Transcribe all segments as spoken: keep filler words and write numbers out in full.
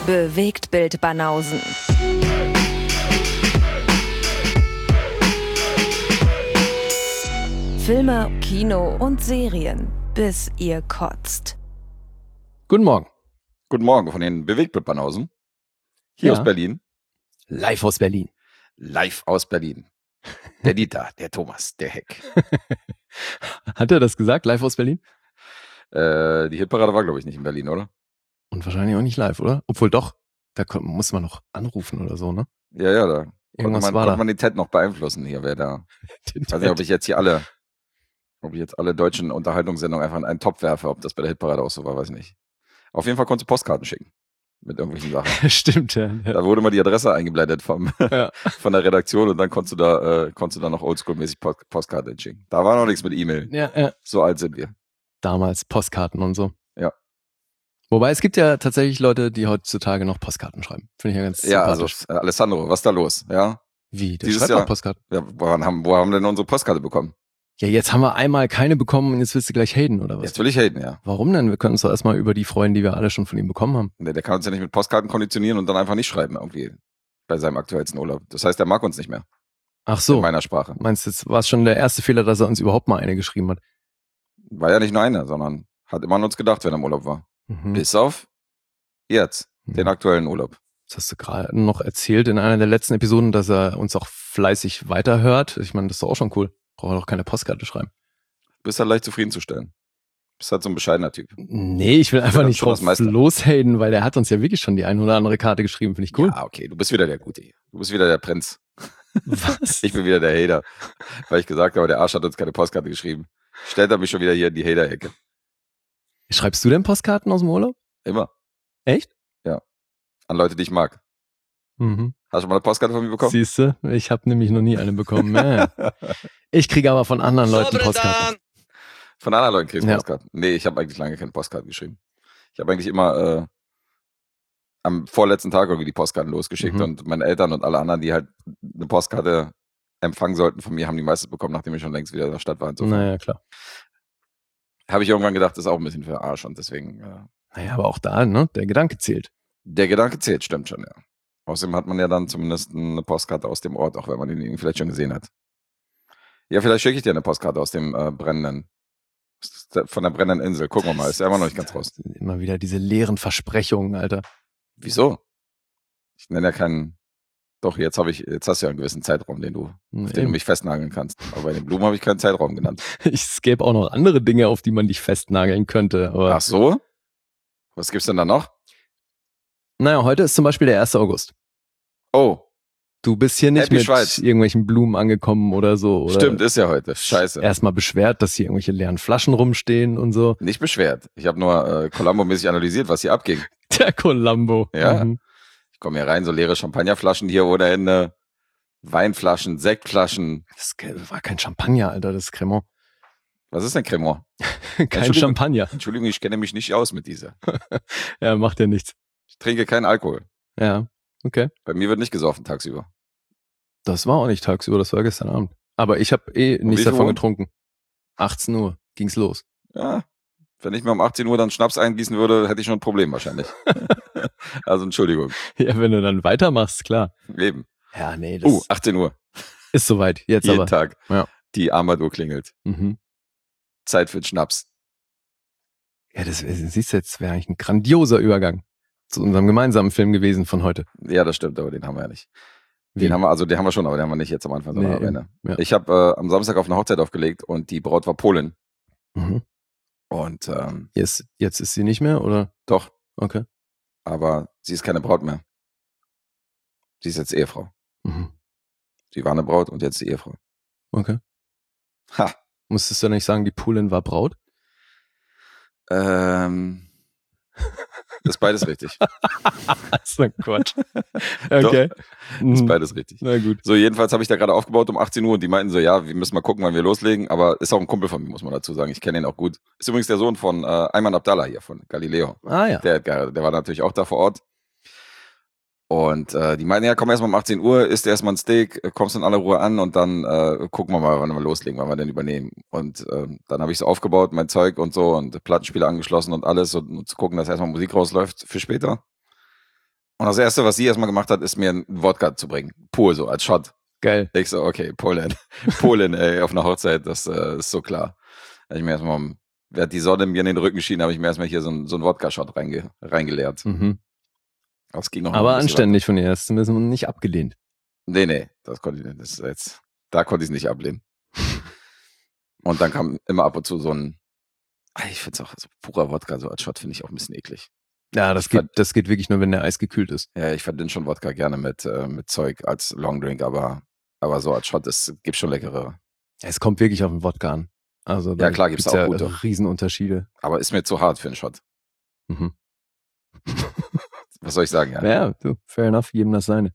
Bewegtbild Banausen. Filme, Kino und Serien, bis ihr kotzt. Guten Morgen. Guten Morgen von den Bewegtbild Banausen. Hier Ja. aus Berlin. Live aus Berlin. Live aus Berlin. Der Dieter, der Thomas, der Heck. Hat er das gesagt, live aus Berlin? Äh, die Hitparade war, glaube ich, nicht in Berlin, oder? Und wahrscheinlich auch nicht live, oder? Obwohl doch, da kon- muss man noch anrufen oder so, ne? Ja, ja, da konnte Irgendwas man, war konnte da. man den Ted noch beeinflussen hier, wer da. Den Ich weiß nicht, ob ich jetzt hier alle, ob ich jetzt alle deutschen Unterhaltungssendungen einfach in einen Topf werfe, ob das bei der Hitparade auch so war, weiß ich nicht. Auf jeden Fall konntest du Postkarten schicken. Mit irgendwelchen Sachen. Stimmt, ja. ja. Da wurde mal die Adresse eingeblendet vom, Ja. von der Redaktion und dann konntest du da, äh, konntest du da noch oldschool-mäßig Post- Postkarten schicken. Da war noch nichts mit E-Mail. ja, ja. So alt sind wir. Damals Postkarten und so. Ja. Wobei es gibt ja tatsächlich Leute, die heutzutage noch Postkarten schreiben. Finde ich ja ganz Ja, also sympathisch. äh, Alessandro, was ist da los? Ja, Wie, der dieses schreibt Jahr- noch Postkarten? ja wo, haben, wo haben wir denn unsere Postkarte bekommen? Ja, jetzt haben wir einmal keine bekommen und jetzt willst du gleich haten, oder was? Jetzt will ich haten, ja. Warum denn? Wir können uns doch erstmal über die freuen, die wir alle schon von ihm bekommen haben. Der, der kann uns ja nicht mit Postkarten konditionieren und dann einfach nicht schreiben irgendwie bei seinem aktuellsten Urlaub. Das heißt, er mag uns nicht mehr Ach in so, meiner Sprache. meinst du, jetzt war es schon der erste Fehler, dass er uns überhaupt mal eine geschrieben hat? War ja nicht nur einer, sondern hat immer an uns gedacht, wenn er im Urlaub war. Mhm. Bis auf jetzt, Mhm. den aktuellen Urlaub. Das hast du gerade noch erzählt in einer der letzten Episoden, dass er uns auch fleißig weiterhört. Ich meine, das ist doch auch schon cool. Braucht er doch keine Postkarte schreiben. Bist halt leicht zufriedenzustellen. Bist halt so ein bescheidener Typ. Nee, ich will einfach dann nicht schon drauf das meiste. loshaten, weil der hat uns ja wirklich schon die ein oder andere Karte geschrieben. Finde ich cool. Ja, okay, du bist wieder der Gute hier. Du bist wieder der Prinz. Was? Ich bin wieder der Hater. Weil ich gesagt habe, der Arsch hat uns keine Postkarte geschrieben. Stellt er mich schon wieder hier in die Hater-Ecke. Schreibst du denn Postkarten aus dem Urlaub? Immer. Echt? An Leute, die ich mag. Mhm. Hast du schon mal eine Postkarte von mir bekommen? Siehst du? Ich habe nämlich noch nie eine bekommen. Ja. Ich kriege aber von anderen Leuten Postkarten. Von anderen Leuten kriegst du Ja. Postkarten. Nee, ich habe eigentlich lange keine Postkarten geschrieben. Ich habe eigentlich immer äh, am vorletzten Tag irgendwie die Postkarten losgeschickt Mhm. und meine Eltern und alle anderen, die halt eine Postkarte empfangen sollten von mir, haben die meistens bekommen, nachdem ich schon längst wieder in der Stadt war. Insofern Naja, klar. habe ich irgendwann gedacht, das ist auch ein bisschen für den Arsch und deswegen äh, Naja, aber auch da, ne? Der Gedanke zählt. der Gedanke zählt, stimmt schon, ja. Außerdem hat man ja dann zumindest eine Postkarte aus dem Ort, auch wenn man den irgendwie vielleicht schon gesehen hat. Ja, vielleicht schicke ich dir eine Postkarte aus dem äh, brennenden, von der brennenden Insel. Gucken wir mal, ist ja immer noch nicht ganz raus. Immer wieder diese leeren Versprechungen, Alter. Wieso? Ich nenne ja keinen. Doch, jetzt habe ich, jetzt hast du ja einen gewissen Zeitraum, den du, auf den du Eben. mich festnageln kannst. Aber bei den Blumen habe ich keinen Zeitraum genannt. Es gäbe auch noch andere Dinge, auf die man dich festnageln könnte. Aber Ach so? Was gibt's denn da noch? naja, heute ist zum Beispiel der erste August. Oh, Du bist hier nicht Happy mit Schweiz. irgendwelchen Blumen angekommen oder so. Oder stimmt, ist ja heute. Scheiße. erstmal beschwert, dass hier irgendwelche leeren Flaschen rumstehen und so. Nicht beschwert. Ich habe nur äh, Columbo-mäßig analysiert, was hier abging. Der Columbo. Ja. Mhm. Ich komme hier rein, so leere Champagnerflaschen hier ohne Ende. Weinflaschen, Sektflaschen. Das war kein Champagner, Alter, das ist Cremant. Was ist denn Cremant? Kein Entschuldigung. Champagner. Entschuldigung, ich kenne mich nicht aus mit dieser. Ja, macht ja nichts. Ich trinke keinen Alkohol. Ja, okay. Bei mir wird nicht gesoffen tagsüber. Das war auch nicht tagsüber, das war gestern Abend. Aber ich habe eh wie nichts viel davon Uhr? getrunken. achtzehn Uhr ging's los. Ja, wenn ich mir um achtzehn Uhr dann Schnaps eingießen würde, hätte ich schon ein Problem wahrscheinlich. Also Entschuldigung. Ja, wenn du dann weitermachst, klar. Eben. Ja, nee, das Uh, achtzehn Uhr. ist soweit. Jetzt Jeden aber. Tag. Ja. Die Armbanduhr klingelt. Mhm. Zeit für den Schnaps. Ja, das siehst du jetzt, wäre eigentlich ein grandioser Übergang zu unserem gemeinsamen Film gewesen von heute. Ja, das stimmt, aber den haben wir ja nicht. Wie? Den haben wir, also den haben wir schon, aber den haben wir nicht jetzt am Anfang, sondern Nee, am Ende. ja. Ich habe äh, am Samstag auf eine Hochzeit aufgelegt und die Braut war Polin. Mhm. Und ähm, Jetzt, jetzt ist sie nicht mehr, oder? doch, Okay. aber sie ist keine Braut mehr. Sie ist jetzt Ehefrau. Mhm. Sie war eine Braut und jetzt die Ehefrau. Okay. Ha. Musstest du nicht sagen, die Polin war Braut? Ähm, das ist beides richtig. So ein Quatsch. Okay. Das Mhm. ist beides richtig. Na gut. So, jedenfalls habe ich da gerade aufgebaut um achtzehn Uhr und die meinten so, ja, wir müssen mal gucken, wann wir loslegen, aber ist auch ein Kumpel von mir, muss man dazu sagen. Ich kenne ihn auch gut. Ist übrigens der Sohn von äh, Ayman Abdallah hier, von Galileo. Ah ja. Der, der, der war natürlich auch da vor Ort. Und äh, die meinten, ja, komm erstmal um achtzehn Uhr, isst erstmal ein Steak, äh, kommst in aller Ruhe an und dann äh, gucken wir mal, wann wir loslegen, wann wir denn übernehmen. Und äh, dann habe ich so aufgebaut, mein Zeug und so und Plattenspieler angeschlossen und alles, und, um zu gucken, dass erstmal Musik rausläuft für später. Und das Erste, was sie erstmal gemacht hat, ist mir einen Wodka zu bringen. Pur so, als Shot. Geil. Ich so, okay, Polen. Polen, ey, auf einer Hochzeit, das äh, ist so klar. Da hab ich mir erstmal, während die Sonne mir in den Rücken schien, habe ich mir erstmal hier so einen, so einen Wodka-Shot reinge, reingeleert. Mhm. Das ging noch Aber ein bisschen anständig von ihr, das ist zumindest nicht abgelehnt. Nee, nee, das konnte ich nicht. Das ist jetzt, da konnte ich es nicht ablehnen. Und dann kam immer ab und zu so ein, ich finde es auch, so purer Wodka, so als Shot finde ich auch ein bisschen eklig. Ja, das Ich geht, fand- das geht wirklich nur, wenn der Eis gekühlt ist. Ja, ich verdünne schon Wodka gerne mit, äh, mit Zeug als Longdrink, aber, aber so als Shot, es gibt schon leckere. Es kommt wirklich auf den Wodka an. Also da Ja, klar, gibt's auch ja gute. Riesenunterschiede. Aber ist mir zu hart für einen Shot. Mhm. Was soll ich sagen? Ja. Ja, du, fair enough, jedem das seine.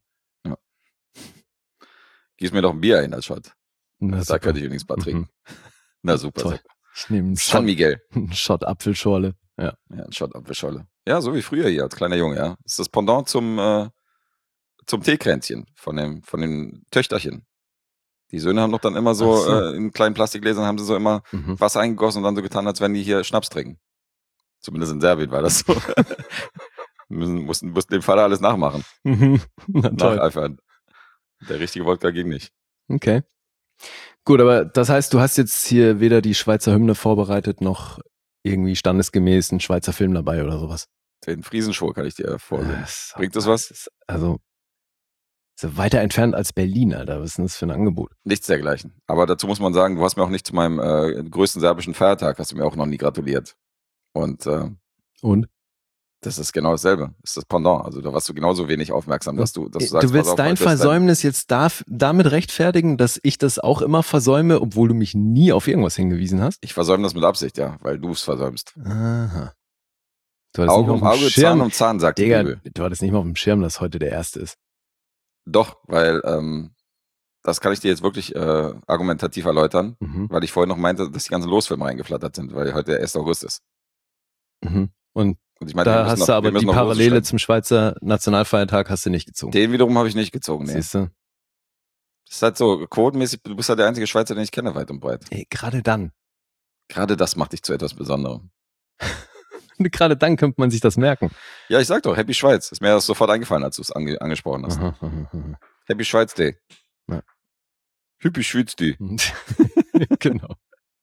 Gieß mir doch ein Bier hin als Shot. Na, Da super. könnte ich übrigens mal Mhm. trinken. Na super. Toll. super. Ich nehme einen San Shot, Miguel. einen Shot Apfelschorle. Ja. Ja, ein Shot Apfelscholle. Ja, so wie früher hier als kleiner Junge, ja. Das ist das Pendant zum, äh, zum Teekränzchen von dem, von den Töchterchen. Die Söhne haben doch dann immer so, Ach so. Äh, in kleinen Plastikgläsern haben sie so immer Mhm. Wasser eingegossen und dann so getan, als wenn die hier Schnaps trinken. Zumindest in Serbien war das so. müssen, mussten, mussten dem Vater alles nachmachen. Mhm. Na, toll. Nacheifern. Der richtige Wodka ging nicht. Okay. Gut, aber das heißt, du hast jetzt hier weder die Schweizer Hymne vorbereitet, noch irgendwie standesgemäß einen Schweizer Film dabei oder sowas. Den Friesenschwur kann ich dir vorsehen. Das- Bringt das was? ist also so weiter entfernt als Berlin, Alter. Was ist denn das für ein Angebot? Nichts dergleichen. Aber dazu muss man sagen, du hast mir auch nicht zu meinem äh, größten serbischen Feiertag, hast du mir auch noch nie gratuliert. Und äh, Und? das ist genau dasselbe. Das ist das Pendant. Also da warst du genauso wenig aufmerksam, dass du, dass du sagst, du willst pass auf, dein heute ist dein- Versäumnis jetzt darf, damit rechtfertigen, dass ich das auch immer versäume, obwohl du mich nie auf irgendwas hingewiesen hast? Ich versäume das mit Absicht, ja, weil du es versäumst. Aha. Du hattest Auge nicht um mal auf dem Auge, Schirm, Zahn um Zahn, sagt die Digga, Bibel. du hattest nicht mal auf dem Schirm, dass heute der erste ist. Doch, weil ähm, das kann ich dir jetzt wirklich äh, argumentativ erläutern, Mhm. weil ich vorhin noch meinte, dass die ganzen Losfilme reingeflattert sind, weil heute der erste August ist. Mhm. Und Und ich meine, wir da müssen hast noch- du wir aber müssen die noch Hose Parallele schreiben. zum Schweizer Nationalfeiertag hast du nicht gezogen. Den wiederum habe ich nicht gezogen, nee. Siehst du? Das ist halt so, quotenmäßig, du bist halt der einzige Schweizer, den ich kenne, weit und breit. Ey, gerade dann. Gerade das macht dich zu etwas Besonderem. Gerade dann könnte man sich das merken. Ja, ich sag doch, Happy Schweiz. Ist mir das sofort eingefallen, als du es ange angesprochen hast. Aha, aha, aha. Happy Schweiz Day. Ja. Happy Schweiz Day. Genau.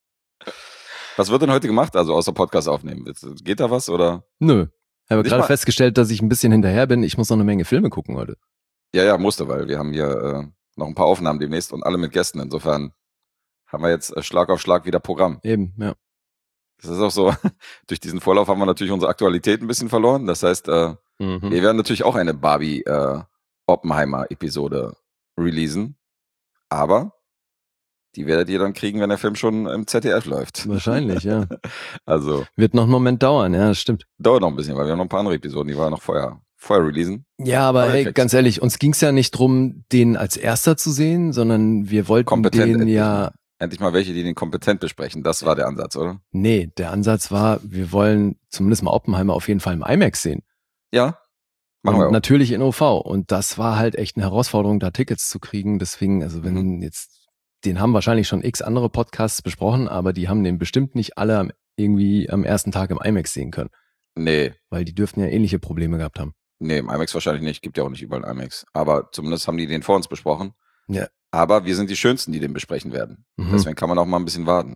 Was wird denn heute gemacht, also außer Podcast aufnehmen? Geht da was oder? Nö. Ich habe Nicht gerade mal- festgestellt, dass ich ein bisschen hinterher bin. Ich muss noch eine Menge Filme gucken heute. Ja, ja, musste, weil wir haben hier äh, noch ein paar Aufnahmen demnächst und alle mit Gästen. Insofern haben wir jetzt äh, Schlag auf Schlag wieder Programm. Eben, ja. Das ist auch so, durch diesen Vorlauf haben wir natürlich unsere Aktualität ein bisschen verloren. Das heißt, äh, Mhm. wir werden natürlich auch eine Barbie äh, Oppenheimer-Episode releasen. Aber die werdet ihr dann kriegen, wenn der Film schon im Z D F läuft. Wahrscheinlich, ja. Also Wird noch einen Moment dauern, ja, das stimmt. dauert noch ein bisschen, weil wir haben noch ein paar andere Episoden, die wir noch vorher, vorher releasen. Ja, aber Aber hey, kriegst ganz ehrlich, uns ging es ja nicht drum, den als erster zu sehen, sondern wir wollten Kompetent den endlich ja. mal. Endlich mal welche, die den kompetent besprechen. Das war der Ansatz, oder? Nee, der Ansatz war, wir wollen zumindest mal Oppenheimer auf jeden Fall im IMAX sehen. Ja, machen und wir auch. natürlich in O V. Und das war halt echt eine Herausforderung, da Tickets zu kriegen. Deswegen, also wenn Mhm. jetzt, den haben wahrscheinlich schon x andere Podcasts besprochen, aber die haben den bestimmt nicht alle am, irgendwie am ersten Tag im IMAX sehen können. Nee, Weil die dürften ja ähnliche Probleme gehabt haben. nee, im IMAX wahrscheinlich nicht. Gibt ja auch nicht überall IMAX. Aber zumindest haben die den vor uns besprochen. Ja. Aber wir sind die Schönsten, die den besprechen werden. Mhm. Deswegen kann man auch mal ein bisschen warten.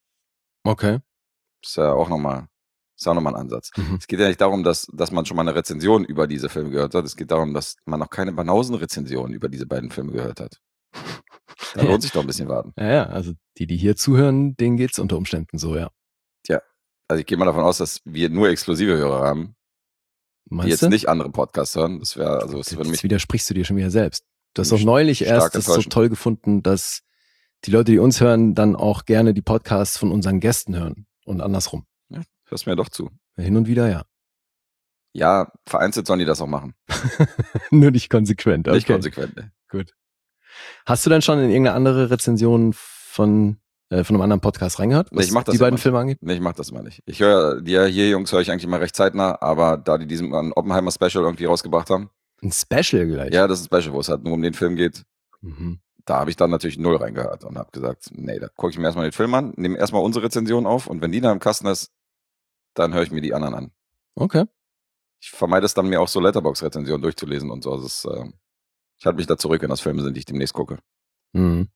Okay. Ist ja auch nochmal, ist auch nochmal ein Ansatz. Mhm. Es geht ja nicht darum, dass, dass man schon mal eine Rezension über diese Filme gehört hat. Es geht darum, dass man noch keine Banausen-Rezension über diese beiden Filme gehört hat. Da Ja. lohnt sich doch ein bisschen warten. Ja, ja, also die, die hier zuhören, denen geht's unter Umständen so, ja. Also ich gehe mal davon aus, dass wir nur exklusive Hörer haben, die Meinst jetzt du? nicht andere Podcasts hören. Das wäre, also es würde Jetzt mich, widersprichst du dir schon wieder selbst. Du hast mich doch neulich stark erst das so enttäuschen. toll gefunden, dass die Leute, die uns hören, dann auch gerne die Podcasts von unseren Gästen hören und andersrum. hörst mir doch zu. Hin und wieder, ja. Ja, vereinzelt sollen die das auch machen. Nur nicht konsequent. Okay. Nicht konsequent. Ne? Gut. Hast du denn schon in irgendeine andere Rezension von, äh, von einem anderen Podcast reingehört? Nee, ich mach das die immer beiden nicht. Filme angeht? Nee, ich mach das immer nicht. Ich höre, die hier Jungs höre ich eigentlich immer recht zeitnah, aber da die diesen ein Oppenheimer Special irgendwie rausgebracht haben, Ein Special gleich. ja, das ist ein Special, wo es halt nur um den Film geht, Mhm. da habe ich dann natürlich null reingehört und habe gesagt, nee, da gucke ich mir erstmal den Film an, nehme erstmal unsere Rezension auf und wenn die dann im Kasten ist, dann höre ich mir die anderen an. Okay. ich vermeide es dann, mir auch so Letterboxd-Rezensionen durchzulesen und so. Also es, äh, ich halte mich da zurück, wenn das Filme sind, die ich demnächst gucke. Mhm.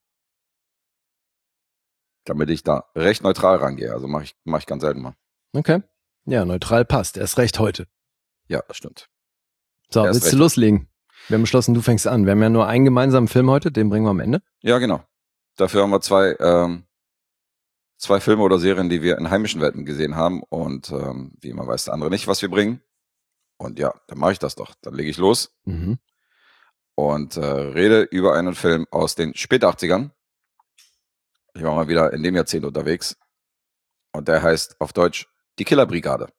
Damit ich da recht neutral rangehe. Also mache ich, mach ich ganz selten mal. Okay. Ja, neutral passt. Erst recht heute. Ja, das stimmt. So, Erst willst recht. du loslegen? Wir haben beschlossen, du fängst an. Wir haben ja nur einen gemeinsamen Film heute, den bringen wir am Ende. Ja, genau. Dafür haben wir zwei, ähm, zwei Filme oder Serien, die wir in heimischen Welten gesehen haben. Und ähm, wie immer weiß der andere nicht, was wir bringen. Und ja, dann mache ich das doch. Dann lege ich los Mhm. und äh, rede über einen Film aus den Spätachtzigern. Ich war mal wieder in dem Jahrzehnt unterwegs. Und der heißt auf Deutsch Die Killerbrigade.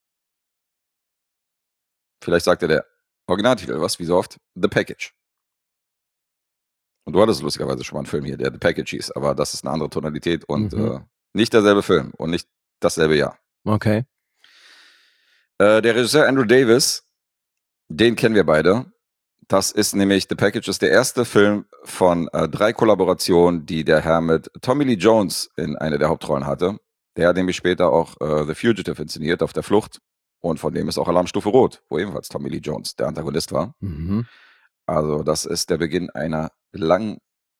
Vielleicht sagt er der Originaltitel was, wie so oft, The Package. Und du hattest lustigerweise schon mal einen Film hier, der The Package hieß, aber das ist eine andere Tonalität und Mhm. äh, nicht derselbe Film und nicht dasselbe Jahr. Okay. Äh, der Regisseur Andrew Davis, den kennen wir beide. Das ist nämlich, The Package ist der erste Film von äh, drei Kollaborationen, die der Herr mit Tommy Lee Jones in einer der Hauptrollen hatte. Der hat nämlich später auch äh, The Fugitive inszeniert, Auf der Flucht. Und von dem ist auch Alarmstufe Rot, wo ebenfalls Tommy Lee Jones der Antagonist war. Mhm. Also das ist der Beginn einer langen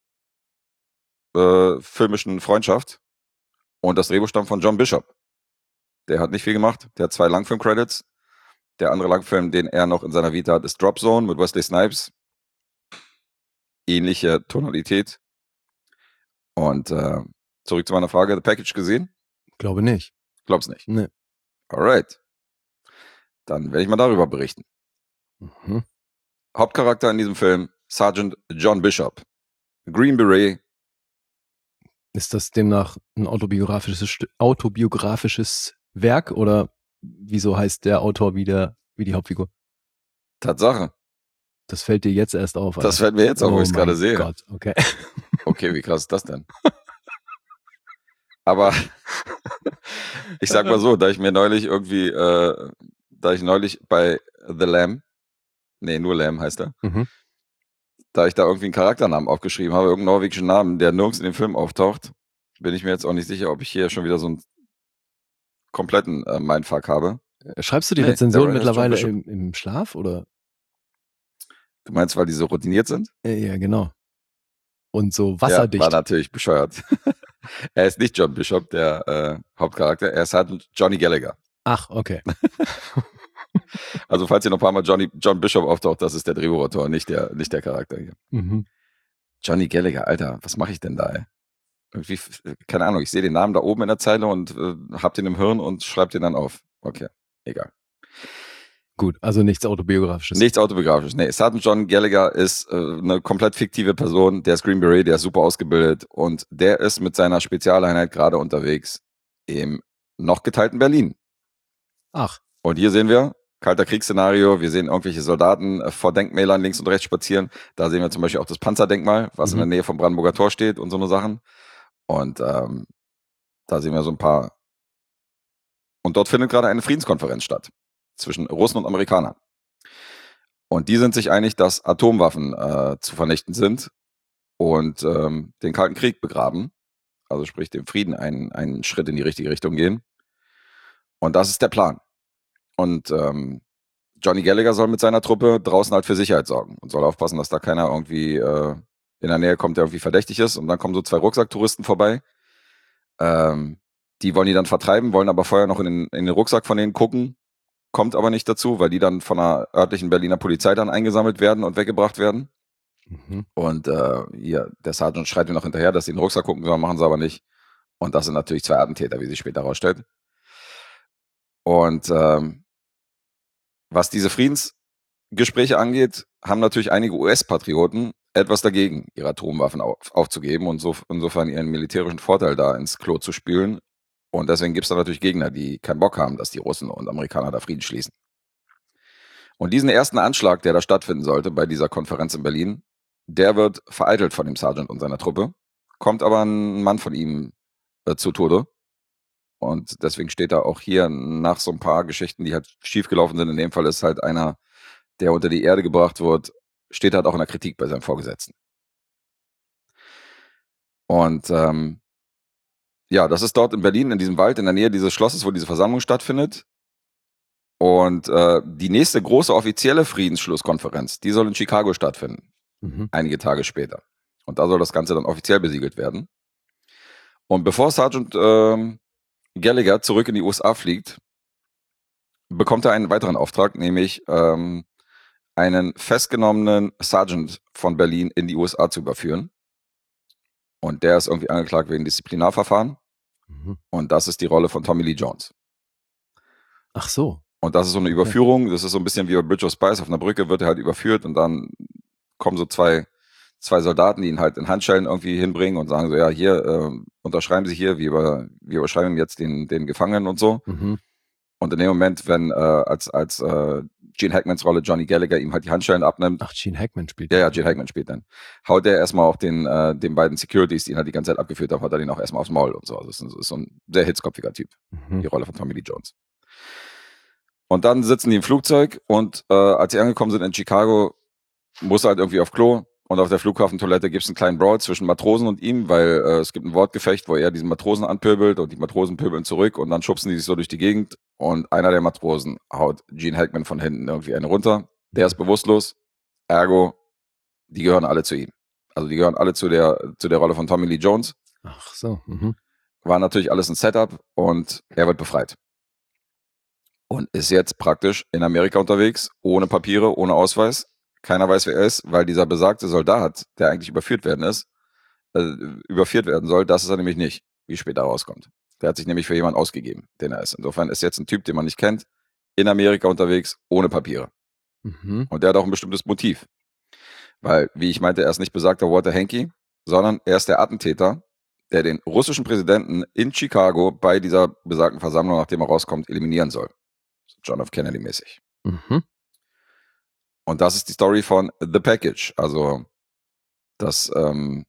äh, filmischen Freundschaft. Und das Drehbuch stammt von John Bishop. Der hat nicht viel gemacht. Der hat zwei Langfilm-Credits. Der andere Langfilm, den er noch in seiner Vita hat, ist Drop Zone mit Wesley Snipes. Ähnliche Tonalität. Und äh, zurück zu meiner Frage, The Package gesehen? Glaube nicht. Glaub's nicht. Nee. Alright. Dann werde ich mal darüber berichten. Mhm. Hauptcharakter in diesem Film, Sergeant John Bishop. Green Beret. Ist das demnach ein autobiografisches, St- autobiografisches Werk oder wieso heißt der Autor wie, der, wie die Hauptfigur? Tatsache. Das fällt dir jetzt erst auf. Das fällt mir jetzt auf, wo ich es gerade sehe. Oh mein Gott, okay. Okay, wie krass ist das denn? Aber ich sag mal so, da ich mir neulich irgendwie, äh, da ich neulich bei The Lamb, nee, nur Lamb heißt er, Mhm. da ich da irgendwie einen Charakternamen aufgeschrieben habe, irgendeinen norwegischen Namen, der nirgends in dem Film auftaucht, bin ich mir jetzt auch nicht sicher, ob ich hier schon wieder so einen kompletten äh, Mindfuck habe. Schreibst du die Nee, Rezension der Ryan ist John mittlerweile Bishop. im, im Schlaf oder? Du meinst, weil die so routiniert sind? Äh, ja, genau. Und so Ja, wasserdicht. war natürlich bescheuert. Er ist nicht John Bishop, der äh, Hauptcharakter, er ist halt Johnny Gallagher. Ach, okay. Also falls hier noch ein paar Mal Johnny, John Bishop auftaucht, das ist der Drehbuchautor, nicht der, nicht der Charakter hier. Mhm. Johnny Gallagher, Alter, was mache ich denn da, ey? Irgendwie, keine Ahnung, ich sehe den Namen da oben in der Zeile und äh, hab den im Hirn und schreib den dann auf. Okay, egal. Gut, also nichts Autobiografisches. Nichts autobiografisches. Nee, Sergeant John Gallagher ist äh, eine komplett fiktive Person, der ist Green Beret, der ist super ausgebildet und der ist mit seiner Spezialeinheit gerade unterwegs im noch geteilten Berlin. Ach, Und hier sehen wir, kalter Kriegsszenario, wir sehen irgendwelche Soldaten äh, vor Denkmälern links und rechts spazieren. Da sehen wir zum Beispiel auch das Panzerdenkmal, was Mhm. in der Nähe vom Brandenburger Tor steht und so eine Sachen. Und ähm, da sehen wir so ein paar. Und dort findet gerade eine Friedenskonferenz statt zwischen Russen und Amerikanern. Und die sind sich einig, dass Atomwaffen äh, zu vernichten sind und ähm, den Kalten Krieg begraben. Also sprich, dem Frieden einen, einen Schritt in die richtige Richtung gehen. Und das ist der Plan. Und ähm, Johnny Gallagher soll mit seiner Truppe draußen halt für Sicherheit sorgen und soll aufpassen, dass da keiner irgendwie äh, in der Nähe kommt, der irgendwie verdächtig ist. Und dann kommen so zwei Rucksacktouristen vorbei. Ähm, die wollen die dann vertreiben, wollen aber vorher noch in den, in den Rucksack von denen gucken. Kommt aber nicht dazu, weil die dann von der örtlichen Berliner Polizei dann eingesammelt werden und weggebracht werden. Mhm. Und äh, hier, der Sergeant schreit ihm noch hinterher, dass sie in den Rucksack gucken sollen, machen sie aber nicht. Und das sind natürlich zwei Attentäter, wie sich später herausstellt. Und ähm, was diese Friedensgespräche angeht, haben natürlich einige U S-Patrioten etwas dagegen, ihre Atomwaffen auf, aufzugeben und so, insofern ihren militärischen Vorteil da ins Klo zu spülen. Und deswegen gibt es da natürlich Gegner, die keinen Bock haben, dass die Russen und Amerikaner da Frieden schließen. Und diesen ersten Anschlag, der da stattfinden sollte bei dieser Konferenz in Berlin, der wird vereitelt von dem Sergeant und seiner Truppe, kommt aber ein Mann von ihm äh, zu Tode. Und deswegen steht da auch hier nach so ein paar Geschichten, die halt schiefgelaufen sind, in dem Fall ist halt einer, der unter die Erde gebracht wird, steht halt auch in der Kritik bei seinem Vorgesetzten. Und ähm, ja, das ist dort in Berlin, in diesem Wald, in der Nähe dieses Schlosses, wo diese Versammlung stattfindet. Und äh, die nächste große offizielle Friedensschlusskonferenz, die soll in Chicago stattfinden. Mhm. Einige Tage später. Und da soll das Ganze dann offiziell besiegelt werden. Und bevor Sergeant äh, Gallagher zurück in die U S A fliegt, bekommt er einen weiteren Auftrag, nämlich ähm, einen festgenommenen Sergeant von Berlin in die U S A zu überführen. Und der ist irgendwie angeklagt wegen Disziplinarverfahren. Mhm. Und das ist die Rolle von Tommy Lee Jones. Ach so. Und das ist so eine Überführung, das ist so ein bisschen wie bei Bridge of Spies, auf einer Brücke wird er halt überführt und dann kommen so zwei, zwei Soldaten, die ihn halt in Handschellen irgendwie hinbringen und sagen so, ja, hier, äh, unterschreiben Sie hier, wir, über, wir überschreiben jetzt den, den Gefangenen und so. Mhm. Und in dem Moment, wenn äh, als, als äh, Gene Hackmans Rolle Johnny Gallagher ihm halt die Handschellen abnimmt. Ach, Gene Hackman spielt. Ja, ja, Gene Hackman spielt dann. Haut er erstmal auch den, äh, den beiden Securities, die ihn halt die ganze Zeit abgeführt haben, hat er den auch erstmal aufs Maul und so. Also das ist, ein, ist so ein sehr hitzkopfiger Typ, mhm. die Rolle von Tommy Lee Jones. Und dann sitzen die im Flugzeug und äh, als sie angekommen sind in Chicago, muss er halt irgendwie auf Klo und auf der Flughafentoilette gibt es einen kleinen Brawl zwischen Matrosen und ihm, weil äh, es gibt ein Wortgefecht, wo er diesen Matrosen anpöbelt und die Matrosen pöbeln zurück und dann schubsen die sich so durch die Gegend und einer der Matrosen haut Gene Hackman von hinten irgendwie eine runter. Der ist bewusstlos, ergo, die gehören alle zu ihm. Also die gehören alle zu der, zu der Rolle von Tommy Lee Jones. Ach so. Mhm. War natürlich alles ein Setup und er wird befreit. Und ist jetzt praktisch in Amerika unterwegs, ohne Papiere, ohne Ausweis. Keiner weiß, wer er ist, weil dieser besagte Soldat, der eigentlich überführt werden ist, äh, überführt werden soll, das ist er nämlich nicht, wie später rauskommt. Der hat sich nämlich für jemanden ausgegeben, den er ist. Insofern ist jetzt ein Typ, den man nicht kennt, in Amerika unterwegs, ohne Papiere. Mhm. Und der hat auch ein bestimmtes Motiv. Weil, wie ich meinte, er ist nicht besagter Walter Henke, sondern er ist der Attentäter, der den russischen Präsidenten in Chicago bei dieser besagten Versammlung, nachdem er rauskommt, eliminieren soll. John F. Kennedy mäßig. Mhm. Und das ist die Story von The Package. Also das ähm,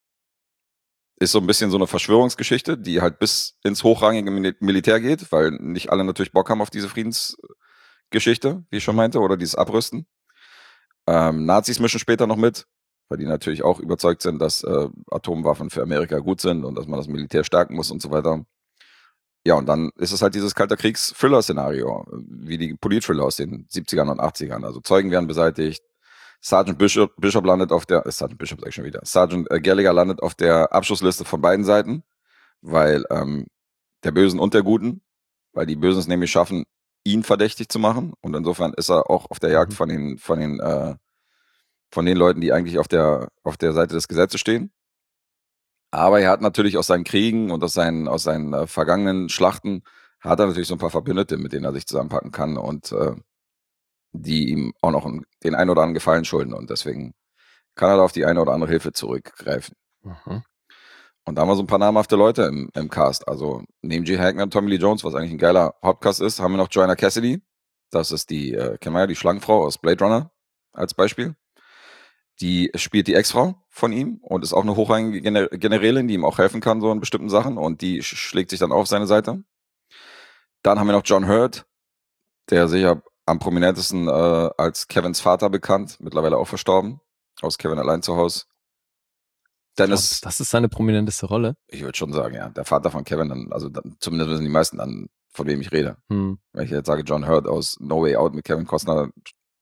ist so ein bisschen so eine Verschwörungsgeschichte, die halt bis ins hochrangige Mil- Militär geht, weil nicht alle natürlich Bock haben auf diese Friedensgeschichte, wie ich schon meinte, oder dieses Abrüsten. Ähm, Nazis mischen später noch mit, weil die natürlich auch überzeugt sind, dass äh, Atomwaffen für Amerika gut sind und dass man das Militär stärken muss und so weiter. Ja, und dann ist es halt dieses Kalter Kriegs-Thriller-Szenario, wie die Polit-Thriller aus den siebzigern und achtzigern. Also Zeugen werden beseitigt, Sergeant Bishop, Bishop landet auf der, äh, Sergeant Bishop sag ich schon wieder, Sergeant äh, Gallagher landet auf der Abschlussliste von beiden Seiten, weil ähm, der Bösen und der Guten, weil die Bösen es nämlich schaffen, ihn verdächtig zu machen. Und insofern ist er auch auf der Jagd von den, von den, äh, von den Leuten, die eigentlich auf der, auf der Seite des Gesetzes stehen. Aber er hat natürlich aus seinen Kriegen und aus seinen, aus seinen äh, vergangenen Schlachten, hat er natürlich so ein paar Verbündete, mit denen er sich zusammenpacken kann und äh, die ihm auch noch einen, den einen oder anderen Gefallen schulden. Und deswegen kann er da auf die eine oder andere Hilfe zurückgreifen. Mhm. Und da haben wir so ein paar namhafte Leute im, im Cast. Also neben Gene Hackman und Tommy Lee Jones, was eigentlich ein geiler Hauptcast ist, haben wir noch Joanna Cassidy. Das ist die, äh, kennen wir ja, die Schlangenfrau aus Blade Runner als Beispiel. Die spielt die Ex-Frau von ihm und ist auch eine hochrangige Gener- Generälin, die ihm auch helfen kann, so in bestimmten Sachen. Und die sch- schlägt sich dann auch auf seine Seite. Dann haben wir noch John Hurt, der sicher am prominentesten äh, als Kevins Vater bekannt, mittlerweile auch verstorben, aus Kevin allein zu Hause. Dennis, das ist seine prominenteste Rolle. Ich würde schon sagen, ja. Der Vater von Kevin, dann, also dann, zumindest wissen die meisten dann, von wem ich rede. Hm. Wenn ich jetzt sage, John Hurt aus No Way Out mit Kevin Costner,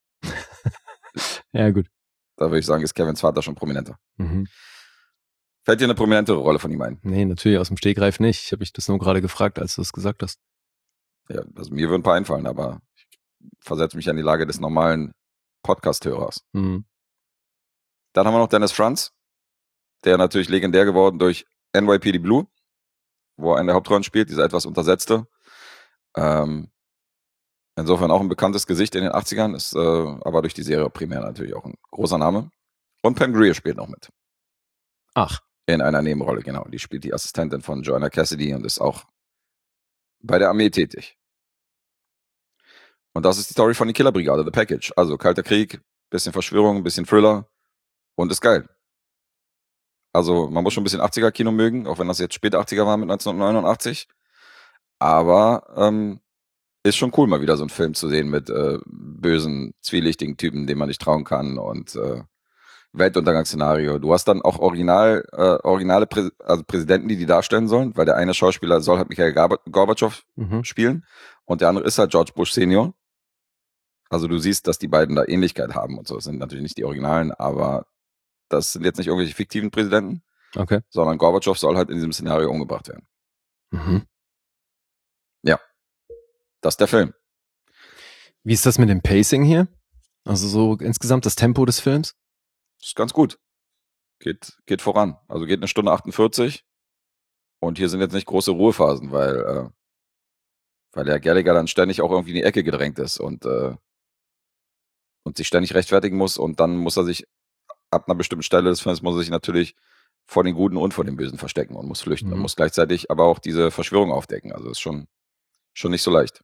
ja, gut. Da würde ich sagen, ist Kevins Vater schon prominenter. Mhm. Fällt dir eine prominentere Rolle von ihm ein? Nee, natürlich aus dem Stegreif nicht. Ich habe mich das nur gerade gefragt, als du es gesagt hast. Ja, also mir würden ein paar einfallen, aber ich versetze mich an die Lage des normalen Podcast-Hörers. Mhm. Dann haben wir noch Dennis Franz, der natürlich legendär geworden durch N Y P D Blue, wo er eine der Hauptrollen spielt, dieser etwas untersetzte. Ähm, insofern auch ein bekanntes Gesicht in den achtzigern, ist äh, aber durch die Serie primär natürlich auch ein großer Name. Und Pam Grier spielt noch mit. Ach. In einer Nebenrolle, genau. Die spielt die Assistentin von Joanna Cassidy und ist auch bei der Armee tätig. Und das ist die Story von die Killerbrigade, The Package. Also Kalter Krieg, bisschen Verschwörung, bisschen Thriller und ist geil. Also man muss schon ein bisschen achtziger-Kino mögen, auch wenn das jetzt späte achtziger war mit neunzehnhundertneunundachtzig. Aber ähm, ist schon cool, mal wieder so einen Film zu sehen mit äh, bösen, zwielichtigen Typen, denen man nicht trauen kann und äh, Weltuntergangsszenario. Du hast dann auch original, äh, originale Prä- also Präsidenten, die die darstellen sollen, weil der eine Schauspieler soll halt Michail Gorba- Gorbatschow Mhm. spielen und der andere ist halt George Bush Senior. Also du siehst, dass die beiden da Ähnlichkeit haben und so. Das sind natürlich nicht die Originalen, aber das sind jetzt nicht irgendwelche fiktiven Präsidenten, Okay. sondern Gorbatschow soll halt in diesem Szenario umgebracht werden. Mhm. Das ist der Film. Wie ist das mit dem Pacing hier? Also so insgesamt das Tempo des Films? Das ist ganz gut. Geht, geht voran. Also geht eine Stunde achtundvierzig und hier sind jetzt nicht große Ruhephasen, weil, äh, weil der Gallagher dann ständig auch irgendwie in die Ecke gedrängt ist und, äh, und sich ständig rechtfertigen muss und dann muss er sich ab einer bestimmten Stelle des Films muss er sich natürlich vor den Guten und vor den Bösen verstecken und muss flüchten Mhm. und muss gleichzeitig aber auch diese Verschwörung aufdecken. Also ist schon, schon nicht so leicht.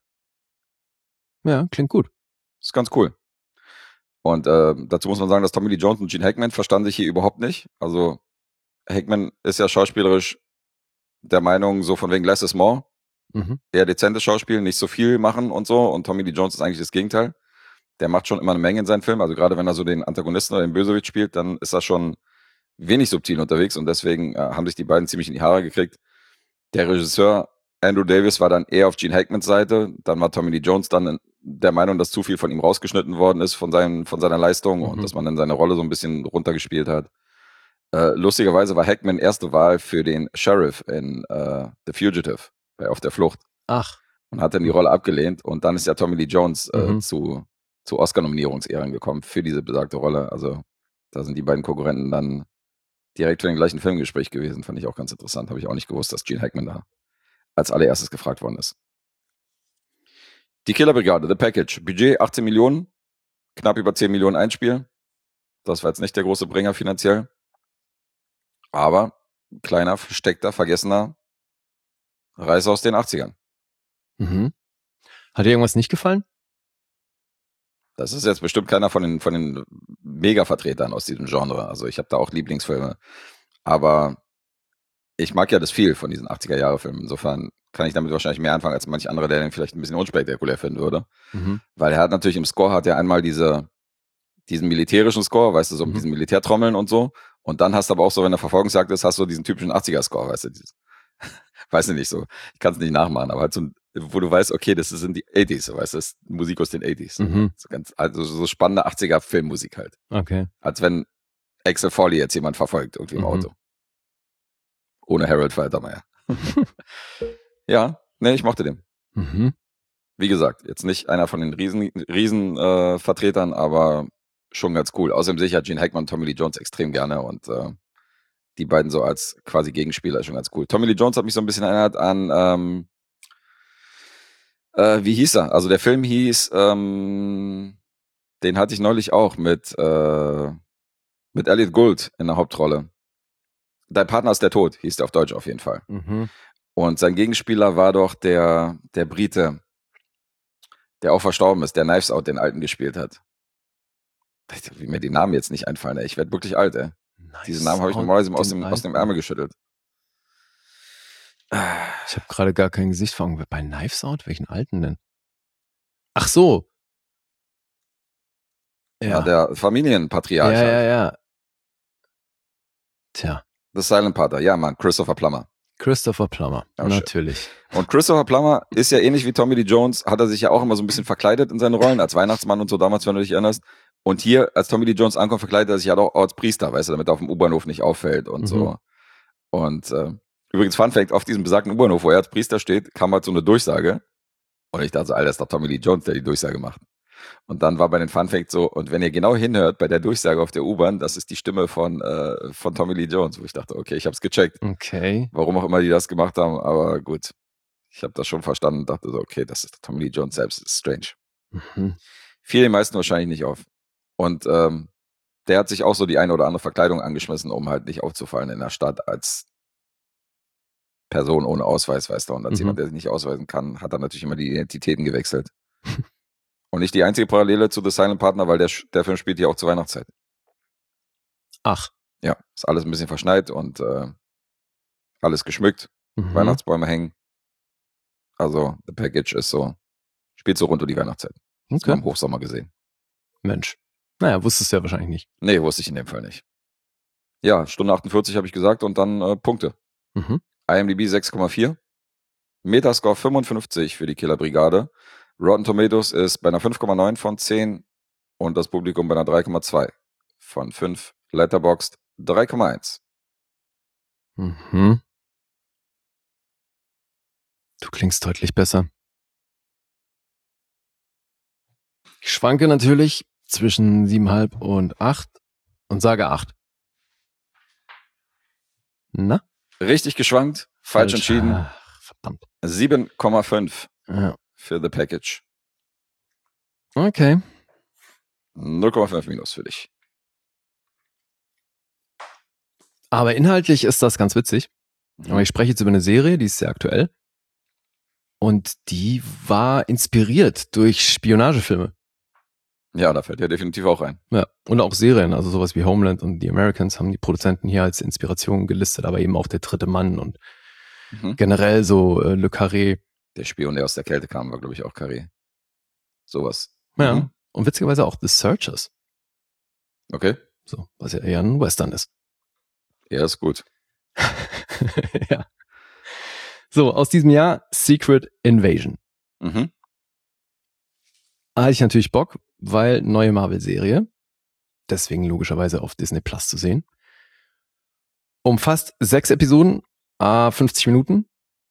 Ja, klingt gut. Ist ganz cool. Und äh, dazu muss man sagen, dass Tommy Lee Jones und Gene Hackman verstanden sich hier überhaupt nicht. Also Hackman ist ja schauspielerisch der Meinung, so von wegen less is more. Mhm. Eher dezentes Schauspiel, nicht so viel machen und so. Und Tommy Lee Jones ist eigentlich das Gegenteil. Der macht schon immer eine Menge in seinen Filmen. Also gerade wenn er so den Antagonisten oder den Bösewicht spielt, dann ist er schon wenig subtil unterwegs. Und deswegen äh, haben sich die beiden ziemlich in die Haare gekriegt. Der Regisseur Andrew Davis war dann eher auf Gene Hackmans Seite. Dann war Tommy Lee Jones dann der Meinung, dass zu viel von ihm rausgeschnitten worden ist, von, seinen, von seiner Leistung Mhm. und dass man dann seine Rolle so ein bisschen runtergespielt hat. Äh, lustigerweise war Hackman erste Wahl für den Sheriff in äh, The Fugitive, bei Auf der Flucht. Ach. Und hat dann die Rolle abgelehnt. Und dann ist ja Tommy Lee Jones äh, Mhm. zu, zu Oscar-Nominierungsehren gekommen für diese besagte Rolle. Also da sind die beiden Konkurrenten dann direkt für den gleichen Filmgespräch gewesen. Fand ich auch ganz interessant. Habe ich auch nicht gewusst, dass Gene Hackman da als allererstes gefragt worden ist. Die Killerbrigade, The Package. Budget achtzehn Millionen, knapp über zehn Millionen Einspiel. Das war jetzt nicht der große Bringer finanziell. Aber kleiner, versteckter, vergessener Reise aus den achtzigern. Mhm. Hat dir irgendwas nicht gefallen? Das ist jetzt bestimmt keiner von den, von den Mega-Vertretern aus diesem Genre. Also ich habe da auch Lieblingsfilme. Aber ich mag ja das viel von diesen achtziger-Jahre-Filmen. Insofern kann ich damit wahrscheinlich mehr anfangen als manch anderer, der den vielleicht ein bisschen unspektakulär finden würde. Mhm. Weil er hat natürlich im Score hat er einmal diese, diesen militärischen Score, weißt du, so mit Mhm. diesen Militärtrommeln und so. Und dann hast du aber auch so, wenn der Verfolgungsjagd ist, hast du diesen typischen achtziger-Score, weißt du, dieses, weiß ich nicht so, ich kann es nicht nachmachen, aber halt so, wo du weißt, okay, das sind die achtziger, weißt du, das ist Musik aus den achtziger. Mhm. So ganz, also so spannende achtziger-Filmmusik halt. Okay. Als wenn Axel Foley jetzt jemand verfolgt, irgendwie im Mhm. Auto. Ohne Harold Faltermeyer. Ja, nee, ich mochte den. Mhm. Wie gesagt, jetzt nicht einer von den riesen, riesen äh, Vertretern, aber schon ganz cool. Außerdem sehe ich ja Gene Hackman und Tommy Lee Jones extrem gerne und äh, die beiden so als quasi Gegenspieler ist schon ganz cool. Tommy Lee Jones hat mich so ein bisschen erinnert an, ähm, äh, wie hieß er? Also der Film hieß, ähm, den hatte ich neulich auch mit, äh, mit Elliot Gould in der Hauptrolle. Dein Partner ist der Tod, hieß der auf Deutsch auf jeden Fall. Mhm. Und sein Gegenspieler war doch der, der Brite, der auch verstorben ist, der Knives Out den Alten gespielt hat. Wie mir die Namen jetzt nicht einfallen, ey. Ich werde wirklich alt, ey. Nice. Diesen Namen habe ich Out normalerweise aus den dem, aus dem Alten. Ärmel geschüttelt. Ich habe gerade gar kein Gesicht vor Augen. Bei Knives Out? Welchen alten denn? Ach so. Ja, Ja. der Familienpatriarch. Ja, halt. ja, ja. Tja. The Silent Partner. Ja, Mann, Christopher Plummer. Christopher Plummer. Oh, shit. Natürlich. Und Christopher Plummer ist ja ähnlich wie Tommy Lee Jones, hat er sich ja auch immer so ein bisschen verkleidet in seinen Rollen, als Weihnachtsmann und so damals, wenn du dich erinnerst. Und hier, als Tommy Lee Jones ankommt, verkleidet er sich ja auch als Priester, weißt du, damit er auf dem U-Bahnhof nicht auffällt und Mhm. so. Und äh, übrigens, Fun Fact, auf diesem besagten U-Bahnhof, wo er als Priester steht, kam halt so eine Durchsage. Und ich dachte so, Alter, das ist doch Tommy Lee Jones, der die Durchsage macht. Und dann war bei den Fun Facts so, und wenn ihr genau hinhört bei der Durchsage auf der U-Bahn, das ist die Stimme von, äh, von Tommy Lee Jones, wo ich dachte, okay, ich hab's gecheckt. Okay. Warum auch immer die das gemacht haben, aber gut. Ich habe das schon verstanden und dachte so, okay, das ist Tommy Lee Jones selbst, das ist strange. Mhm. Fiel den meisten wahrscheinlich nicht auf. Und ähm, der hat sich auch so die eine oder andere Verkleidung angeschmissen, um halt nicht aufzufallen in der Stadt als Person ohne Ausweis, weißt du. Und als Mhm. jemand, der sich nicht ausweisen kann, hat er natürlich immer die Identitäten gewechselt. Und nicht die einzige Parallele zu The Silent Partner, weil der, der Film spielt ja auch zur Weihnachtszeit. Ach. Ja, ist alles ein bisschen verschneit und äh, alles geschmückt. Mhm. Weihnachtsbäume hängen. Also, The Package ist so, spielt so rund um die Weihnachtszeit. Das haben wir Okay. im Hochsommer gesehen. Mensch. Naja, wusstest du ja wahrscheinlich nicht. Nee, wusste ich in dem Fall nicht. Ja, Stunde achtundvierzig habe ich gesagt und dann äh, Punkte. Mhm. IMDb sechs Komma vier. Metascore fünfundfünfzig für die Killerbrigade. Rotten Tomatoes ist bei einer fünf Komma neun von zehn und das Publikum bei einer drei Komma zwei von fünf. Letterboxd drei Komma eins. Mhm. Du klingst deutlich besser. Ich schwanke natürlich zwischen sieben Komma fünf und acht und sage acht. Na? Richtig geschwankt, falsch, falsch. entschieden. Ach, verdammt. sieben Komma fünf ja. für The Package. Okay. null Komma fünf minus für dich. Aber inhaltlich ist das ganz witzig. Mhm. Aber ich spreche jetzt über eine Serie, die ist sehr aktuell. Und die war inspiriert durch Spionagefilme. Ja, da fällt ja definitiv auch ein. Ja, und auch Serien, also sowas wie Homeland und The Americans haben die Produzenten hier als Inspiration gelistet, aber eben auch Der dritte Mann und mhm. generell so äh, Le Carré. Der Spion, der aus der Kälte kam, war, glaube ich, auch Carré. Sowas. Ja, mhm. und witzigerweise auch The Searchers. Okay. So, was ja eher ein Western ist. Ja, ist gut. ja. So, aus diesem Jahr Secret Invasion. Mhm. Hatte ich natürlich Bock, weil neue Marvel-Serie, deswegen logischerweise auf Disney Plus zu sehen. Umfasst sechs Episoden, à fünfzig Minuten.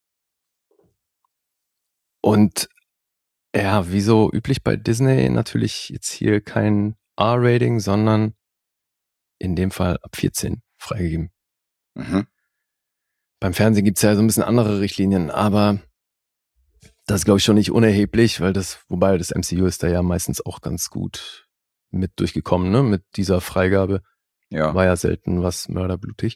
Und ja, wie so üblich bei Disney natürlich jetzt hier kein R-Rating, sondern in dem Fall ab vierzehn freigegeben. Mhm. Beim Fernsehen gibt es ja so ein bisschen andere Richtlinien, aber das ist, glaube ich, schon nicht unerheblich, weil das, wobei das M C U ist da ja meistens auch ganz gut mit durchgekommen, ne? Mit dieser Freigabe. Ja. War ja selten was mörderblutig.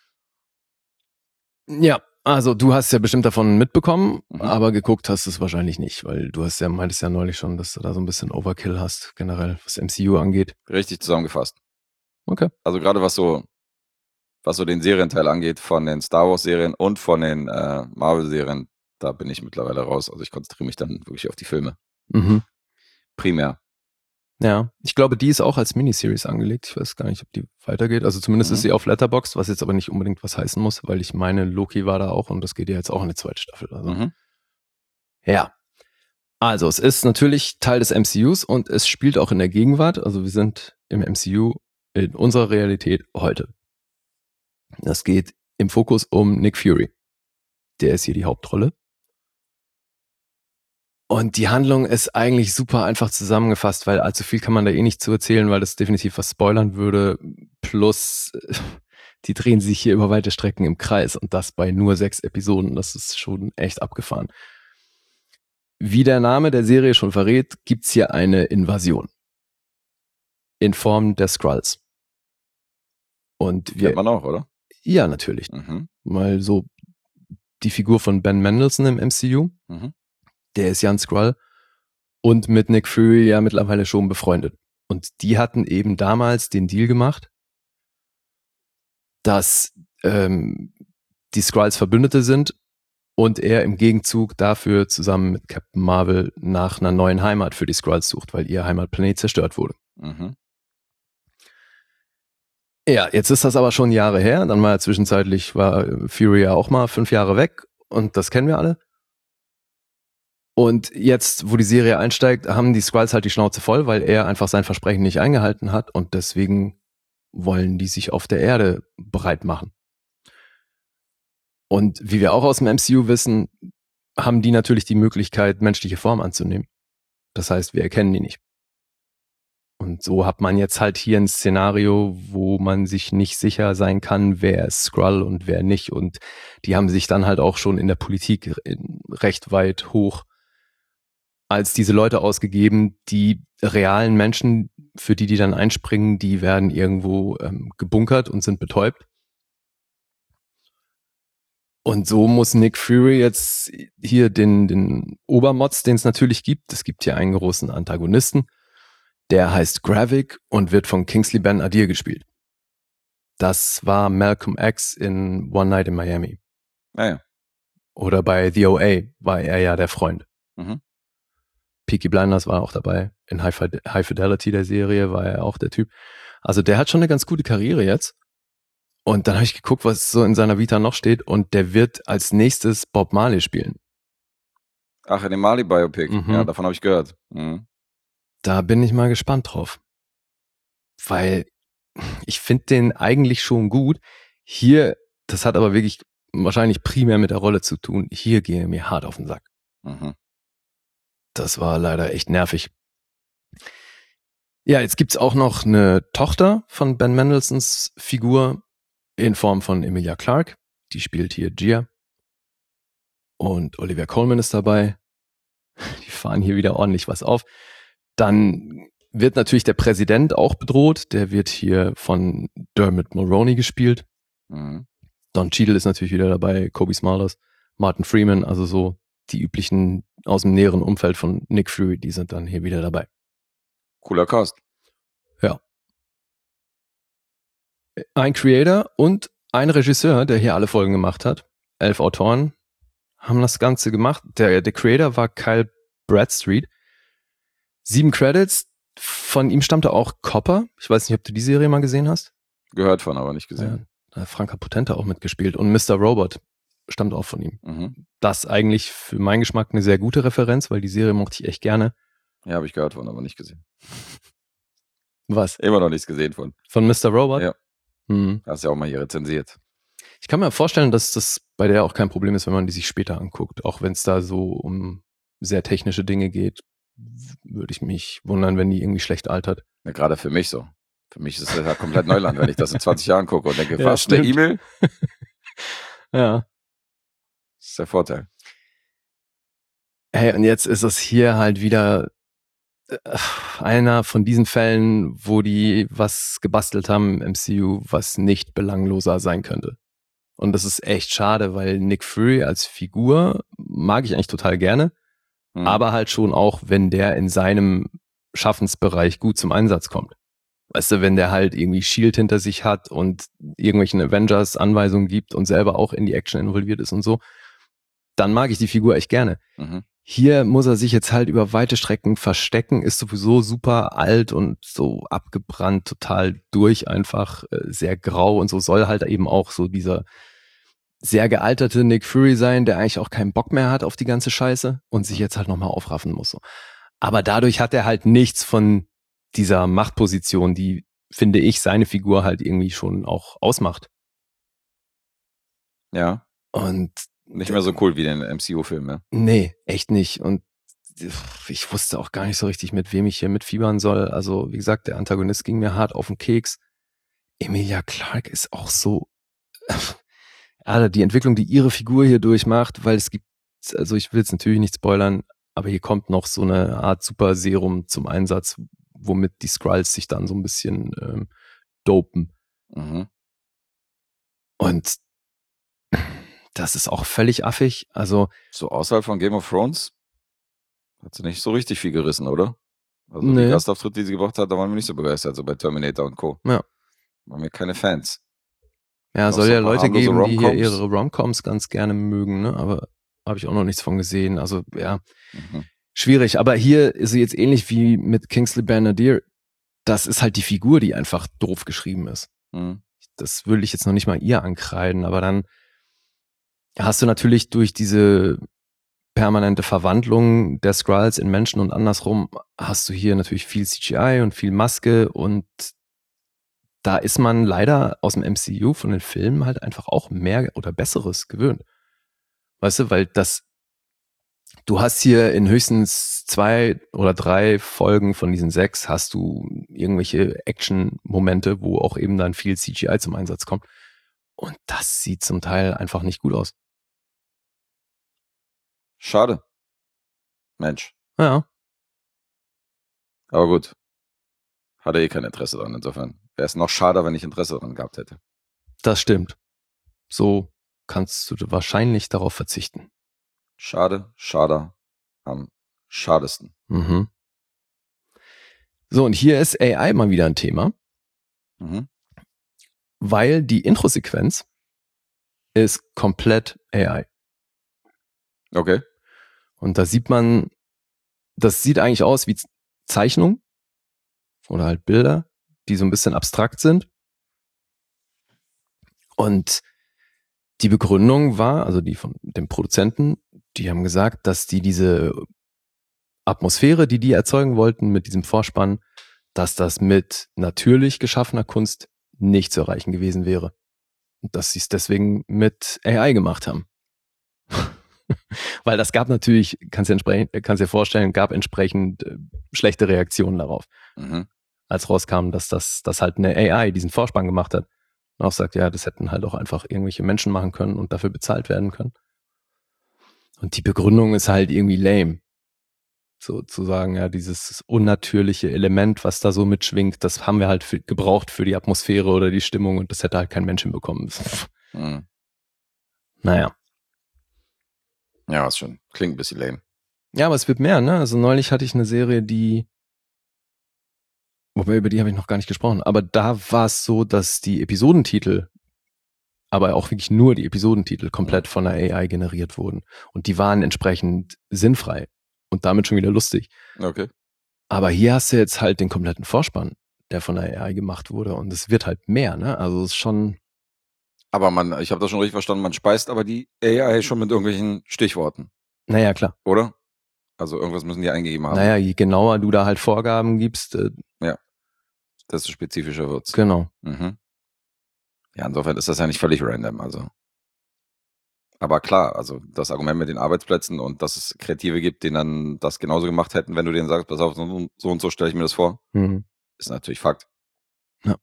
Ja, also du hast ja bestimmt davon mitbekommen, mhm. aber geguckt hast du es wahrscheinlich nicht, weil du hast ja, meintest ja neulich schon, dass du da so ein bisschen Overkill hast, generell, was M C U angeht. Richtig zusammengefasst. Okay. Also gerade was so, was so den Serienteil angeht, von den Star Wars Serien und von den äh, Marvel Serien, da bin ich mittlerweile raus. Also ich konzentriere mich dann wirklich auf die Filme. Mhm. Primär. Ja, ich glaube, die ist auch als Miniseries angelegt. Ich weiß gar nicht, ob die weitergeht. Also zumindest mhm. ist sie auf Letterboxd, was jetzt aber nicht unbedingt was heißen muss, weil ich meine, Loki war da auch und das geht ja jetzt auch in die zweite Staffel. Also. Mhm. Ja. Also es ist natürlich Teil des M C Us und es spielt auch in der Gegenwart. Also wir sind im M C U in unserer Realität heute. Das geht im Fokus um Nick Fury. Der ist hier die Hauptrolle. Und die Handlung ist eigentlich super einfach zusammengefasst, weil allzu viel kann man da eh nicht zu erzählen, weil das definitiv was spoilern würde. Plus, die drehen sich hier über weite Strecken im Kreis und das bei nur sechs Episoden. Das ist schon echt abgefahren. Wie der Name der Serie schon verrät, gibt's hier eine Invasion. In Form der Skrulls. Und wir, kennt man auch, oder? Ja, natürlich. Mhm. Mal so die Figur von Ben Mendelsohn im M C U. Mhm. Der ist ja ein Skrull und mit Nick Fury ja mittlerweile schon befreundet. Und die hatten eben damals den Deal gemacht, dass ähm, die Skrulls Verbündete sind und er im Gegenzug dafür zusammen mit Captain Marvel nach einer neuen Heimat für die Skrulls sucht, weil ihr Heimatplanet zerstört wurde. Mhm. Ja, jetzt ist das aber schon Jahre her. Dann war zwischenzeitlich war Fury ja auch mal fünf Jahre weg und das kennen wir alle. Und jetzt, wo die Serie einsteigt, haben die Skrulls halt die Schnauze voll, weil er einfach sein Versprechen nicht eingehalten hat und deswegen wollen die sich auf der Erde bereit machen. Und wie wir auch aus dem M C U wissen, haben die natürlich die Möglichkeit, menschliche Form anzunehmen. Das heißt, wir erkennen die nicht. Und so hat man jetzt halt hier ein Szenario, wo man sich nicht sicher sein kann, wer ist Skrull und wer nicht. Und die haben sich dann halt auch schon in der Politik recht weit hoch als diese Leute ausgegeben, die realen Menschen, für die die dann einspringen, die werden irgendwo ähm, gebunkert und sind betäubt. Und so muss Nick Fury jetzt hier den, den Obermods, den es natürlich gibt, es gibt hier einen großen Antagonisten, der heißt Gravik und wird von Kingsley Ben-Adir gespielt. Das war Malcolm X in One Night in Miami. Ah ja. Oder bei The O A war er ja der Freund. Mhm. Peaky Blinders war er auch dabei. In High, High Fidelity der Serie war er auch der Typ. Also der hat schon eine ganz gute Karriere jetzt. Und dann habe ich geguckt, was so in seiner Vita noch steht. Und der wird als nächstes Bob Marley spielen. Ach, in dem Marley-Biopic. Mhm. Ja, davon habe ich gehört. Mhm. Da bin ich mal gespannt drauf. Weil ich finde den eigentlich schon gut. Hier, das hat aber wirklich wahrscheinlich primär mit der Rolle zu tun. Hier gehe er mir hart auf den Sack. Mhm. Das war leider echt nervig. Ja, jetzt gibt's auch noch eine Tochter von Ben Mendelsohns Figur in Form von Emilia Clarke. Die spielt hier Gia. Und Olivia Colman ist dabei. Die fahren hier wieder ordentlich was auf. Dann wird natürlich der Präsident auch bedroht. Der wird hier von Dermot Mulroney gespielt. Mhm. Don Cheadle ist natürlich wieder dabei. Kobe Smulders, Martin Freeman, also so die üblichen aus dem näheren Umfeld von Nick Fury, die sind dann hier wieder dabei. Cooler Cast. Ja. Ein Creator und ein Regisseur, der hier alle Folgen gemacht hat. Elf Autoren haben das Ganze gemacht. Der, der Creator war Kyle Bradstreet. Sieben Credits. Von ihm stammte auch Copper. Ich weiß nicht, ob du die Serie mal gesehen hast. Gehört von, aber nicht gesehen. Ja, da hat Franka Potente auch mitgespielt. Und Mister Robot stammt auch von ihm. Mhm. Das eigentlich für meinen Geschmack eine sehr gute Referenz, weil die Serie mochte ich echt gerne. Ja, habe ich gehört von, aber nicht gesehen. Was? Immer noch nichts gesehen von. Von Mister Robot? Ja. Hm. Hast ja auch mal hier rezensiert. Ich kann mir vorstellen, dass das bei der auch kein Problem ist, wenn man die sich später anguckt. Auch wenn es da so um sehr technische Dinge geht, würde ich mich wundern, wenn die irgendwie schlecht altert. Ja, gerade für mich so. Für mich ist das ja komplett Neuland, wenn ich das in zwanzig Jahren gucke und denke, Ja, was, eine stimmt. E-Mail? Ja. Das ist der Vorteil. Hey, und jetzt ist es hier halt wieder äh, einer von diesen Fällen, wo die was gebastelt haben im M C U, was nicht belangloser sein könnte. Und das ist echt schade, weil Nick Fury als Figur mag ich eigentlich total gerne, Mhm. aber halt schon auch, wenn der in seinem Schaffensbereich gut zum Einsatz kommt. Weißt du, wenn der halt irgendwie Shield hinter sich hat und irgendwelchen Avengers Anweisungen gibt und selber auch in die Action involviert ist und so, dann mag ich die Figur echt gerne. Mhm. Hier muss er sich jetzt halt über weite Strecken verstecken, ist sowieso super alt und so abgebrannt, total durch einfach, äh, sehr grau und so soll halt eben auch so dieser sehr gealterte Nick Fury sein, der eigentlich auch keinen Bock mehr hat auf die ganze Scheiße und sich jetzt halt nochmal aufraffen muss. So. Aber dadurch hat er halt nichts von dieser Machtposition, die, finde ich, seine Figur halt irgendwie schon auch ausmacht. Ja, Und nicht mehr so cool wie in den M C U-Filmen, ne? nee, echt nicht. Und ich wusste auch gar nicht so richtig, mit wem ich hier mitfiebern soll. Also, wie gesagt, der Antagonist ging mir hart auf den Keks. Emilia Clarke ist auch so, also die Entwicklung, die ihre Figur hier durchmacht, weil es gibt, also ich will jetzt natürlich nicht spoilern, aber hier kommt noch so eine Art Super Serum zum Einsatz, womit die Skrulls sich dann so ein bisschen ähm, dopen. Mhm. Und das ist auch völlig affig. Also So außerhalb von Game of Thrones hat sie nicht so richtig viel gerissen, oder? Also Nee. die Gastauftritte, die sie gebracht hat, da waren wir nicht so begeistert, so bei Terminator und Co. Ja. Waren wir keine Fans. ja, Noch soll so ja ein paar Leute harmlose geben, die hier Rom-Coms? ihre Romcoms ganz gerne mögen, ne? Aber habe ich auch noch nichts von gesehen. Also ja, Mhm. schwierig. Aber hier ist sie jetzt ähnlich wie mit Kingsley Ben-Adir. Das ist halt die Figur, die einfach doof geschrieben ist. Mhm. Das würde ich jetzt noch nicht mal ihr ankreiden, aber dann hast du natürlich durch diese permanente Verwandlung der Skrulls in Menschen und andersrum hast du hier natürlich viel C G I und viel Maske und da ist man leider aus dem M C U von den Filmen halt einfach auch mehr oder Besseres gewöhnt. Weißt du, weil das, du hast hier in höchstens zwei oder drei Folgen von diesen sechs hast du irgendwelche Action-Momente, wo auch eben dann viel C G I zum Einsatz kommt. Und das sieht zum Teil einfach nicht gut aus. Schade. Mensch. Ja, Aber gut. Hatte eh kein Interesse daran, insofern. Wäre es noch schade, wenn ich Interesse daran gehabt hätte. das stimmt. So kannst du wahrscheinlich darauf verzichten. Schade, schade, am schadesten. Mhm. So, und hier ist A I mal wieder ein Thema, Mhm. weil die Intro-Sequenz ist komplett A I. Okay. Und da sieht man das sieht eigentlich aus wie Zeichnung oder halt Bilder, die so ein bisschen abstrakt sind. Und die Begründung war, also die von dem Produzenten, die haben gesagt, dass die diese Atmosphäre, die die erzeugen wollten mit diesem Vorspann, dass das mit natürlich geschaffener Kunst nicht zu erreichen gewesen wäre. Und dass sie es deswegen mit A I gemacht haben. Weil das gab natürlich, kannst du dir, kannst dir vorstellen, gab entsprechend äh, schlechte Reaktionen darauf. Mhm. Als rauskam, dass das dass halt eine A I diesen Vorspann gemacht hat. Und auch sagt, ja, das hätten halt auch einfach irgendwelche Menschen machen können und dafür bezahlt werden können. Und die Begründung ist halt irgendwie lame. So zu sagen, ja, dieses unnatürliche Element, was da so mitschwingt, das haben wir halt für, gebraucht für die Atmosphäre oder die Stimmung und das hätte halt kein Mensch hinbekommen. Mhm. Naja. Ja, ist schon. Klingt ein bisschen lame. Ja, aber es wird mehr, ne? Also neulich hatte ich eine Serie, die, wobei über die habe ich noch gar nicht gesprochen, aber da war es so, dass die Episodentitel, aber auch wirklich nur die Episodentitel komplett von der A I generiert wurden. Und die waren entsprechend sinnfrei und damit schon wieder lustig. Okay. Aber hier hast du jetzt halt den kompletten Vorspann, der von der A I gemacht wurde und es wird halt mehr, ne? Also es ist schon... Aber man, ich habe das schon richtig verstanden, man speist aber die A I schon mit irgendwelchen Stichworten. Naja, klar. Oder? Also irgendwas müssen die eingegeben haben. Naja, je genauer du da halt Vorgaben gibst. Äh, ja, desto spezifischer wird's. Genau. Mhm. Ja, insofern ist das ja nicht völlig random, also. Aber klar, also das Argument mit den Arbeitsplätzen und dass es Kreative gibt, die dann das genauso gemacht hätten, wenn du denen sagst, pass auf, so, so und so stelle ich mir das vor, mhm. ist natürlich Fakt. Ja.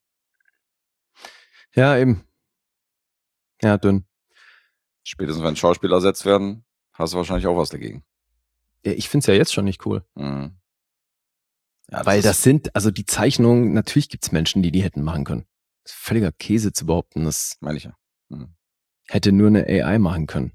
Ja, eben. Ja, dünn. Spätestens wenn Schauspieler ersetzt werden, hast du wahrscheinlich auch was dagegen. Ja, ich find's ja jetzt schon nicht cool. Mhm. Ja, das Weil ist- das sind, also die Zeichnungen, natürlich gibt's Menschen, die die hätten machen können. Das ist völliger Käse zu behaupten, das Meine ich ja. Mhm. hätte nur eine A I machen können.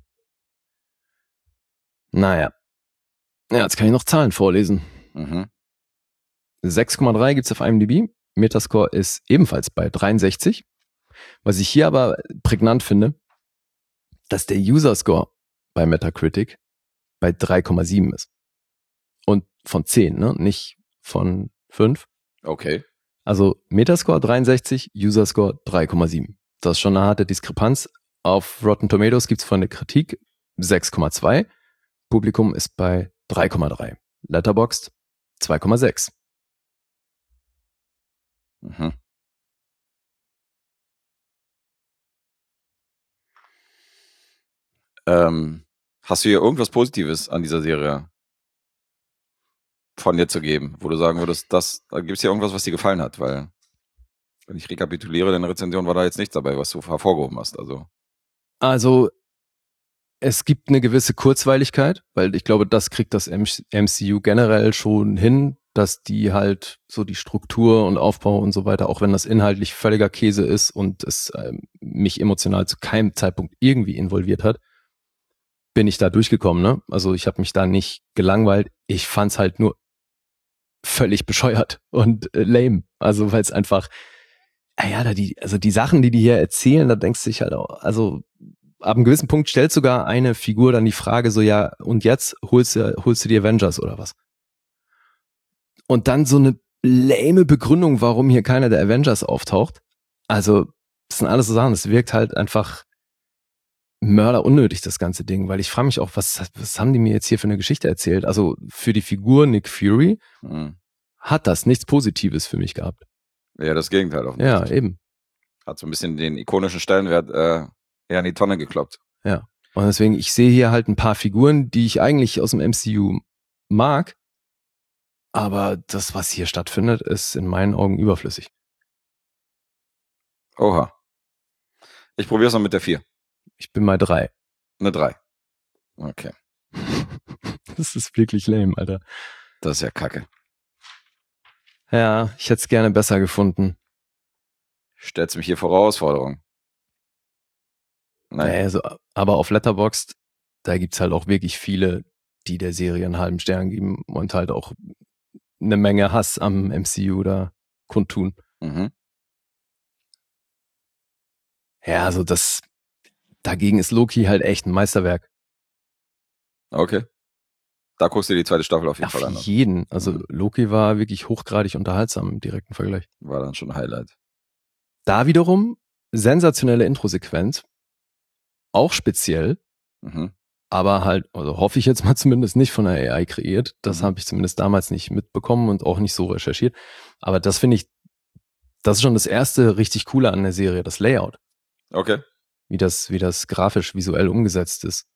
Naja. Ja, jetzt kann ich noch Zahlen vorlesen. Mhm. sechs Komma drei gibt's auf IMDb. Metascore ist ebenfalls bei dreiundsechzig. Was ich hier aber prägnant finde, dass der User-Score bei Metacritic bei drei Komma sieben ist. Und von zehn, ne? Nicht von fünf. Okay. Also Metascore dreiundsechzig, User-Score drei Komma sieben. Das ist schon eine harte Diskrepanz. Auf Rotten Tomatoes gibt's von der Kritik sechs Komma zwei. Publikum ist bei drei Komma drei. Letterboxd zwei Komma sechs. Mhm. Ähm, hast du hier irgendwas Positives an dieser Serie von dir zu geben, wo du sagen würdest, das, da gibt es hier irgendwas, was dir gefallen hat? Weil, wenn ich rekapituliere, deine Rezension war da jetzt nichts dabei, was du hervorgehoben hast. Also, Also es gibt eine gewisse Kurzweiligkeit, weil ich glaube, das kriegt das M C U generell schon hin, dass die halt so die Struktur und Aufbau und so weiter, auch wenn das inhaltlich völliger Käse ist und es ähm, mich emotional zu keinem Zeitpunkt irgendwie involviert hat, bin ich da durchgekommen, ne? Also ich habe mich da nicht gelangweilt. Ich fand's halt nur völlig bescheuert und äh, lame. Also weil es einfach, ah ja, da die, also die Sachen, die die hier erzählen, da denkst du dich halt auch, also ab einem gewissen Punkt stellt sogar eine Figur dann die Frage so, ja, und jetzt holst du, holst du die Avengers oder was? Und dann so eine lame Begründung, warum hier keiner der Avengers auftaucht. Also, das sind alles so Sachen, es wirkt halt einfach Mörder unnötig, das ganze Ding, weil ich frage mich auch, was, was haben die mir jetzt hier für eine Geschichte erzählt? Also, für die Figur Nick Fury mhm. hat das nichts Positives für mich gehabt. ja, das Gegenteil Ja, offensichtlich. eben. Hat so ein bisschen den ikonischen Stellenwert äh, eher in die Tonne gekloppt. Ja. Und deswegen, ich sehe hier halt ein paar Figuren, die ich eigentlich aus dem M C U mag, aber das, was hier stattfindet, ist in meinen Augen überflüssig. Oha. Ich probiere es noch mit der vier. Ich bin mal drei. Eine drei. Okay. Das ist wirklich lame, Alter. Das ist ja kacke. Ja, ich hätte es gerne besser gefunden. Stellst mich hier vor Herausforderung. Nein. Nee, also, aber auf Letterboxd, da gibt's halt auch wirklich viele, die der Serie einen halben Stern geben und halt auch eine Menge Hass am M C U da kundtun. Mhm. Ja, also das, dagegen ist Loki halt echt ein Meisterwerk. Okay. Da guckst du dir die zweite Staffel auf jeden Auf Fall an. jeden. Also Mhm. Loki war wirklich hochgradig unterhaltsam im direkten Vergleich. War dann schon ein Highlight. Da wiederum sensationelle Introsequenz. Auch speziell, Mhm. aber halt, also hoffe ich jetzt mal zumindest nicht von der A I kreiert. Das Mhm. habe ich zumindest damals nicht mitbekommen und auch nicht so recherchiert. Aber das finde ich, das ist schon das erste richtig Coole an der Serie, das Layout. Okay. Wie das, wie das grafisch, visuell umgesetzt ist.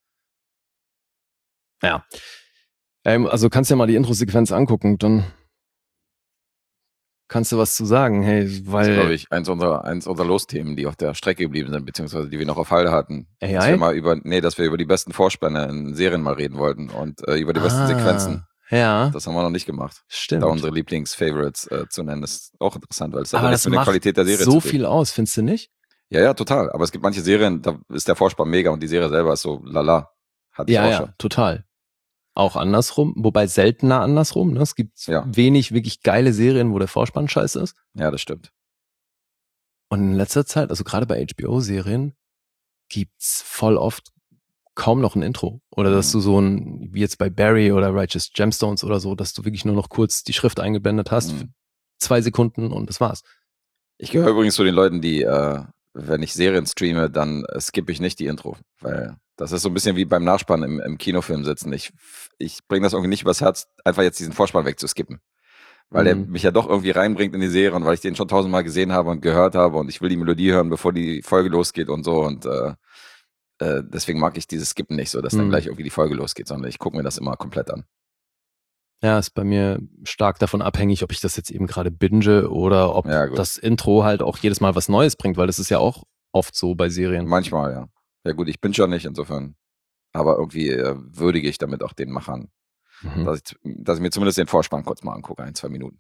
Ja. Ähm, also kannst ja mal die Intro-Sequenz angucken, dann kannst du was zu sagen. Hey, Das ist, weil glaube ich, eins unserer, eins unserer Losthemen, die auf der Strecke geblieben sind, beziehungsweise die wir noch auf Halde hatten. A I? Dass wir mal über, nee, dass wir über die besten Vorspänne in Serien mal reden wollten und äh, über die besten ah, Sequenzen. Ja, Das haben wir noch nicht gemacht. stimmt. Da unsere Lieblings-Favorites äh, zu nennen, ist auch interessant, weil es Aber hat das nichts mit der macht Qualität der Serie so zu tun. viel aus, findest du nicht? Ja, ja, total. Aber es gibt manche Serien, da ist der Vorspann mega und die Serie selber ist so lala. Hatte ich Ja, auch ja, schon. total. Auch andersrum, wobei seltener andersrum. Ne? Es gibt Ja. wenig wirklich geile Serien, wo der Vorspann scheiße ist. Ja, das stimmt. Und in letzter Zeit, also gerade bei H B O-Serien, gibt's voll oft kaum noch ein Intro. Oder dass Mhm. du so ein, wie jetzt bei Barry oder Righteous Gemstones oder so, dass du wirklich nur noch kurz die Schrift eingeblendet hast, für Mhm. zwei Sekunden und das war's. Ich gehöre übrigens zu den Leuten, die, äh, wenn ich Serien streame, dann äh, skippe ich nicht die Intro. Weil das ist so ein bisschen wie beim Nachspann im, im Kinofilm sitzen. Ich, ich bringe das irgendwie nicht übers Herz, einfach jetzt diesen Vorspann wegzuskippen. Weil der Mhm. mich ja doch irgendwie reinbringt in die Serie und weil ich den schon tausendmal gesehen habe und gehört habe und ich will die Melodie hören, bevor die Folge losgeht und so. Und äh, äh, deswegen mag ich dieses Skippen nicht so, dass dann Mhm. gleich irgendwie die Folge losgeht, sondern ich gucke mir das immer komplett an. Ja, ist bei mir stark davon abhängig, ob ich das jetzt eben gerade binge oder ob Ja, gut. das Intro halt auch jedes Mal was Neues bringt, weil das ist ja auch oft so bei Serien. Manchmal, ja. Ja gut, ich bin schon nicht insofern. Aber irgendwie äh, würdige ich damit auch den Machern, Mhm. dass, ich, dass ich mir zumindest den Vorspann kurz mal angucke, ein, zwei Minuten.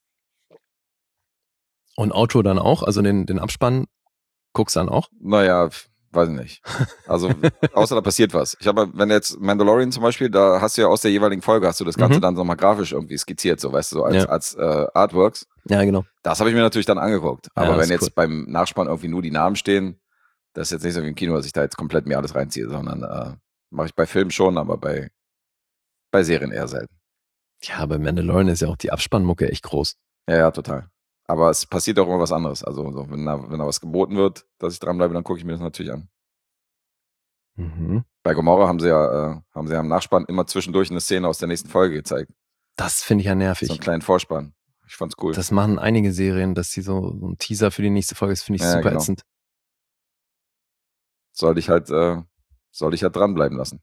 Und Outro dann auch, also den, den Abspann guckst dann auch? Naja, f- weiß ich nicht. Also, außer da passiert was. Ich habe, wenn jetzt Mandalorian zum Beispiel, da hast du ja aus der jeweiligen Folge, hast du das Ganze Mhm. dann nochmal grafisch irgendwie skizziert, so weißt du, so als, Ja. als äh, Artworks. Ja, genau. Das habe ich mir natürlich dann angeguckt. Ja, Aber das wenn ist jetzt beim Nachspann irgendwie nur die Namen stehen, das ist jetzt nicht so wie im Kino, dass ich da jetzt komplett mir alles reinziehe, sondern äh, mache ich bei Filmen schon, aber bei, bei Serien eher selten. Ja, bei Mandalorian ist ja auch die Abspannmucke echt groß. Ja, ja, total. Aber es passiert auch immer was anderes. Also, so, wenn, da, wenn da was geboten wird, dass ich dranbleibe, dann gucke ich mir das natürlich an. Mhm. Bei Gomorra haben sie ja, äh, haben sie ja im Nachspann immer zwischendurch eine Szene aus der nächsten Folge gezeigt. Das finde ich ja So nervig. einen kleinen Vorspann. Ich fand's cool. Das machen einige Serien, dass sie so, so einen Teaser für die nächste Folge ist, finde ich Ja, super genau. ätzend. Sollte ich halt, äh, sollte ich halt dranbleiben lassen.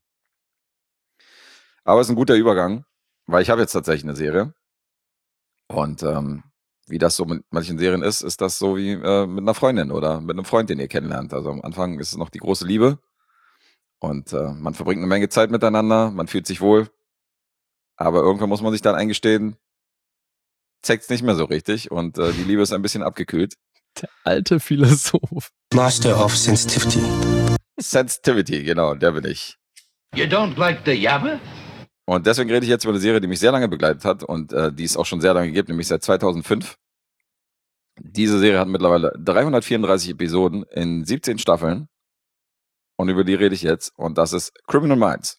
Aber es ist ein guter Übergang, weil ich habe jetzt tatsächlich eine Serie. Und ähm, wie das so mit manchen Serien ist, ist das so wie äh, mit einer Freundin oder mit einem Freund, den ihr kennenlernt. Also am Anfang ist es noch die große Liebe und äh, man verbringt eine Menge Zeit miteinander, man fühlt sich wohl, aber irgendwann muss man sich dann eingestehen, zeigt's nicht mehr so richtig und äh, die Liebe ist ein bisschen abgekühlt. Der alte Philosoph. Master of Sensitivity. Sensitivity, genau, der bin ich. You don't like the Yabba? Und deswegen rede ich jetzt über eine Serie, die mich sehr lange begleitet hat und äh, die es auch schon sehr lange gibt, nämlich seit zweitausendfünf. Diese Serie hat mittlerweile dreihundertvierunddreißig Episoden in siebzehn Staffeln und über die rede ich jetzt und das ist Criminal Minds.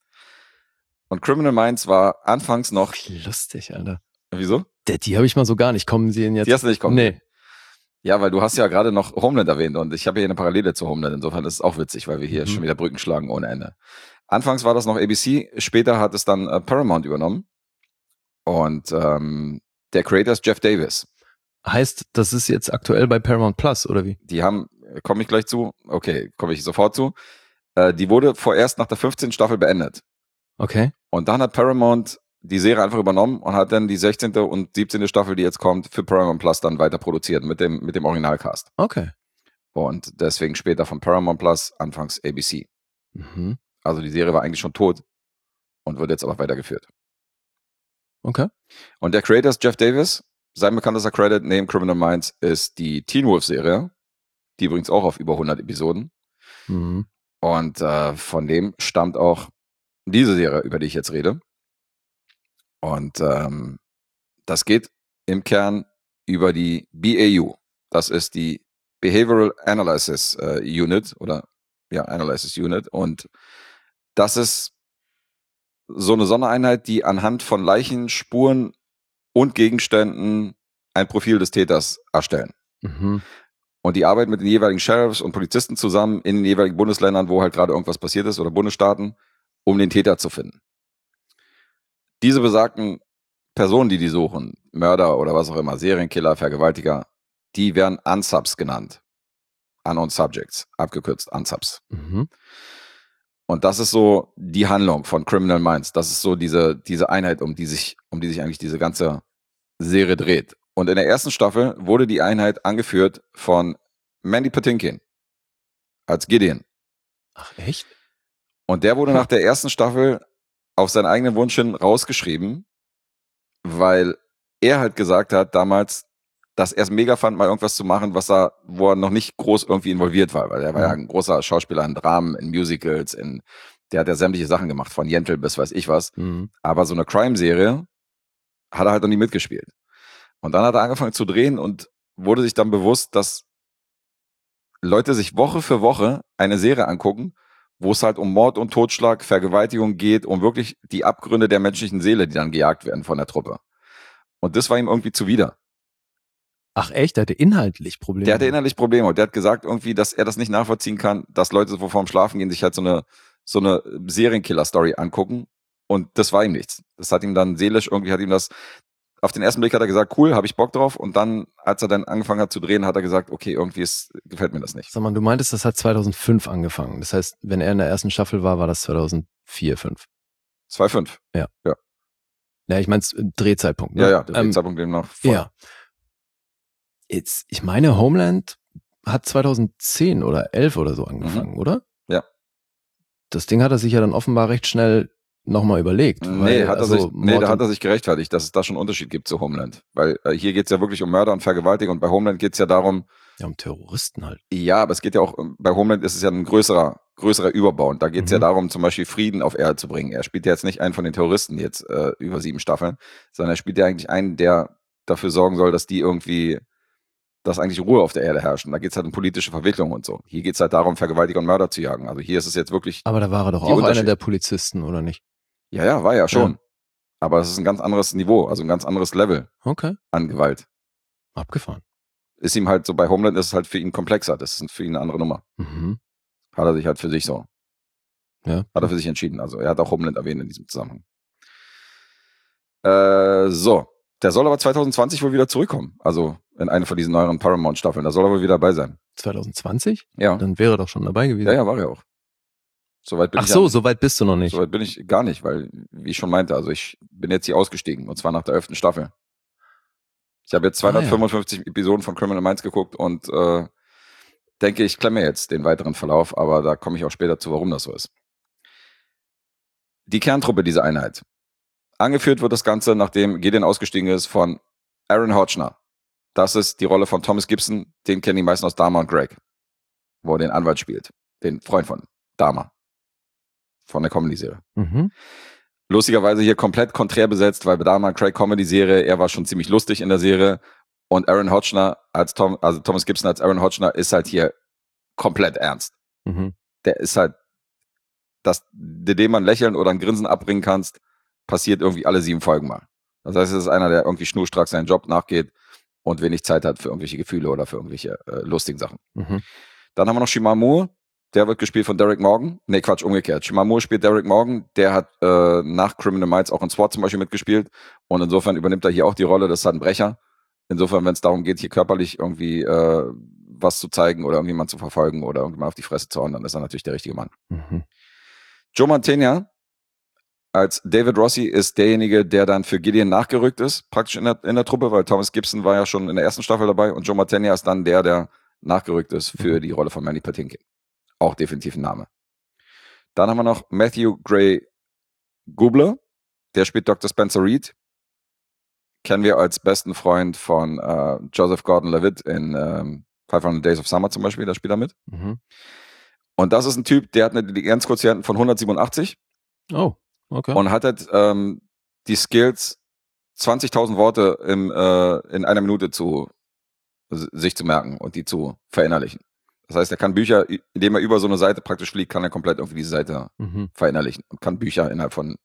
Und Criminal Minds war anfangs noch... Wie lustig, Alter. Wieso? Der, die habe ich mal so gar nicht. Kommen sie denn jetzt? Die hast du nicht kommen. Nee. Ja, weil du hast ja gerade noch Homeland erwähnt und ich habe hier eine Parallele zu Homeland. Insofern ist es auch witzig, weil wir hier Mhm. schon wieder Brücken schlagen ohne Ende. Anfangs war das noch A B C, später hat es dann äh, Paramount übernommen. Und ähm, der Creator ist Jeff Davis. Heißt, das ist jetzt aktuell bei Paramount Plus, oder wie? Die haben, komme ich gleich zu, okay, komme ich sofort zu. Äh, die wurde vorerst nach der fünfzehnten Staffel beendet. Okay. Und dann hat Paramount die Serie einfach übernommen und hat dann die sechzehnte und siebzehnte Staffel, die jetzt kommt, für Paramount Plus dann weiter produziert mit dem, mit dem Originalcast. Okay. Und deswegen später von Paramount Plus, anfangs A B C. Mhm. Also die Serie war eigentlich schon tot und wird jetzt aber weitergeführt. Okay. Und der Creator ist Jeff Davis. Sein bekanntester Credit neben Criminal Minds ist die Teen Wolf Serie. Die übrigens auch auf über hundert Episoden. Mhm. Und äh, von dem stammt auch diese Serie, über die ich jetzt rede. Und ähm, das geht im Kern über die B A U. Das ist die Behavioral Analysis äh, Unit oder ja, Analysis Unit. Und das ist so eine Sondereinheit, die anhand von Leichen, Spuren und Gegenständen ein Profil des Täters erstellen. Mhm. Und die arbeiten mit den jeweiligen Sheriffs und Polizisten zusammen in den jeweiligen Bundesländern, wo halt gerade irgendwas passiert ist oder Bundesstaaten, um den Täter zu finden. Diese besagten Personen, die die suchen, Mörder oder was auch immer, Serienkiller, Vergewaltiger, die werden Unsubs genannt. Unknown Subjects, abgekürzt Unsubs. Mhm. Und das ist so die Handlung von Criminal Minds. Das ist so diese, diese Einheit, um die sich, um die sich eigentlich diese ganze Serie dreht. Und in der ersten Staffel wurde die Einheit angeführt von Mandy Patinkin als Gideon. Ach, echt? Und der wurde nach der ersten Staffel auf seinen eigenen Wunsch hin rausgeschrieben, weil er halt gesagt hat damals, dass er es mega fand, mal irgendwas zu machen, was er, wo er noch nicht groß irgendwie involviert war, weil er war ja ein großer Schauspieler in Dramen, in Musicals, in, der hat ja sämtliche Sachen gemacht, von Yentl bis weiß ich was. Mhm. Aber so eine Crime-Serie hat er halt noch nie mitgespielt. Und dann hat er angefangen zu drehen und wurde sich dann bewusst, dass Leute sich Woche für Woche eine Serie angucken, wo es halt um Mord und Totschlag, Vergewaltigung geht, um wirklich die Abgründe der menschlichen Seele, die dann gejagt werden von der Truppe. Und das war ihm irgendwie zuwider. Ach echt? Der hatte inhaltlich Probleme? Der hatte inhaltlich Probleme und der hat gesagt irgendwie, dass er das nicht nachvollziehen kann, dass Leute so vorm Schlafen gehen, sich halt so eine, so eine Serienkiller-Story angucken und das war ihm nichts. Das hat ihm dann seelisch, irgendwie hat ihm das, auf den ersten Blick hat er gesagt, cool, habe ich Bock drauf und dann, als er dann angefangen hat zu drehen, hat er gesagt, okay, irgendwie ist, gefällt mir das nicht. Sag mal, du meintest, das hat zweitausendfünf angefangen. Das heißt, wenn er in der ersten Staffel war, war das zweitausendvier, fünf. zwei Komma fünf. Ja. Ja. Ja, ich mein's Drehzeitpunkt. Ne? Ja, ja, der ähm, Zeitpunkt demnach voll. Ja. Jetzt, ich meine, Homeland hat zweitausendzehn oder elf oder so angefangen, Mhm. oder? Ja. Das Ding hat er sich ja dann offenbar recht schnell nochmal überlegt. Nee, weil, hat er also sich, nee, Mord da hat und- er sich gerechtfertigt, dass es da schon einen Unterschied gibt zu Homeland. Weil äh, hier geht's ja wirklich um Mörder und Vergewaltigung und bei Homeland geht's ja darum, Ja, um Terroristen halt. ja, aber es geht ja auch, bei Homeland ist es ja ein größerer, größerer Überbau. Und da geht's Mhm. ja darum, zum Beispiel Frieden auf Erde zu bringen. Er spielt ja jetzt nicht einen von den Terroristen jetzt äh, über sieben Staffeln, sondern er spielt ja eigentlich einen, der dafür sorgen soll, dass die irgendwie, dass eigentlich Ruhe auf der Erde herrscht. Und da geht's halt um politische Verwicklung und so. Hier geht's halt darum, Vergewaltiger und Mörder zu jagen. Also hier ist es jetzt wirklich, Aber da war er doch Die auch einer Unterschied- der Polizisten, oder nicht? ja, ja, war ja schon. Ja. Aber es ist ein ganz anderes Niveau, also ein ganz anderes Level Okay, an Gewalt. abgefahren. Ist ihm halt so, bei Homeland ist es halt für ihn komplexer. Das ist für ihn eine andere Nummer. Mhm. Hat er sich halt für sich so, Ja. hat er für sich entschieden. Also er hat auch Homeland erwähnt in diesem Zusammenhang. Äh, so. Der soll aber zwanzig zwanzig wohl wieder zurückkommen. Also in eine von diesen neueren Paramount-Staffeln. Da soll er wohl wieder dabei sein. zwanzig zwanzig? Ja. Dann wäre er doch schon dabei gewesen. Ja, ja, war er auch. Soweit bin Ach ich so, ja, so weit bist du noch nicht. soweit bin ich gar nicht, weil, wie ich schon meinte, also ich bin jetzt hier ausgestiegen und zwar nach der elften Staffel. Ich habe jetzt zweihundertfünfundfünfzig Episoden von Criminal Minds geguckt und äh, denke, ich klemme jetzt den weiteren Verlauf, aber da komme ich auch später zu, warum das so ist. Die Kerntruppe dieser Einheit. Angeführt wird das Ganze, nachdem Gideon ausgestiegen ist, von Aaron Hotchner. Das ist die Rolle von Thomas Gibson, den kennen die meisten aus Dahmer und Greg, wo er den Anwalt spielt, den Freund von Dahmer, von der Comedy-Serie. Mhm. Lustigerweise hier komplett konträr besetzt, weil bei Dahmer und Craig Comedy-Serie, er war schon ziemlich lustig in der Serie und Aaron Hotchner als Tom, also Thomas Gibson als Aaron Hotchner ist halt hier komplett ernst. Mhm. Der ist halt, dass du dem man lächeln oder ein Grinsen abbringen kannst, passiert irgendwie alle sieben Folgen mal. Das heißt, es ist einer, der irgendwie schnurstracks seinen Job nachgeht und wenig Zeit hat für irgendwelche Gefühle oder für irgendwelche äh, lustigen Sachen. Mhm. Dann haben wir noch Shimar Moore, der wird gespielt von Derek Morgan. Nee, Quatsch, umgekehrt. Shimar Moore spielt Derek Morgan, der hat äh, nach Criminal Minds auch in SWAT zum Beispiel mitgespielt und insofern übernimmt er hier auch die Rolle, das ist halt ein Brecher. Insofern, wenn es darum geht, hier körperlich irgendwie äh, was zu zeigen oder irgendjemand zu verfolgen oder irgendjemand auf die Fresse zu hauen, dann ist er natürlich der richtige Mann. Mhm. Joe Mantegna als David Rossi ist derjenige, der dann für Gideon nachgerückt ist, praktisch in der, in der Truppe, weil Thomas Gibson war ja schon in der ersten Staffel dabei und Joe Mantegna ist dann der, der nachgerückt ist für Mhm. die Rolle von Mandy Patinkin. Auch definitiv ein Name. Dann haben wir noch Matthew Gray Gubler, der spielt Doktor Spencer Reed. Kennen wir als besten Freund von äh, Joseph Gordon-Levitt in ähm, five hundred Days of Summer zum Beispiel, da spielt er mit. Mhm. Und das ist ein Typ, der hat eine Intelligenzquotienten von hundertsiebenundachtzig Oh, okay. und hat halt ähm, die Skills, zwanzigtausend Worte im, äh, in einer Minute zu sich zu merken und die zu verinnerlichen. Das heißt, er kann Bücher, indem er über so eine Seite praktisch fliegt, kann er komplett irgendwie diese Seite Mhm. verinnerlichen und kann Bücher innerhalb von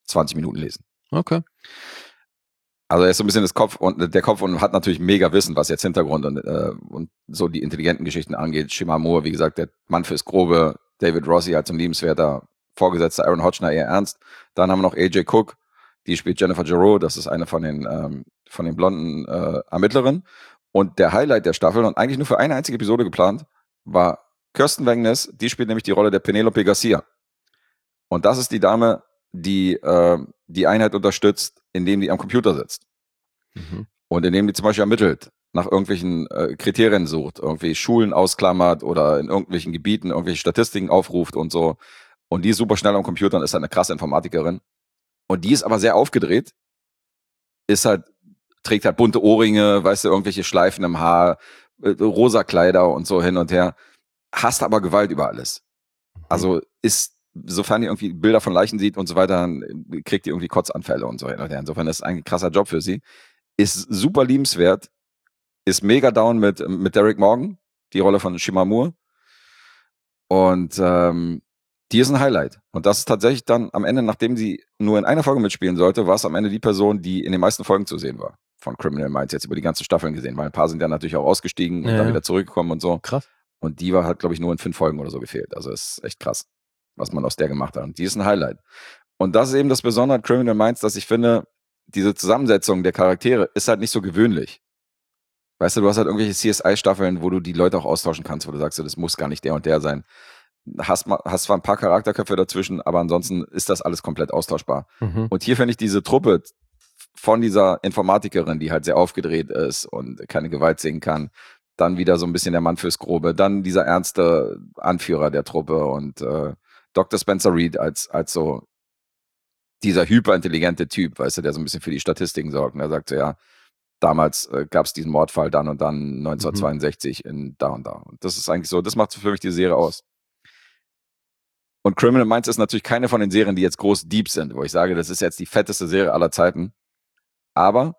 zwanzig Minuten lesen. Okay. Also er ist so ein bisschen das Kopf und der Kopf und hat natürlich mega Wissen, was jetzt Hintergrund und, äh, und so die intelligenten Geschichten angeht. Shimamura, wie gesagt, der Mann fürs Grobe, David Rossi als ein liebenswerter Vorgesetzter, Aaron Hotchner eher ernst. Dann haben wir noch A J Cook, die spielt Jennifer Jarreau, das ist eine von den ähm, von den blonden äh, Ermittlerinnen. Und der Highlight der Staffel, und eigentlich nur für eine einzige Episode geplant, war Kirsten Wengnes, die spielt nämlich die Rolle der Penelope Garcia. Und das ist die Dame, die äh, die Einheit unterstützt, indem die am Computer sitzt. Mhm. Und indem die zum Beispiel ermittelt, nach irgendwelchen äh, Kriterien sucht, irgendwie Schulen ausklammert oder in irgendwelchen Gebieten irgendwelche Statistiken aufruft und so. Und die ist super schnell am Computer und ist halt eine krasse Informatikerin. Und die ist aber sehr aufgedreht, ist halt, trägt halt bunte Ohrringe, weißt du, irgendwelche Schleifen im Haar, äh, rosa Kleider und so hin und her, hasst aber Gewalt über alles. Also ist, sofern die irgendwie Bilder von Leichen sieht und so weiter, dann kriegt die irgendwie Kotzanfälle und so hin und her. Insofern ist es ein krasser Job für sie. Ist super liebenswert, ist mega down mit, mit Derek Morgan, die Rolle von Shimamura. Und ähm, die ist ein Highlight. Und das ist tatsächlich dann am Ende, nachdem sie nur in einer Folge mitspielen sollte, war es am Ende die Person, die in den meisten Folgen zu sehen war. Von Criminal Minds, jetzt über die ganzen Staffeln gesehen, weil ein paar sind ja natürlich auch ausgestiegen und Ja. dann wieder zurückgekommen und so. Krass. Und die war, hat, glaube ich, nur in fünf Folgen oder so gefehlt. Also ist echt krass, was man aus der gemacht hat. Und die ist ein Highlight. Und das ist eben das Besondere an Criminal Minds, dass ich finde, diese Zusammensetzung der Charaktere ist halt nicht so gewöhnlich. Weißt du, du hast halt irgendwelche C S I-Staffeln, wo du die Leute auch austauschen kannst, wo du sagst, das muss gar nicht der und der sein. Hast, mal, hast zwar ein paar Charakterköpfe dazwischen, aber ansonsten ist das alles komplett austauschbar. Mhm. Und hier finde ich diese Truppe von dieser Informatikerin, die halt sehr aufgedreht ist und keine Gewalt sehen kann, dann wieder so ein bisschen der Mann fürs Grobe, dann dieser ernste Anführer der Truppe und äh, Doktor Spencer Reed als, als so dieser hyperintelligente Typ, weißt du, der so ein bisschen für die Statistiken sorgt. Und er sagt so, ja, damals äh, gab es diesen Mordfall dann und dann neunzehnhundertzweiundsechzig mhm. in da und da. Und das ist eigentlich so, das macht für mich die Serie aus. Und Criminal Minds ist natürlich keine von den Serien, die jetzt groß deep sind, wo ich sage, das ist jetzt die fetteste Serie aller Zeiten. Aber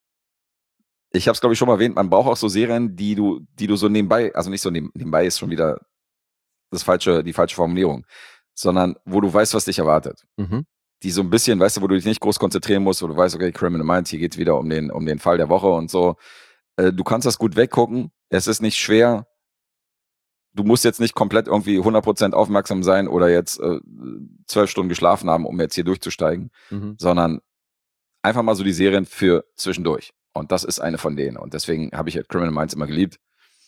ich habe es, glaube ich, schon mal erwähnt, man braucht auch so Serien, die du, die du so nebenbei, also nicht so neben, nebenbei ist schon wieder das falsche, die falsche Formulierung, sondern wo du weißt, was dich erwartet. Mhm. Die so ein bisschen, weißt du, wo du dich nicht groß konzentrieren musst, wo du weißt, okay, Criminal Minds, hier geht's wieder um den, um den Fall der Woche und so. Äh, du kannst das gut weggucken. Es ist nicht schwer. Du musst jetzt nicht komplett irgendwie hundert Prozent aufmerksam sein oder jetzt äh, zwölf Stunden geschlafen haben, um jetzt hier durchzusteigen, Mhm. sondern einfach mal so die Serien für zwischendurch. Und das ist eine von denen. Und deswegen habe ich halt Criminal Minds immer geliebt.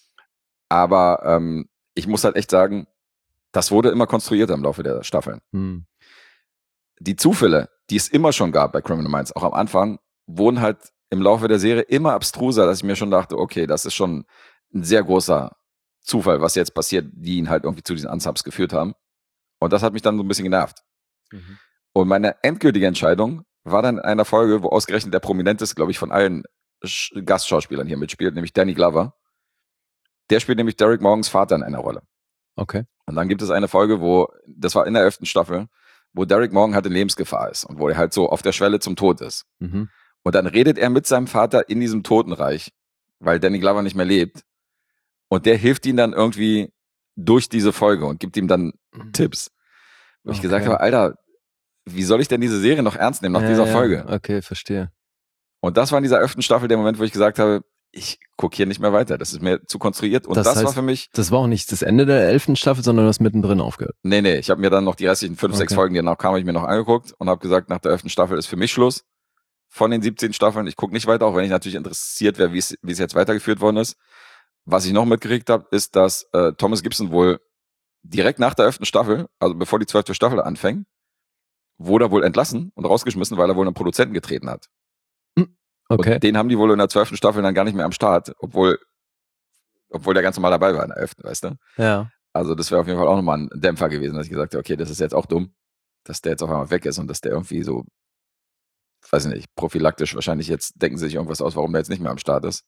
Aber ähm, ich muss halt echt sagen, das wurde immer konstruierter im Laufe der Staffeln. Mhm. Die Zufälle, die es immer schon gab bei Criminal Minds, auch am Anfang, wurden halt im Laufe der Serie immer abstruser, dass ich mir schon dachte, okay, das ist schon ein sehr großer Zufall, was jetzt passiert, die ihn halt irgendwie zu diesen Unsubs geführt haben. Und das hat mich dann so ein bisschen genervt. Mhm. Und meine endgültige Entscheidung war dann in einer Folge, wo ausgerechnet der prominenteste, glaube ich, von allen Sch- Gastschauspielern hier mitspielt, nämlich Danny Glover. Der spielt nämlich Derek Morgans Vater in einer Rolle. Okay. Und dann gibt es eine Folge, wo, das war in der elften Staffel, wo Derek Morgan halt in Lebensgefahr ist und wo er halt so auf der Schwelle zum Tod ist. Mhm. Und dann redet er mit seinem Vater in diesem Totenreich, weil Danny Glover nicht mehr lebt. Und der hilft ihm dann irgendwie durch diese Folge und gibt ihm dann Mhm. Tipps. Wo ich Okay. gesagt habe, Alter, wie soll ich denn diese Serie noch ernst nehmen nach Ja, dieser ja. Folge? Okay, verstehe. Und das war in dieser elften Staffel der Moment, wo ich gesagt habe, ich gucke hier nicht mehr weiter. Das ist mir zu konstruiert. Und Das das, war heißt- für mich, Das war auch nicht das Ende der elften Staffel, sondern du hast mittendrin aufgehört. nee, nee, ich habe mir dann noch die restlichen fünf, sechs Okay. Folgen, die danach kamen, habe ich mir noch angeguckt und habe gesagt, nach der elften Staffel ist für mich Schluss. Von den siebzehn Staffeln, ich gucke nicht weiter, auch wenn ich natürlich interessiert wäre, wie es wie es jetzt weitergeführt worden ist. Was ich noch mitgekriegt habe, ist, dass äh, Thomas Gibson wohl direkt nach der elften Staffel, also bevor die zwölfte Staffel anfängt, wurde er wohl entlassen und rausgeschmissen, weil er wohl einen Produzenten getreten hat. Okay. Und den haben die wohl in der zwölften Staffel dann gar nicht mehr am Start, obwohl, obwohl der ganz normal dabei war in der elften, weißt du? Ja. Also das wäre auf jeden Fall auch nochmal ein Dämpfer gewesen, dass ich gesagt habe, okay, das ist jetzt auch dumm, dass der jetzt auf einmal weg ist und dass der irgendwie so, weiß ich nicht, prophylaktisch wahrscheinlich jetzt denken sie sich irgendwas aus, warum der jetzt nicht mehr am Start ist.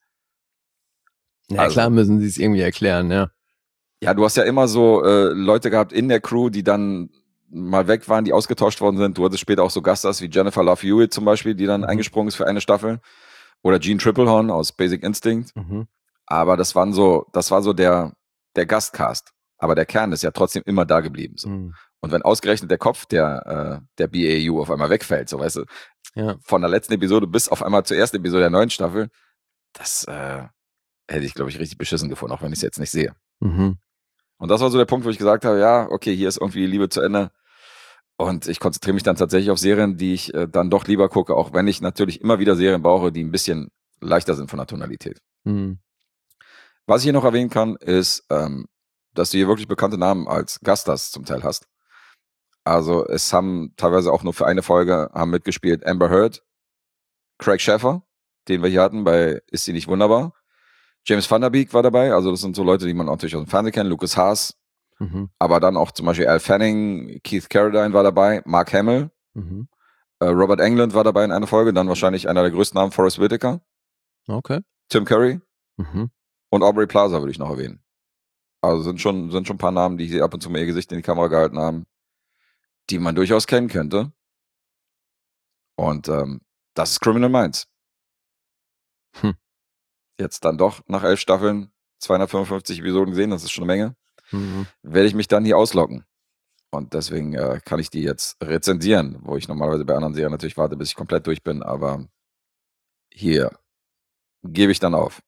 Ja, Also- klar müssen sie es irgendwie erklären, ja. Ja, du hast ja immer so äh, Leute gehabt in der Crew, die dann mal weg waren, die ausgetauscht worden sind. Du hattest später auch so Gaststars wie Jennifer Love Hewitt zum Beispiel, die dann Mhm. eingesprungen ist für eine Staffel. Oder Gene Triplehorn aus Basic Instinct. Mhm. Aber das waren so, das war so der, der Gastcast. Aber der Kern ist ja trotzdem immer da geblieben. So. Mhm. Und wenn ausgerechnet der Kopf der, äh, der B A U auf einmal wegfällt, so weißt du, Ja. von der letzten Episode bis auf einmal zur ersten Episode der neuen Staffel, das äh, hätte ich, glaube ich, richtig beschissen gefunden, auch wenn ich es jetzt nicht sehe. Mhm. Und das war so der Punkt, wo ich gesagt habe, ja, okay, hier ist irgendwie die Liebe zu Ende. Und ich konzentriere mich dann tatsächlich auf Serien, die ich äh, dann doch lieber gucke, auch wenn ich natürlich immer wieder Serien brauche, die ein bisschen leichter sind von der Tonalität. Mhm. Was ich hier noch erwähnen kann, ist, ähm, dass du hier wirklich bekannte Namen als Gaststars zum Teil hast. Also es haben teilweise auch nur für eine Folge haben mitgespielt Amber Heard, Craig Sheffer, den wir hier hatten bei Ist sie nicht wunderbar? James Van Der Beek war dabei, also das sind so Leute, die man natürlich aus dem Fernsehen kennt, Lucas Haas, Mhm. aber dann auch zum Beispiel Al Fanning, Keith Carradine war dabei, Mark Hamill, Mhm. äh, Robert Englund war dabei in einer Folge, dann wahrscheinlich einer der größten Namen, Forrest Whitaker, Okay. Tim Curry Mhm. und Aubrey Plaza würde ich noch erwähnen. Also sind schon, sind schon ein paar Namen, die hier ab und zu mal ihr Gesicht in die Kamera gehalten haben, die man durchaus kennen könnte. Und ähm, das ist Criminal Minds. Hm. Jetzt dann doch nach elf Staffeln, zweihundertfünfundfünfzig Episoden gesehen, das ist schon eine Menge, Mhm. werde ich mich dann hier ausloggen. Und deswegen äh, kann ich die jetzt rezensieren, wo ich normalerweise bei anderen Serien natürlich warte, bis ich komplett durch bin, aber hier gebe ich dann auf.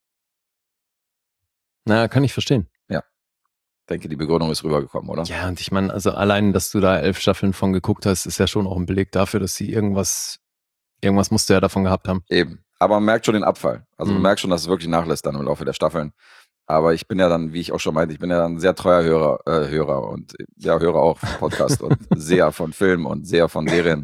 Na, kann ich verstehen. Denke, die Begründung ist rübergekommen, oder? Ja, und ich meine, also allein, dass du da elf Staffeln von geguckt hast, ist ja schon auch ein Beleg dafür, dass sie irgendwas, irgendwas musst du ja davon gehabt haben. Eben. Aber man merkt schon den Abfall. Also du Mhm. merkst schon, dass es wirklich nachlässt dann im Laufe der Staffeln. Aber ich bin ja dann, wie ich auch schon meinte, ich bin ja dann ein sehr treuer Hörer, äh, Hörer und ja, Hörer auch von Podcast und Seher von Filmen und Seher von Serien.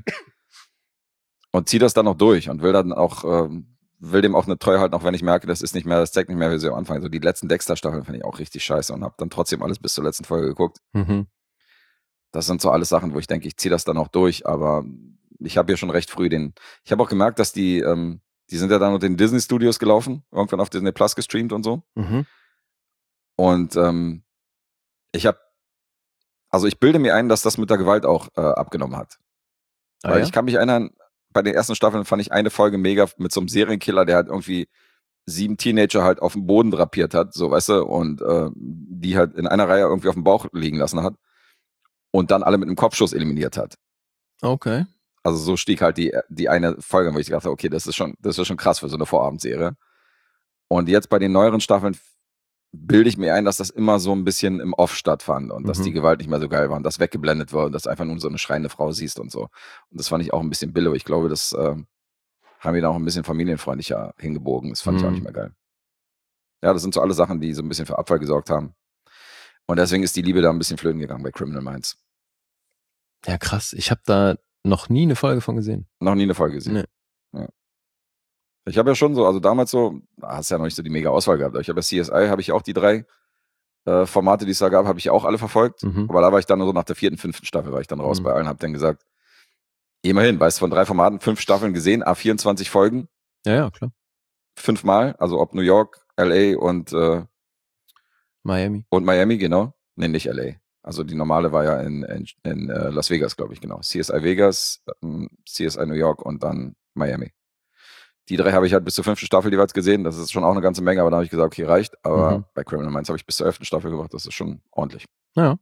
Und ziehe das dann noch durch und will dann auch, ähm, will dem auch eine Treue halten, auch wenn ich merke, das ist nicht mehr, das zeigt nicht mehr, wie sie am Anfang. So die letzten Dexter-Staffeln finde ich auch richtig scheiße und habe dann trotzdem alles bis zur letzten Folge geguckt. Mhm. Das sind so alles Sachen, wo ich denke, ich ziehe das dann auch durch, aber ich habe ja schon recht früh den, ich habe auch gemerkt, dass die, ähm, die sind ja dann unter den Disney Studios gelaufen, irgendwann auf Disney Plus gestreamt und so. Mhm. Und ähm, ich habe, also ich bilde mir ein, dass das mit der Gewalt auch äh, abgenommen hat. Ah, Weil ja? ich kann mich erinnern, bei den ersten Staffeln fand ich eine Folge mega mit so einem Serienkiller, der halt irgendwie sieben Teenager halt auf dem Boden drapiert hat, so weißt du, und äh, die halt in einer Reihe irgendwie auf dem Bauch liegen lassen hat und dann alle mit einem Kopfschuss eliminiert hat. Okay. Also so stieg halt die, die eine Folge, wo ich dachte, okay, das ist schon, das ist schon krass für so eine Vorabendserie. Und jetzt bei den neueren Staffeln bilde ich mir ein, dass das immer so ein bisschen im Off stattfand und dass Mhm. die Gewalt nicht mehr so geil war und das weggeblendet war und dass einfach nur so eine schreiende Frau siehst und so. Und das fand ich auch ein bisschen billig. Ich glaube, das äh, haben wir dann auch ein bisschen familienfreundlicher hingebogen. Das fand ich auch Mhm. nicht mehr geil. Ja, das sind so alle Sachen, die so ein bisschen für Abfall gesorgt haben. Und deswegen ist die Liebe da ein bisschen flöten gegangen bei Criminal Minds. Ja, krass. Ich habe da noch nie eine Folge von gesehen. Noch nie eine Folge gesehen. Nee. Ja. Ich habe ja schon so, also damals so, hast ja noch nicht so die mega Auswahl gehabt, aber ich habe ja C S I, habe ich auch die drei äh, Formate, die es da gab, habe ich auch alle verfolgt. Mhm. Aber da war ich dann so nach der vierten, fünften Staffel, war ich dann raus Mhm. bei allen, habe dann gesagt, immerhin, weißt du, von drei Formaten, fünf Staffeln gesehen, a vierundzwanzig Folgen, Ja, ja, klar. fünfmal, also ob New York, L A und, äh, Miami. und Miami, genau. Nee, nicht L A. Also die normale war ja in, in, in äh, Las Vegas, glaube ich, genau. C S I Vegas, ähm, C S I New York und dann Miami. Die drei habe ich halt bis zur fünften Staffel jeweils gesehen. Das ist schon auch eine ganze Menge, aber dann habe ich gesagt, okay, reicht. Aber Mhm. bei Criminal Minds habe ich bis zur elften Staffel gebracht. Das ist schon ordentlich. Ja.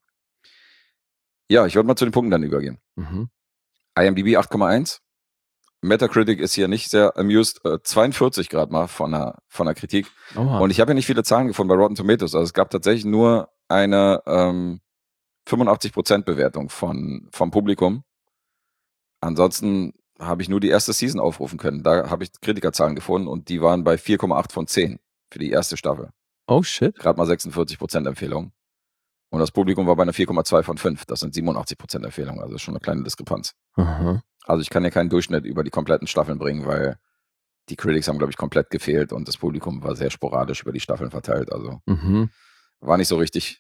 Ja, ich würde mal zu den Punkten dann übergehen. Mhm. I M D B acht Komma eins. Metacritic ist hier nicht sehr amused. Äh, zweiundvierzig Grad mal von der, von der Kritik. Oha. Und ich habe ja nicht viele Zahlen gefunden bei Rotten Tomatoes. Also es gab tatsächlich nur eine ähm, fünfundachtzig Prozent Bewertung von, vom Publikum. Ansonsten habe ich nur die erste Season aufrufen können. Da habe ich Kritikerzahlen gefunden und die waren bei vier Komma acht von zehn für die erste Staffel. Oh shit. Gerade mal sechsundvierzig Prozent Empfehlung. Und das Publikum war bei einer vier Komma zwei von fünf. Das sind siebenundachtzig Prozent Empfehlung. Also schon eine kleine Diskrepanz. Aha. Also ich kann ja keinen Durchschnitt über die kompletten Staffeln bringen, weil die Critics haben, glaube ich, komplett gefehlt und das Publikum war sehr sporadisch über die Staffeln verteilt. Also Mhm. war nicht so richtig,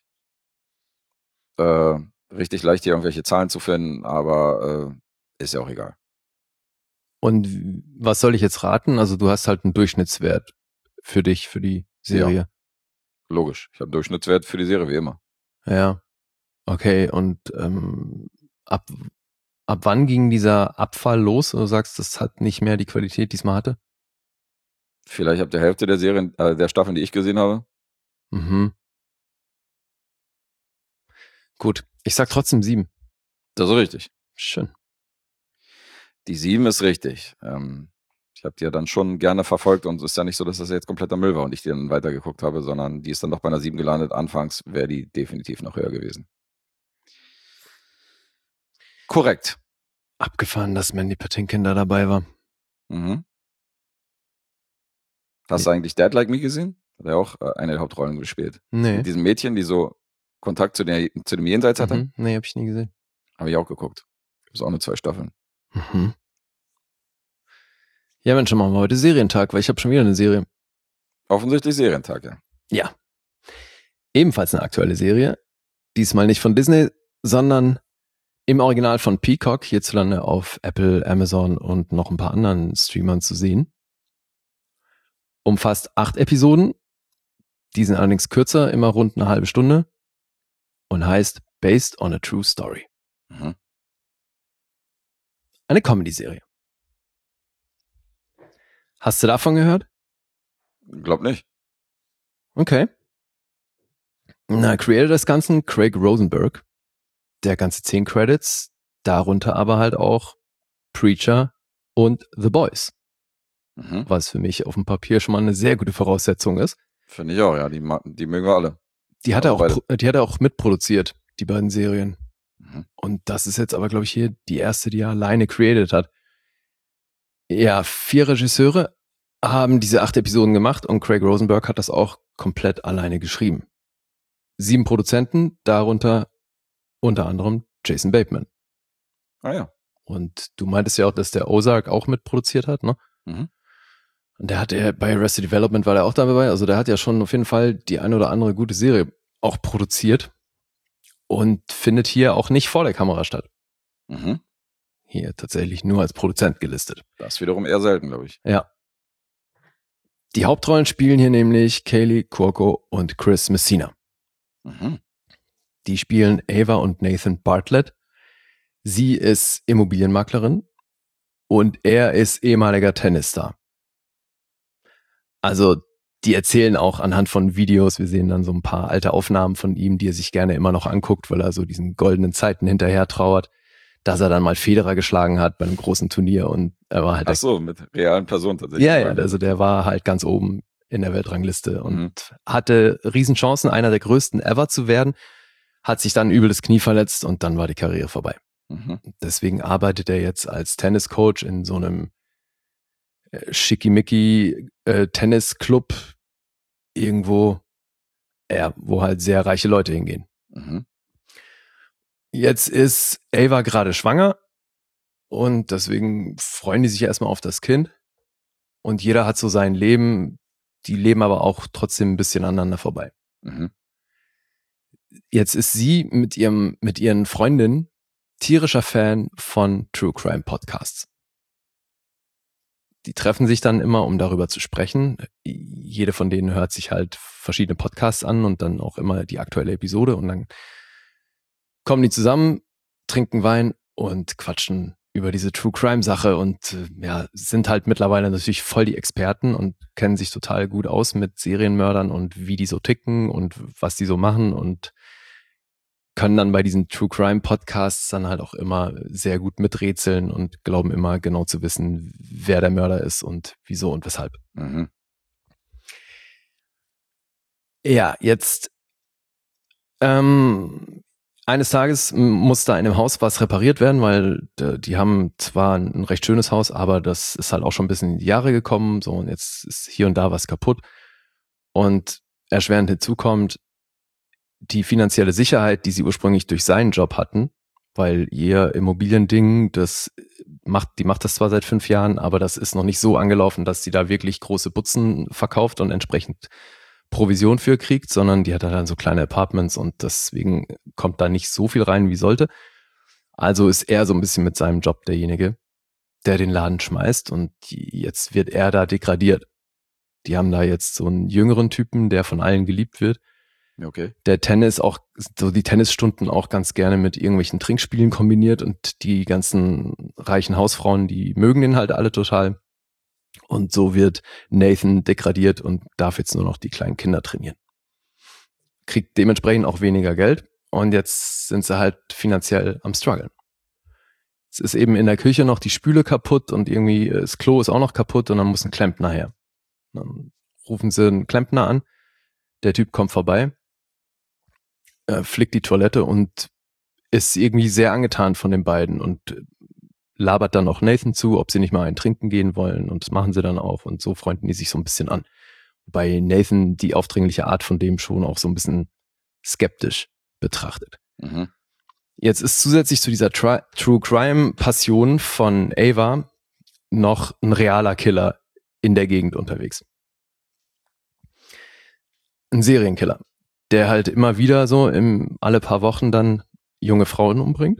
äh, richtig leicht, hier irgendwelche Zahlen zu finden, aber äh, ist ja auch egal. Und w- was soll ich jetzt raten? Also du hast halt einen Durchschnittswert für dich, für die Serie. Logisch. Ich habe Durchschnittswert für die Serie wie immer. Ja. Okay, und ähm, ab, ab wann ging dieser Abfall los? Du sagst, das hat nicht mehr die Qualität, die es mal hatte? Vielleicht ab der Hälfte der Serien, äh, der Staffeln, die ich gesehen habe. Mhm. Gut, Ich sag trotzdem sieben. Das ist richtig. Schön. Die sieben ist richtig. Ähm, ich habe die ja dann schon gerne verfolgt und es ist ja nicht so, dass das jetzt kompletter Müll war und ich die dann weitergeguckt habe, sondern die ist dann doch bei einer sieben gelandet. Anfangs wäre die definitiv noch höher gewesen. Korrekt. Abgefahren, dass Mandy Patinkin da dabei war. Mhm. Hast du eigentlich Dead Like Me gesehen? Hat er auch äh, eine der Hauptrollen gespielt. Nee. Mit diesem Mädchen, die so Kontakt zu, der, zu dem Jenseits hatte. Mhm. Nee, hab ich nie gesehen. Habe ich auch geguckt. Gibt es auch nur zwei Staffeln. Mhm. Ja, Mensch, machen wir heute Serientag, weil ich habe schon wieder eine Serie. Offensichtlich Serientag, ja. Ja. Ebenfalls eine aktuelle Serie. Diesmal nicht von Disney, sondern im Original von Peacock, hierzulande auf Apple, Amazon und noch ein paar anderen Streamern zu sehen. Umfasst acht Episoden. Die sind allerdings kürzer, immer rund eine halbe Stunde. Und heißt Based on a True Story. Mhm. Eine Comedy-Serie. Hast du davon gehört? Glaub nicht. Okay. Na, Creator des Ganzen, Craig Rosenberg. Der ganze zehn Credits, darunter aber halt auch Preacher und The Boys. Mhm. Was für mich auf dem Papier schon mal eine sehr gute Voraussetzung ist. Finde ich auch, ja. Die, ma- die mögen wir alle. Die hat er Also auch, beide. pro- die hat er auch mitproduziert, die beiden Serien. Mhm. Und das ist jetzt aber, glaube ich, hier die erste, die er alleine created hat. Ja, vier Regisseure haben diese acht Episoden gemacht und Craig Rosenberg hat das auch komplett alleine geschrieben. Sieben Produzenten, darunter unter anderem Jason Bateman. Ah ja. Und du meintest ja auch, dass der Ozark auch mitproduziert hat, ne? Mhm. Und der hat ja bei Arrested Development war der auch dabei. Also der hat ja schon auf jeden Fall die eine oder andere gute Serie auch produziert und findet hier auch nicht vor der Kamera statt. Mhm. Hier tatsächlich nur als Produzent gelistet. Das ist wiederum eher selten, glaube ich. Ja. Die Hauptrollen spielen hier nämlich Kaylee Cuoco und Chris Messina. Mhm. Die spielen Ava und Nathan Bartlett. Sie ist Immobilienmaklerin und er ist ehemaliger Tennisstar. Also die erzählen auch anhand von Videos, wir sehen dann so ein paar alte Aufnahmen von ihm, die er sich gerne immer noch anguckt, weil er so diesen goldenen Zeiten hinterher trauert, dass er dann mal Federer geschlagen hat bei einem großen Turnier und er war halt Ach so, mit realen Personen tatsächlich. ja, ja, also der war halt ganz oben in der Weltrangliste und Mhm. hatte Riesenchancen, einer der größten ever zu werden, hat sich dann übel das Knie verletzt und dann war die Karriere vorbei. Mhm. Deswegen arbeitet er jetzt als Tenniscoach in so einem äh, schickimicki äh, Tennisclub irgendwo, ja, wo halt sehr reiche Leute hingehen. Mhm. Jetzt ist Ava gerade schwanger und deswegen freuen die sich erstmal auf das Kind und jeder hat so sein Leben, die leben aber auch trotzdem ein bisschen aneinander vorbei. Mhm. Jetzt ist sie mit ihrem, mit ihren Freundinnen tierischer Fan von True Crime Podcasts. Die treffen sich dann immer, um darüber zu sprechen. Jede von denen hört sich halt verschiedene Podcasts an und dann auch immer die aktuelle Episode und dann kommen die zusammen, trinken Wein und quatschen über diese True Crime Sache und äh, ja, sind halt mittlerweile natürlich voll die Experten und kennen sich total gut aus mit Serienmördern und wie die so ticken und was die so machen und können dann bei diesen True Crime Podcasts dann halt auch immer sehr gut miträtseln und glauben immer genau zu wissen, wer der Mörder ist und wieso und weshalb. Mhm. Ja, jetzt ähm, eines Tages muss da in dem Haus was repariert werden, weil äh, die haben zwar ein recht schönes Haus, aber das ist halt auch schon ein bisschen in die Jahre gekommen, so und jetzt ist hier und da was kaputt. Und erschwerend hinzukommt, die finanzielle Sicherheit, die sie ursprünglich durch seinen Job hatten, weil ihr Immobiliending, das macht, die macht das zwar seit fünf Jahren, aber das ist noch nicht so angelaufen, dass sie da wirklich große Butzen verkauft und entsprechend Provision für kriegt, sondern die hat dann so kleine Apartments und deswegen kommt da nicht so viel rein, wie sollte. Also ist er so ein bisschen mit seinem Job derjenige, der den Laden schmeißt und die, jetzt wird er da degradiert. Die haben da jetzt so einen jüngeren Typen, der von allen geliebt wird. Okay. Der Tennis auch, so die Tennisstunden auch ganz gerne mit irgendwelchen Trinkspielen kombiniert und die ganzen reichen Hausfrauen, die mögen den halt alle total. Und so wird Nathan degradiert und darf jetzt nur noch die kleinen Kinder trainieren. Kriegt dementsprechend auch weniger Geld und jetzt sind sie halt finanziell am struggeln. Es ist eben in der Küche noch die Spüle kaputt und irgendwie das Klo ist auch noch kaputt und dann muss ein Klempner her. Dann rufen sie einen Klempner an, der Typ kommt vorbei, äh, flickt die Toilette und ist irgendwie sehr angetan von den beiden und labert dann auch Nathan zu, ob sie nicht mal einen trinken gehen wollen und das machen sie dann auch und so freunden die sich so ein bisschen an. Wobei Nathan die aufdringliche Art von dem schon auch so ein bisschen skeptisch betrachtet. Mhm. Jetzt ist zusätzlich zu dieser Tri- True Crime Passion von Ava noch ein realer Killer in der Gegend unterwegs. Ein Serienkiller, der halt immer wieder so im, alle paar Wochen dann junge Frauen umbringt.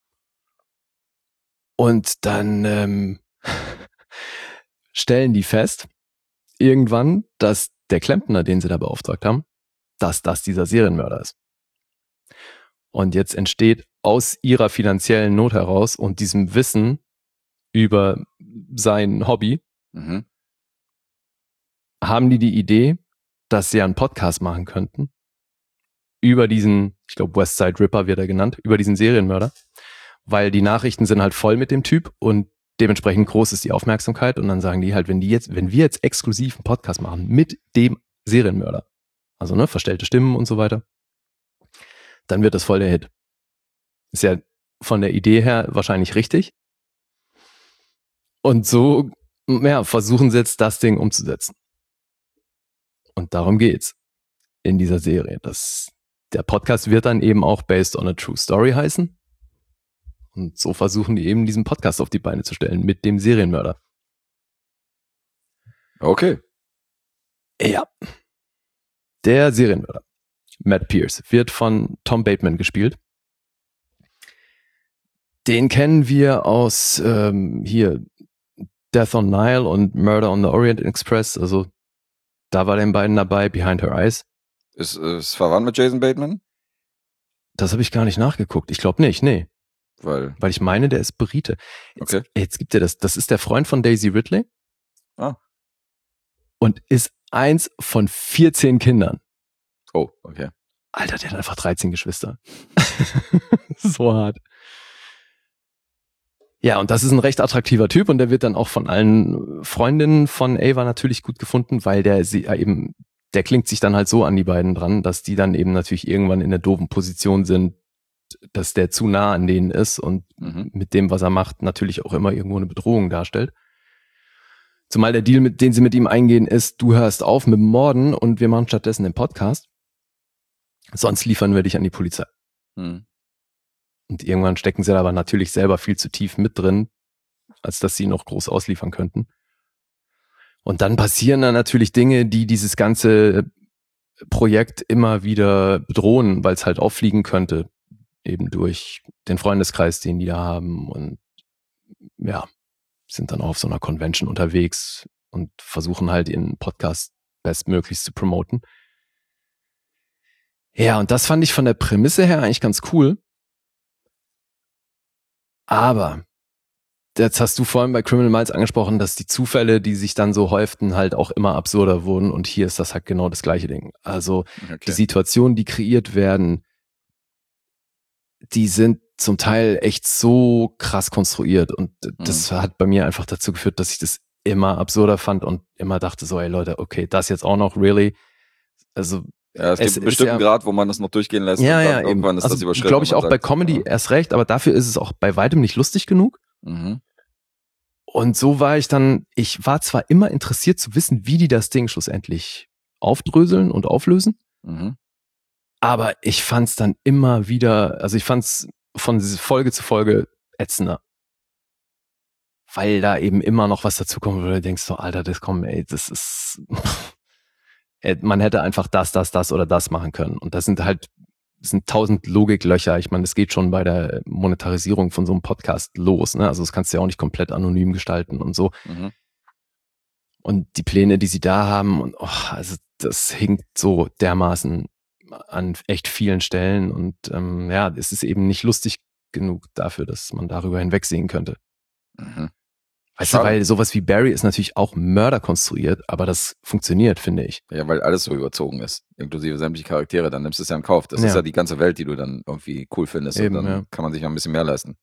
Und dann ähm, stellen die fest, irgendwann, dass der Klempner, den sie da beauftragt haben, dass das dieser Serienmörder ist. Und jetzt entsteht aus ihrer finanziellen Not heraus und diesem Wissen über sein Hobby, Mhm. haben die die Idee, dass sie einen Podcast machen könnten über diesen, ich glaube Westside Ripper wird er genannt, über diesen Serienmörder, weil die Nachrichten sind halt voll mit dem Typ und dementsprechend groß ist die Aufmerksamkeit und dann sagen die halt, wenn die jetzt, wenn wir jetzt exklusiv einen Podcast machen mit dem Serienmörder, also ne, verstellte Stimmen und so weiter, dann wird das voll der Hit. Ist ja von der Idee her wahrscheinlich richtig. Und so, ja, versuchen sie jetzt das Ding umzusetzen. Und darum geht's in dieser Serie. Das, der Podcast wird dann eben auch Based on a True Story heißen. Und so versuchen die eben diesen Podcast auf die Beine zu stellen mit dem Serienmörder. Okay. Ja. Der Serienmörder, Matt Pierce, wird von Tom Bateman gespielt. Den kennen wir aus ähm, hier Death on Nile und Murder on the Orient Express. Also da war den beiden dabei, Behind Her Eyes. Ist es verwandt mit Jason Bateman? Das habe ich gar nicht nachgeguckt. Ich glaube nicht, nee. Weil, Weil ich meine, der ist Brite. Jetzt, Okay. jetzt gibt er das. Das ist der Freund von Daisy Ridley. Ah. Und ist eins von vierzehn Kindern. oh, okay. Alter, der hat einfach dreizehn Geschwister. So hart. Ja, und das ist ein recht attraktiver Typ und der wird dann auch von allen Freundinnen von Ava natürlich gut gefunden, weil der sie ja eben, der klingt sich dann halt so an die beiden dran, dass die dann eben natürlich irgendwann in der doofen Position sind, dass der zu nah an denen ist und Mhm. mit dem, was er macht, natürlich auch immer irgendwo eine Bedrohung darstellt. Zumal der Deal, mit den sie mit ihm eingehen, ist, du hörst auf mit dem Morden und wir machen stattdessen den Podcast. Sonst liefern wir dich an die Polizei. Hm. Und irgendwann stecken sie da aber natürlich selber viel zu tief mit drin, als dass sie noch groß ausliefern könnten. Und dann passieren da natürlich Dinge, die dieses ganze Projekt immer wieder bedrohen, weil es halt auffliegen könnte, eben durch den Freundeskreis, den die da haben und ja, sind dann auch auf so einer Convention unterwegs und versuchen halt ihren Podcast bestmöglichst zu promoten. Ja, und das fand ich von der Prämisse her eigentlich ganz cool. Aber jetzt hast du vorhin bei Criminal Minds angesprochen, dass die Zufälle, die sich dann so häuften, halt auch immer absurder wurden und hier ist das halt genau das gleiche Ding. Also Okay. die Situationen, die kreiert werden, die sind zum Teil echt so krass konstruiert und das hat bei mir einfach dazu geführt, dass ich das immer absurder fand und immer dachte so, ey Leute, okay, das jetzt auch noch, really? Also Ja, es, es gibt ist einen bestimmten ja- Grad, wo man das noch durchgehen lässt. ja, und dann ja, eben. irgendwann ist das Also überschritten. glaube ich und auch man bei sagt, Comedy ja. erst recht, aber dafür ist es auch bei weitem nicht lustig genug. Mhm. Und so war ich dann, ich war zwar immer interessiert zu wissen, wie die das Ding schlussendlich aufdröseln und auflösen, Mhm. aber ich fand's dann immer wieder, also ich fand's von Folge zu Folge ätzender. Weil da eben immer noch was dazukommt, wo du denkst so, Alter, das kommt, ey, das ist, man hätte einfach das, das, das oder das machen können. Und das sind halt, das sind tausend Logiklöcher. Ich meine, das geht schon bei der Monetarisierung von so einem Podcast los, ne? Also das kannst du ja auch nicht komplett anonym gestalten und so. Mhm. Und die Pläne, die sie da haben, und oh, also das hinkt so dermaßen an echt vielen Stellen. Und ähm, ja, es ist eben nicht lustig genug dafür, dass man darüber hinwegsehen könnte. Mhm. Weißt du, weil sowas wie Barry ist natürlich auch mörderkonstruiert, aber das funktioniert, finde ich. Ja, weil alles so überzogen ist, inklusive sämtliche Charaktere, dann nimmst du es ja in Kauf. Das Ja. ist ja die ganze Welt, die du dann irgendwie cool findest Eben, und dann ja. kann man sich ja ein bisschen mehr leisten.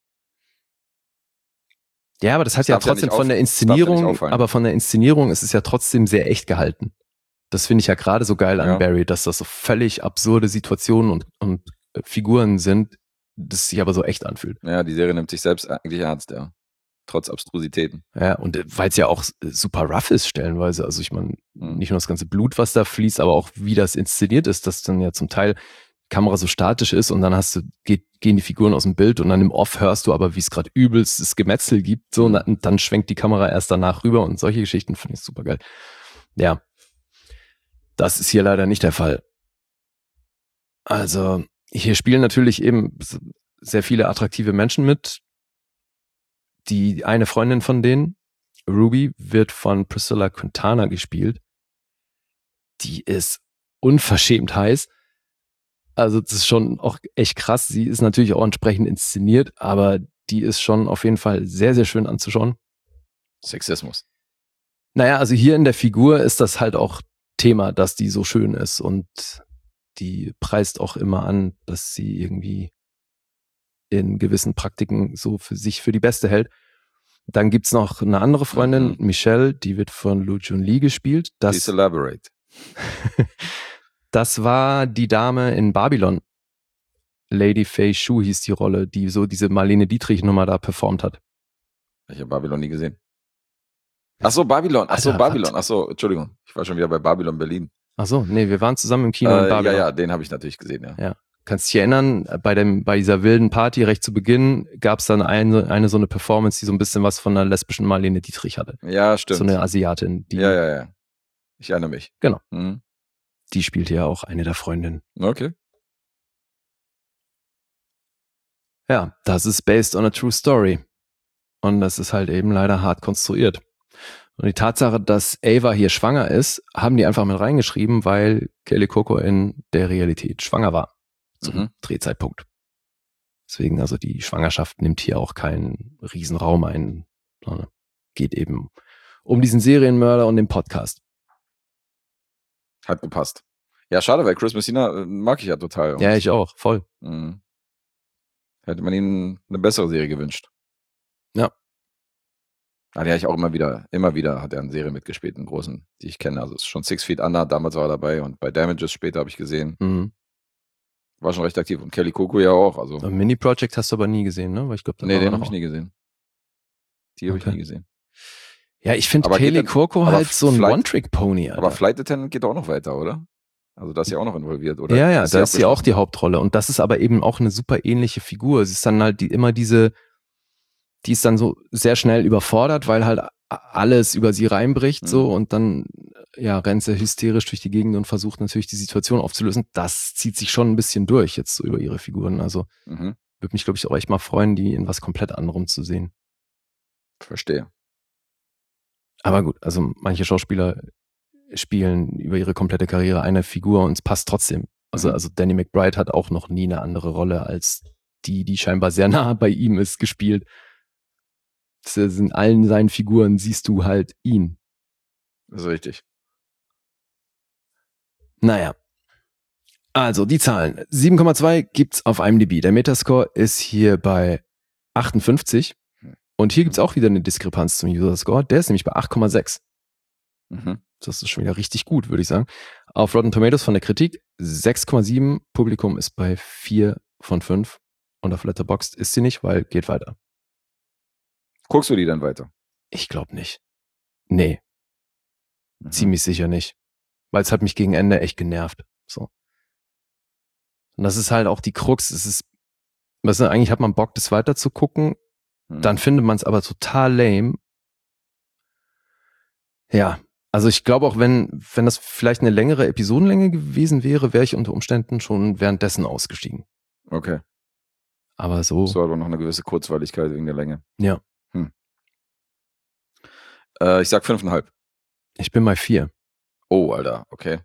Ja, aber das hat Das ja darf ja trotzdem nicht von auf- der das darf ja nicht Inszenierung, auffallen. aber von der Inszenierung ist es ja trotzdem sehr echt gehalten. Das finde ich ja gerade so geil an Ja. Barry, dass das so völlig absurde Situationen und, und äh, Figuren sind, das sich aber so echt anfühlt. Ja, die Serie nimmt sich selbst eigentlich ernst, ja. Trotz Abstrusitäten. Ja, und weil es ja auch äh, super rough ist stellenweise. Also ich meine, Mhm. nicht nur das ganze Blut, was da fließt, aber auch wie das inszeniert ist, dass dann ja zum Teil die Kamera so statisch ist und dann hast du, geht, gehen die Figuren aus dem Bild und dann im Off hörst du aber, wie es gerade übelstes Gemetzel gibt, so, Mhm. und dann, dann schwenkt die Kamera erst danach rüber und solche Geschichten finde ich super geil. Ja. Das ist hier leider nicht der Fall. Also, hier spielen natürlich eben sehr viele attraktive Menschen mit. Die eine Freundin von denen, Ruby, wird von Priscilla Quintana gespielt. Die ist unverschämt heiß. Also das ist schon auch echt krass. Sie ist natürlich auch entsprechend inszeniert, aber die ist schon auf jeden Fall sehr, sehr schön anzuschauen. Sexismus. Naja, also hier in der Figur ist das halt auch Thema, dass die so schön ist und die preist auch immer an, dass sie irgendwie in gewissen Praktiken so für sich für die Beste hält. Dann gibt's noch eine andere Freundin, Mhm. Michelle, die wird von Lu Jun-Li gespielt. Das, Please elaborate. das war die Dame in Babylon. Lady Fei Shu hieß die Rolle, die so diese Marlene Dietrich-Nummer da performt hat. Ich habe Babylon nie gesehen. Ach so, Babylon. Ach so, Alter, Babylon. was? Ach so, Entschuldigung. Ich war schon wieder bei Babylon Berlin. Ach so, nee, wir waren zusammen im Kino in Äh, Babylon. ja, ja, den habe ich natürlich gesehen, ja. Ja. Kannst dich erinnern, bei dem, bei dieser wilden Party recht zu Beginn gab's dann eine, eine so eine Performance, die so ein bisschen was von einer lesbischen Marlene Dietrich hatte. Ja, stimmt. So eine Asiatin, die, ja, ja, ja. Ich erinnere mich. Genau. Mhm. die spielte ja auch eine der Freundinnen. Okay. Ja, das ist based on a true story. Und das ist halt eben leider hart konstruiert. Und die Tatsache, dass Ava hier schwanger ist, haben die einfach mit reingeschrieben, weil Kelly Coco in der Realität schwanger war. Zum Mhm. Drehzeitpunkt. Deswegen, also die Schwangerschaft nimmt hier auch keinen Riesenraum ein, sondern geht eben um diesen Serienmörder und den Podcast. Hat gepasst. Ja, schade, weil Chris Messina äh, mag ich ja total. Und, Ja, ich auch, voll. mh, hätte man ihm eine bessere Serie gewünscht. Ja. Ah, ja, ich auch immer wieder, immer wieder hat er eine Serie mitgespielt, einen großen, die ich kenne. Also es ist schon Six Feet Under, damals war er dabei und bei Damages später habe ich gesehen. Mhm. War schon recht aktiv. Und Kelly Coco ja auch. Also, Ein Mini-Project hast du aber nie gesehen, ne? Weil ich glaube, nee, den habe ich nie gesehen. Die habe Okay. ich nie gesehen. Ja, ich finde Aber geht Kelly dann- Coco aber halt so ein Flight- One-Trick-Pony, Alter. Aber Flight Attendant geht auch noch weiter, oder? Also da ist sie auch noch involviert, oder? Ja, ja, Ist da ist sie auch die abgeschlossen? Hauptrolle. Und das ist aber eben auch eine super ähnliche Figur. Sie ist dann halt die, immer diese, die ist dann so sehr schnell überfordert, weil halt a- alles über sie reinbricht, so, Mhm. und dann, ja, rennt sie hysterisch durch die Gegend und versucht natürlich die Situation aufzulösen. Das zieht sich schon ein bisschen durch jetzt so über ihre Figuren. Also, Mhm. würde mich, glaube ich, auch echt mal freuen, die in was komplett anderem zu sehen. Verstehe. Aber gut, also manche Schauspieler spielen über ihre komplette Karriere eine Figur und es passt trotzdem. Also, Mhm. also Danny McBride hat auch noch nie eine andere Rolle als die, die scheinbar sehr nah bei ihm ist, gespielt. Das ist in allen seinen Figuren siehst du halt ihn. Das ist richtig. Naja. Also, die Zahlen. sieben Komma zwei gibt's auf IMDb. Der Metascore ist hier bei achtundfünfzig. Und hier gibt's auch wieder eine Diskrepanz zum User-Score. Der ist nämlich bei acht Komma sechs. Mhm. Das ist schon wieder richtig gut, würde ich sagen. Auf Rotten Tomatoes von der Kritik sechs Komma sieben. Publikum ist bei vier von fünf. Und auf Letterboxd ist sie nicht, weil geht weiter. Guckst du die dann weiter? Ich glaube nicht. Nee, Mhm. ziemlich sicher nicht. Weil es hat mich gegen Ende echt genervt. So. Und das ist halt auch die Krux. Es ist, was eigentlich hat man Bock, das weiter zu gucken. Mhm. Dann findet man es aber total lame. Ja, also ich glaube auch, wenn, wenn das vielleicht eine längere Episodenlänge gewesen wäre, wäre ich unter Umständen schon währenddessen ausgestiegen. Okay. Aber so, So hat aber noch eine gewisse Kurzweiligkeit wegen der Länge. ja, Äh, ich sag fünfeinhalb. ich bin bei vier. Oh, Alter, okay.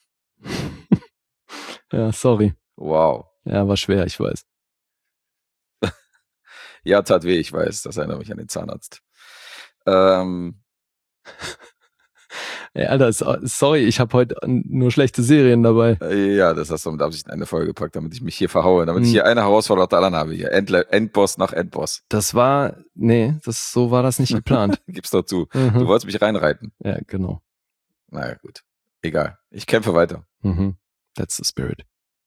Ja, sorry. Wow. Ja, war schwer, ich weiß. Ja, tat weh, ich weiß. Das erinnert mich an den Zahnarzt. Ähm, Ey, Alter, so- sorry, ich habe heute nur schlechte Serien dabei. äh, ja, das hast du mit Absicht in eine Folge gepackt, damit ich mich hier verhaue, damit ich Hm. hier eine Herausforderung nach der anderen habe. Hier Endle Endboss nach Endboss. Das war, nee, das, so war das nicht geplant. Gib's doch zu. Mhm. Du wolltest mich reinreiten. Ja, genau. Naja, gut. Egal. Ich kämpfe weiter. Mhm. That's the spirit.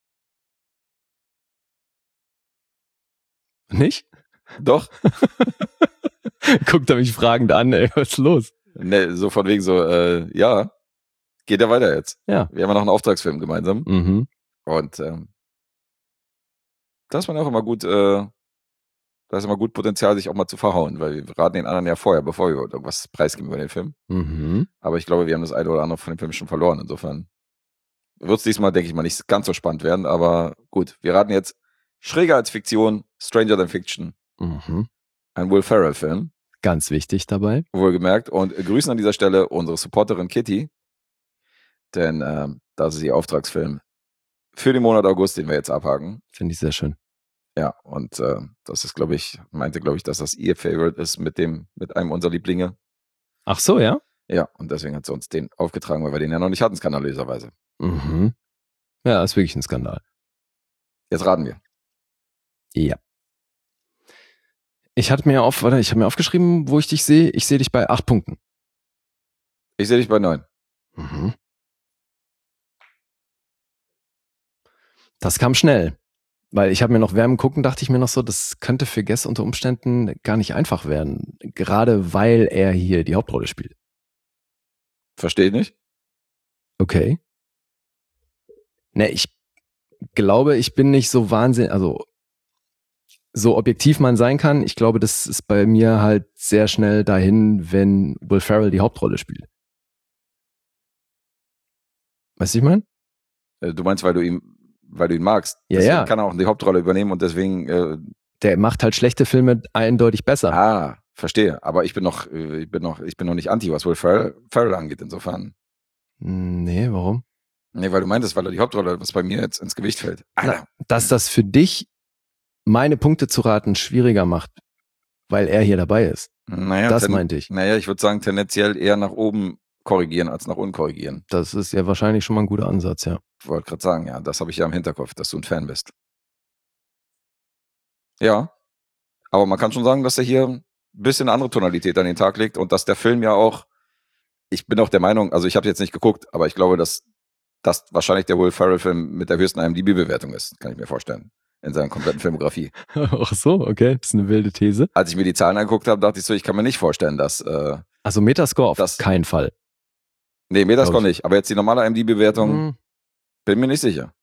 Nicht? Doch. Guckt er mich fragend an, ey, was ist los? Ne, so von wegen so, äh, ja, geht ja weiter jetzt. Ja. Wir haben ja noch einen Auftragsfilm gemeinsam. Mhm. Und ähm, da ist man auch immer gut, äh, da ist immer gut Potenzial, sich auch mal zu verhauen, weil wir raten den anderen ja vorher, bevor wir irgendwas preisgeben über den Film. Mhm. Aber ich glaube, wir haben das eine oder andere von dem Film schon verloren. Insofern wird es diesmal, denke ich mal, nicht ganz so spannend werden. Aber gut, wir raten jetzt schräger als Fiktion, Stranger Than Fiction, Mhm. ein Will Ferrell-Film, Ganz wichtig dabei. wohlgemerkt. Und grüßen an dieser Stelle unsere Supporterin Kitty, denn ähm, das ist ihr Auftragsfilm für den Monat August, den wir jetzt abhaken. Finde ich sehr schön. Ja, und äh, das ist, glaube ich, meinte, glaube ich, dass das ihr Favorite ist mit dem, mit einem unserer Lieblinge. Ach so, ja? Ja, und deswegen hat sie uns den aufgetragen, weil wir den ja noch nicht hatten, skandalöserweise. Mhm. Ja, ist wirklich ein Skandal. Jetzt raten wir. Ja. Ich hatte mir auf, warte, ich habe mir aufgeschrieben, wo ich dich sehe. Ich sehe dich bei acht Punkten. Ich sehe dich bei neun. Mhm. Das kam schnell. Weil ich habe mir noch während dem Gucken, dachte ich mir noch so, das könnte für Guess unter Umständen gar nicht einfach werden. Gerade weil er hier die Hauptrolle spielt. Verstehe ich nicht? Okay. Ne, ich glaube, ich bin nicht so wahnsinnig, also so objektiv man sein kann. Ich glaube, das ist bei mir halt sehr schnell dahin, wenn Will Ferrell die Hauptrolle spielt. Weißt du, ich meine? Äh, Du meinst, weil du ihn, weil du ihn magst. Ja, Deswegen ja. kann er auch die Hauptrolle übernehmen und deswegen, äh, Der macht halt schlechte Filme eindeutig besser. ah, verstehe. Aber ich bin noch, äh, ich bin noch, ich bin noch nicht anti, was Will Ferrell, Ferrell angeht, insofern. Nee, warum? Nee, weil du meintest, weil er die Hauptrolle, was bei mir jetzt ins Gewicht fällt. Alter. Dass das für dich, meine Punkte zu raten, schwieriger macht, weil er hier dabei ist. Naja, Das ten- meinte ich. Naja, ich würde sagen, tendenziell eher nach oben korrigieren als nach unten korrigieren. Das ist ja wahrscheinlich schon mal ein guter Ansatz, ja. Ich wollte gerade sagen, ja, das habe ich ja im Hinterkopf, dass du ein Fan bist. Ja, aber man kann schon sagen, dass er hier ein bisschen andere Tonalität an den Tag legt und dass der Film ja auch, ich bin auch der Meinung, also ich habe jetzt nicht geguckt, aber ich glaube, dass das wahrscheinlich der Will Ferrell-Film mit der höchsten I M D B-Bewertung ist, kann ich mir vorstellen, in seiner kompletten Filmografie. Ach so, okay. Das ist eine wilde These. Als ich mir die Zahlen angeguckt habe, dachte ich so, ich kann mir nicht vorstellen, dass, äh, Also Metascore auf Das- keinen Fall. nee, Metascore Glaub ich. nicht, aber jetzt die normale I M D B-Bewertung, Hm, bin mir nicht sicher.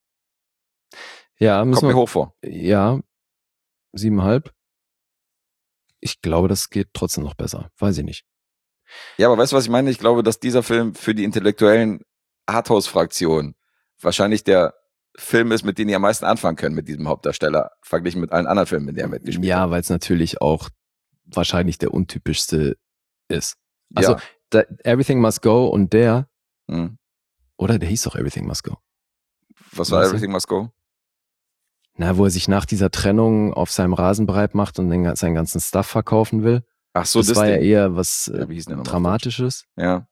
Ja, Kommt müssen mir wir, hoch vor. ja, siebeneinhalb. Ich glaube, das geht trotzdem noch besser. Weiß ich nicht. Ja, aber weißt du, was ich meine? Ich glaube, dass dieser Film für die intellektuellen Arthouse-Fraktion wahrscheinlich der Film ist, mit dem die am meisten anfangen können mit diesem Hauptdarsteller, verglichen mit allen anderen Filmen, mit denen er mitgespielt hat. Ja, weil es natürlich auch wahrscheinlich der untypischste ist. Also Ja. da, Everything Must Go und der, Hm. oder der hieß doch Everything Must Go. Was war Weißt du? Everything Must Go? Na, wo er sich nach dieser Trennung auf seinem Rasen breit macht und den, seinen ganzen Stuff verkaufen will. Ach so, das das war ja Ding. eher was äh, Ja, wie hieß denn der nochmal? Dramatisches. Ja.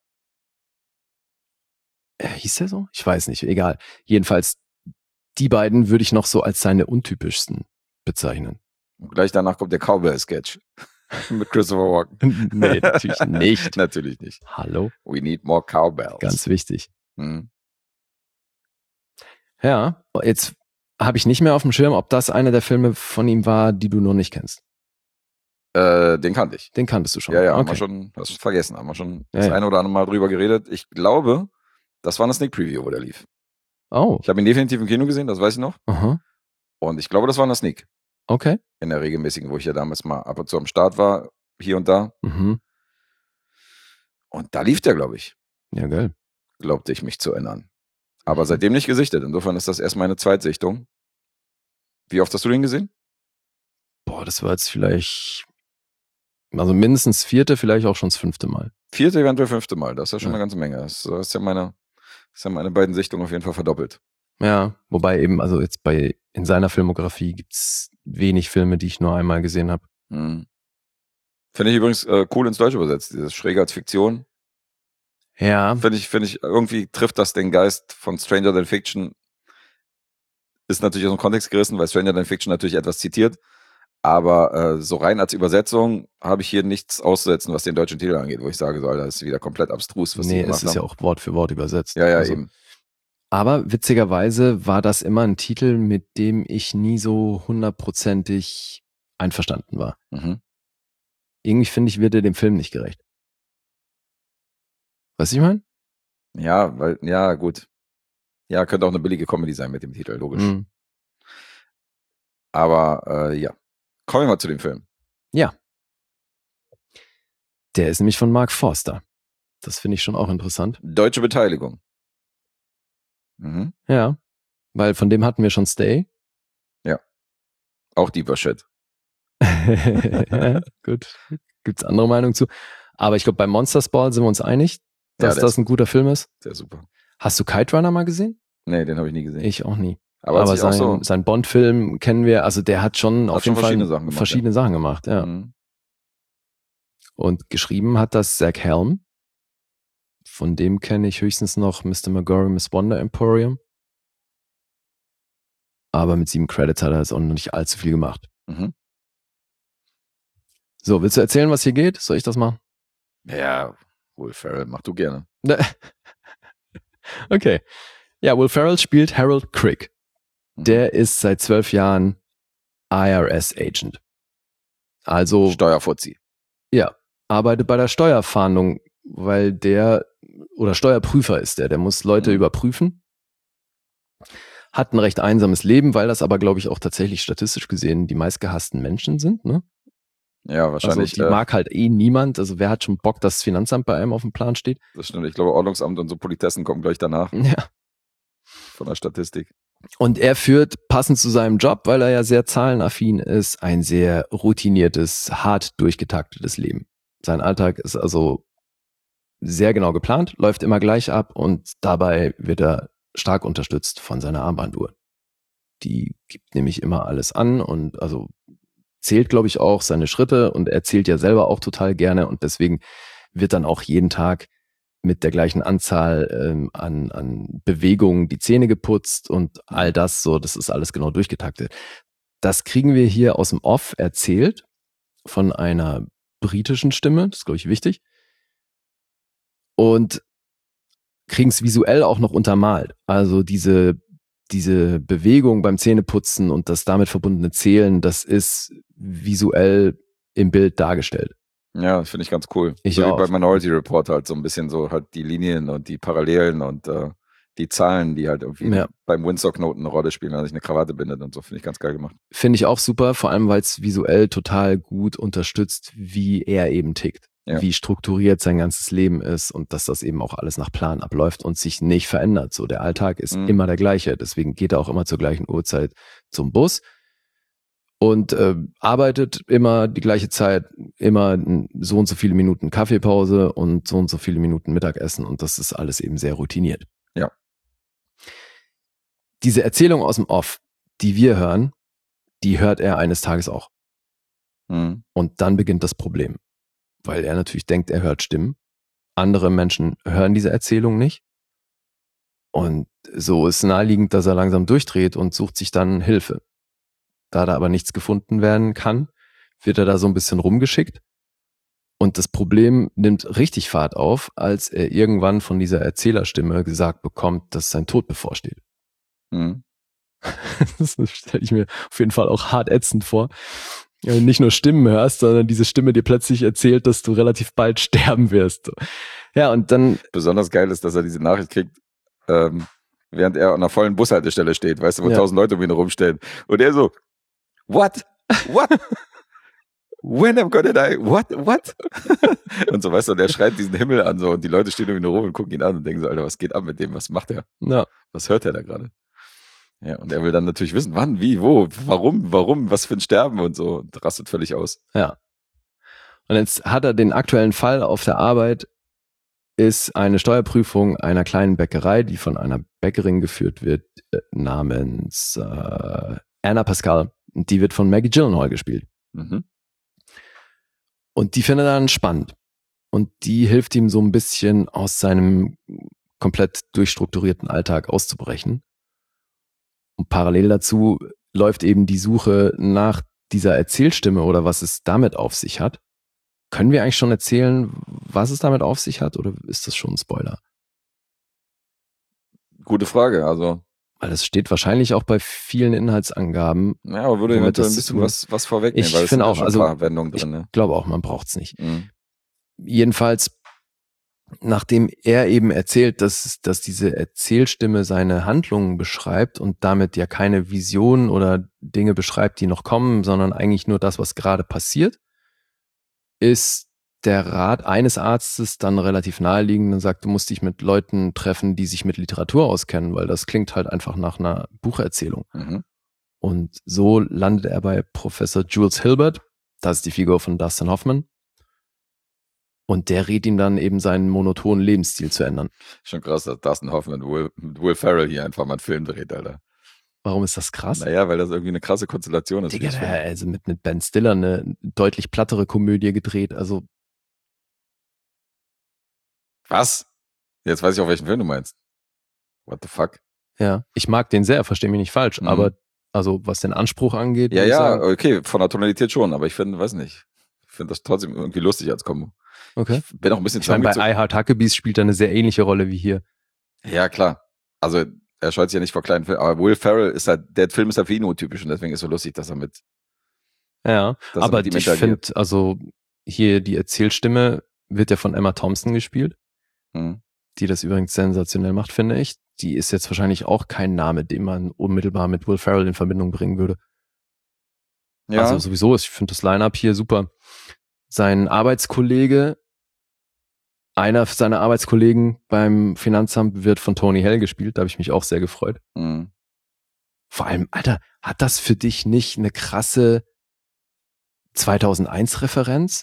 Äh, hieß der so? Ich weiß nicht, egal. Jedenfalls, die beiden würde ich noch so als seine untypischsten bezeichnen. Und gleich danach kommt der Cowbell-Sketch mit Christopher Walken. Nee, natürlich nicht. Natürlich nicht. Hallo? We need more Cowbells. Ganz wichtig. Hm. Ja, jetzt habe ich nicht mehr auf dem Schirm, ob das einer der Filme von ihm war, die du noch nicht kennst. Äh, den kannte ich. Den kanntest du schon. Ja, ja, haben okay. wir schon, hast du vergessen, haben wir schon Ja, das ja. eine oder andere Mal drüber geredet. Ich glaube, das war eine Sneak Preview, wo der lief. Oh, Ich habe ihn definitiv im Kino gesehen, das weiß ich noch. aha. Und ich glaube, das war eine Sneak. Okay. In der regelmäßigen, wo ich ja damals mal ab und zu am Start war, hier und da. Mhm. Und da lief der, glaube ich. Ja, geil. Glaubte ich mich zu erinnern. Aber Mhm. seitdem nicht gesichtet. Insofern ist das erst meine Zweitsichtung. Wie oft hast du den gesehen? Boah, das war jetzt vielleicht, also mindestens vierte, vielleicht auch schon das fünfte Mal. Vierte, eventuell fünfte Mal. Das ist ja schon Ja. eine ganze Menge. Das das ist ja meine, das ist ja meine beiden Sichtungen auf jeden Fall verdoppelt. Ja, wobei eben, also jetzt bei, in seiner Filmografie gibt's wenig Filme, die ich nur einmal gesehen habe. Hm. Finde ich übrigens äh, cool ins Deutsche übersetzt, dieses schräg als Fiktion. Ja. Finde ich, finde ich, irgendwie trifft das den Geist von Stranger Than Fiction. Ist natürlich aus dem Kontext gerissen, weil Stranger Than Fiction natürlich etwas zitiert. Aber äh, so rein als Übersetzung habe ich hier nichts auszusetzen, was den deutschen Titel angeht, wo ich sage, so, Alter, das ist wieder komplett abstrus, was nee, die gemacht es ist haben. ja auch Wort für Wort übersetzt. Ja, ja, also. eben. Aber witzigerweise war das immer ein Titel, mit dem ich nie so hundertprozentig einverstanden war. Mhm. Irgendwie finde ich, wird er dem Film nicht gerecht. Weißt du, ich meine? Ja, weil, ja, gut. Ja, könnte auch eine billige Comedy sein mit dem Titel, logisch. Mhm. Aber, äh, ja. Kommen wir mal zu dem Film. Ja. Der ist nämlich von Mark Forster. Das finde ich schon auch interessant. Deutsche Beteiligung. Mhm. Ja, weil von dem hatten wir schon Stay. Ja. Auch Deeper Shit. Ja, gut. Gibt's andere Meinungen zu. Aber ich glaube, bei Monsters Ball sind wir uns einig, dass Ja, das ist- ein guter Film ist. Sehr super. Hast du Kite Runner mal gesehen? Nee, den habe ich nie gesehen. Ich auch nie. Aber, Aber hat sich auch sein, so, sein Bond-Film kennen wir, also der hat schon Hat auf schon jeden Fall verschiedene Sachen gemacht, verschiedene Sachen gemacht, ja. Mhm. Und geschrieben hat das Zach Helm. Von dem kenne ich höchstens noch Mister Magori, Miss Wonder Emporium. Aber mit sieben Credits hat er jetzt auch noch nicht allzu viel gemacht. Mhm. So, willst du erzählen, was hier geht? Soll ich das machen? Ja, Will Ferrell, mach du gerne. Okay. Ja, Will Ferrell spielt Harold Crick. Mhm. Der ist seit zwölf Jahren I R S-Agent. Also, Steuerfuzzi. ja, arbeitet bei der Steuerfahndung, weil der, oder Steuerprüfer ist der, der muss Leute Mhm. überprüfen. Hat ein recht einsames Leben, weil das aber, glaube ich, auch tatsächlich statistisch gesehen die meistgehassten Menschen sind, ne? Ja, wahrscheinlich. Also die äh, mag halt eh niemand. Also wer hat schon Bock, dass das Finanzamt bei einem auf dem Plan steht? Das stimmt. Ich glaube, Ordnungsamt und so Politessen kommen gleich danach Ja. von der Statistik. Und er führt, passend zu seinem Job, weil er ja sehr zahlenaffin ist, ein sehr routiniertes, hart durchgetaktetes Leben. Sein Alltag ist also sehr genau geplant, läuft immer gleich ab und dabei wird er stark unterstützt von seiner Armbanduhr. Die gibt nämlich immer alles an und also zählt, glaube ich, auch seine Schritte und er zählt ja selber auch total gerne und deswegen wird dann auch jeden Tag mit der gleichen Anzahl ähm, an, an Bewegungen die Zähne geputzt und all das so, das ist alles genau durchgetaktet. Das kriegen wir hier aus dem Off erzählt von einer britischen Stimme, das ist, glaube ich, wichtig. Und kriegen es visuell auch noch untermalt. Also diese, diese Bewegung beim Zähneputzen und das damit verbundene Zählen, das ist visuell im Bild dargestellt. Ja, das finde ich ganz cool. Ich so auch. wie bei Minority Report halt so ein bisschen so halt die Linien und die Parallelen und äh, die Zahlen, die halt irgendwie Ja. beim Windsor-Knoten eine Rolle spielen, wenn er sich eine Krawatte bindet und so, finde ich ganz geil gemacht. Finde ich auch super, vor allem weil es visuell total gut unterstützt, wie er eben tickt. Ja. Wie strukturiert sein ganzes Leben ist und dass das eben auch alles nach Plan abläuft und sich nicht verändert. So, der Alltag ist Mhm. immer der gleiche. Deswegen geht er auch immer zur gleichen Uhrzeit zum Bus und äh, arbeitet immer die gleiche Zeit, immer so und so viele Minuten Kaffeepause und so und so viele Minuten Mittagessen und das ist alles eben sehr routiniert. Ja. Diese Erzählung aus dem Off, die wir hören, die hört er eines Tages auch. Mhm. Und dann beginnt das Problem. Weil er natürlich denkt, er hört Stimmen. Andere Menschen hören diese Erzählung nicht. Und so ist naheliegend, dass er langsam durchdreht und sucht sich dann Hilfe. Da da aber nichts gefunden werden kann, wird er da so ein bisschen rumgeschickt. Und das Problem nimmt richtig Fahrt auf, als er irgendwann von dieser Erzählerstimme gesagt bekommt, dass sein Tod bevorsteht. Mhm. Das stelle ich mir auf jeden Fall auch hart ätzend vor. Wenn du nicht nur Stimmen hörst, sondern diese Stimme dir plötzlich erzählt, dass du relativ bald sterben wirst. Ja, und dann, Besonders geil ist, dass er diese Nachricht kriegt, ähm, während er an einer vollen Bushaltestelle steht, weißt du, wo Ja. tausend Leute um ihn rumstehen. Und er so, what? What? When am gonna die? What? What? Und so, weißt du, und er schreit diesen Himmel an so und die Leute stehen um ihn rum und gucken ihn an und denken so, Alter, was geht ab mit dem? Was macht er? na, Was hört er da gerade? Ja, und er will dann natürlich wissen, wann, wie, wo, warum, warum, was für ein Sterben und so. Und rastet völlig aus. ja. Und jetzt hat er den aktuellen Fall auf der Arbeit, ist eine Steuerprüfung einer kleinen Bäckerei, die von einer Bäckerin geführt wird, äh, namens äh, Anna Pascal. Und die wird von Maggie Gyllenhaal gespielt. Mhm. Und die findet er dann spannend. Und die hilft ihm so ein bisschen aus seinem komplett durchstrukturierten Alltag auszubrechen. Und parallel dazu läuft eben die Suche nach dieser Erzählstimme oder was es damit auf sich hat. Können wir eigentlich schon erzählen, was es damit auf sich hat, oder ist das schon ein Spoiler? Gute Frage, also. Weil das steht wahrscheinlich auch bei vielen Inhaltsangaben. Ja, aber würde eventuell ein bisschen was, was vorwegnehmen, ich weil es finde sind ja auch, schon also ein paar Wendungen drin. Ne? Ich glaube auch, man braucht es nicht. Mhm. Jedenfalls, nachdem er eben erzählt, dass, dass diese Erzählstimme seine Handlungen beschreibt und damit ja keine Visionen oder Dinge beschreibt, die noch kommen, sondern eigentlich nur das, was gerade passiert, ist der Rat eines Arztes dann relativ naheliegend und sagt, du musst dich mit Leuten treffen, die sich mit Literatur auskennen, weil das klingt halt einfach nach einer Bucherzählung. Mhm. Und so landet er bei Professor Jules Hilbert, das ist die Figur von Dustin Hoffman. Und der rät ihm dann eben seinen monotonen Lebensstil zu ändern. Schon krass, dass Dustin Hoffman mit Will, mit Will Ferrell hier einfach mal einen Film dreht, Alter. Warum ist das krass? Naja, weil das irgendwie eine krasse Konstellation ist. Digga, der, also mit, mit Ben Stiller eine deutlich plattere Komödie gedreht, also. Was? Jetzt weiß ich auch, welchen Film du meinst. What the fuck? Ja, ich mag den sehr, versteh mich nicht falsch, Mhm. aber also was den Anspruch angeht. Ja, würde ich ja, sagen, okay, von der Tonalität schon, aber ich finde, weiß nicht. Ich finde das trotzdem irgendwie lustig als Kombo. okay. Ich bin auch ein bisschen Ich meine, bei zusammengezogen. I Heart Huckabees spielt er eine sehr ähnliche Rolle wie hier. Ja, klar. Also, er scheut sich ja nicht vor kleinen Filmen, aber Will Ferrell ist halt, der Film ist halt für ihn untypisch und deswegen ist es so lustig, dass er mit, Ja, dass er aber mit ihm ich interagiert. finde, also hier die Erzählstimme wird ja von Emma Thompson gespielt, Hm. die das übrigens sensationell macht, finde ich. Die ist jetzt wahrscheinlich auch kein Name, den man unmittelbar mit Will Ferrell in Verbindung bringen würde. Ja, Also sowieso, ich finde das Line-Up hier super. Sein Arbeitskollege, einer seiner Arbeitskollegen beim Finanzamt wird von Tony Hale gespielt, da habe ich mich auch sehr gefreut. hm. Vor allem, Alter, hat das für dich nicht eine krasse zweitausendeins-Referenz?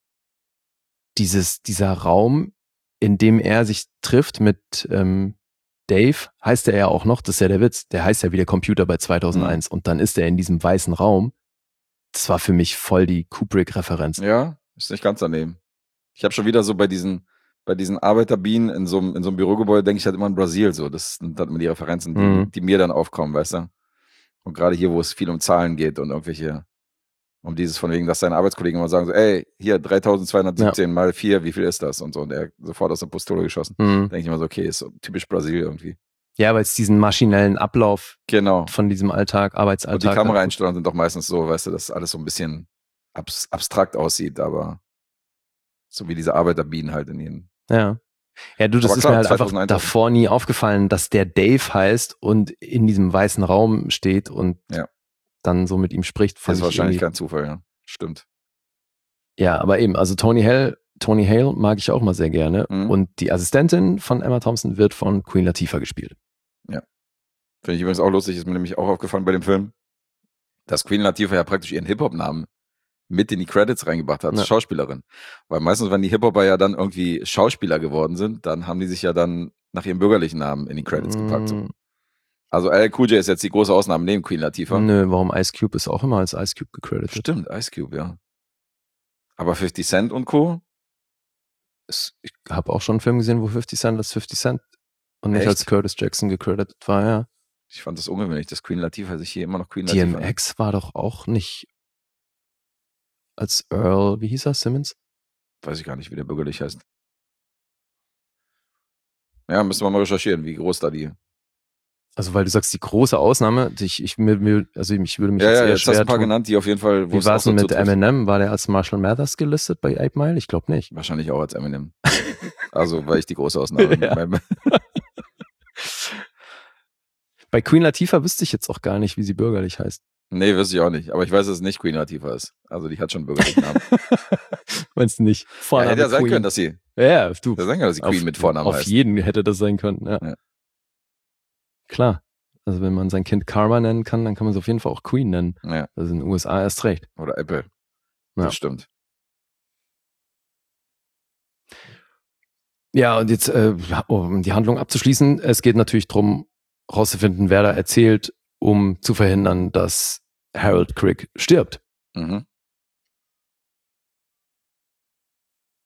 Dieses, dieser Raum, in dem er sich trifft mit ähm, Dave, heißt er ja auch noch, das ist ja der Witz, der heißt ja wie der Computer bei zweitausendeins und dann ist er in diesem weißen Raum. Das war für mich voll die Kubrick-Referenz. Ja, ist nicht ganz daneben. Ich habe schon wieder so bei diesen, bei diesen Arbeiterbienen in so einem, in so einem Bürogebäude, denke ich halt immer an Brasil, so. Das sind dann immer die Referenzen, die, Mhm. die mir dann aufkommen, weißt du? Und gerade hier, wo es viel um Zahlen geht und irgendwelche, um dieses von wegen, dass seine Arbeitskollegen immer sagen so, ey, hier dreitausendzweihundertsiebzehn mal vier, wie viel ist das? Und so. Und er sofort aus der Pistole geschossen. Mhm. Denke ich immer so, okay, ist so typisch Brasil irgendwie. Ja, weil es diesen maschinellen Ablauf Genau. von diesem Alltag, Und die Arbeitsalltag. Kameraeinstellungen sind doch meistens so, weißt du, dass alles so ein bisschen abs- abstrakt aussieht, aber so wie diese Arbeiterbienen halt in ihnen. Ja. Ja, du, das Aber ist klar, mir halt einfach zweitausendeins davor nie aufgefallen, dass der Dave heißt und in diesem weißen Raum steht und Ja. dann so mit ihm spricht. Das fand ist ich wahrscheinlich irgendwie- kein Zufall, ja. Stimmt. Ja, aber eben, also Tony Hale, Tony Hale mag ich auch mal sehr gerne. Mhm. Und die Assistentin von Emma Thompson wird von Queen Latifah gespielt. Finde ich übrigens auch lustig, ist mir nämlich auch aufgefallen bei dem Film, dass Queen Latifah ja praktisch ihren Hip-Hop-Namen mit in die Credits reingebracht hat als Ja. Schauspielerin. Weil meistens, wenn die Hip-Hopper ja dann irgendwie Schauspieler geworden sind, dann haben die sich ja dann nach ihrem bürgerlichen Namen in die Credits gepackt. So. Mm, Also L L Cool J ist jetzt die große Ausnahme neben Queen Latifah. Nö, warum Ice Cube ist auch immer als Ice Cube gecredited. Stimmt, Ice Cube, ja. Aber fifty Cent und Co. Es- Ich habe auch schon einen Film gesehen, wo fifty Cent als fifty Cent und nicht Echt? als Curtis Jackson gecredited war, ja. Ich fand das ungewöhnlich, dass Queen Latifah sich hier immer noch Queen Latifah nennt. D M X war doch auch nicht als Earl, wie hieß er, Simmons? Weiß ich gar nicht, wie der bürgerlich heißt. Ja, müssen wir mal recherchieren, wie groß da die. Also weil du sagst, die große Ausnahme, ich, ich, mir, mir- also ich würde mich Ja, jetzt ja, eher jetzt hast du schwer ein paar tun. genannt, die auf jeden Fall, wo Wie es war auch es denn so mit zutrifft. Eminem? War der als Marshall Mathers gelistet bei Eight Mile? Ich glaube nicht. Wahrscheinlich auch als Eminem. Also, weil ich die große Ausnahme Ja. bin. Bei Queen Latifah wüsste ich jetzt auch gar nicht, wie sie bürgerlich heißt. Nee, wüsste ich auch nicht. Aber ich weiß, dass es nicht Queen Latifah ist. Also, die hat schon einen bürgerlichen Namen. Meinst du nicht? Ja, Vorname hätte ja sein Queen. können, dass sie, Ja, du. hätte sein können, dass sie Queen auf, mit Vornamen Auf heißt. jeden hätte das sein können, ja. Ja. Klar. Also wenn man sein Kind Karma nennen kann, dann kann man es auf jeden Fall auch Queen nennen. Ja, Also in den U S A erst recht. oder Apple. Ja. Das stimmt. Ja, und jetzt, äh, um die Handlung abzuschließen, es geht natürlich darum, rauszufinden, wer da erzählt, um zu verhindern, dass Harold Crick stirbt. Mhm.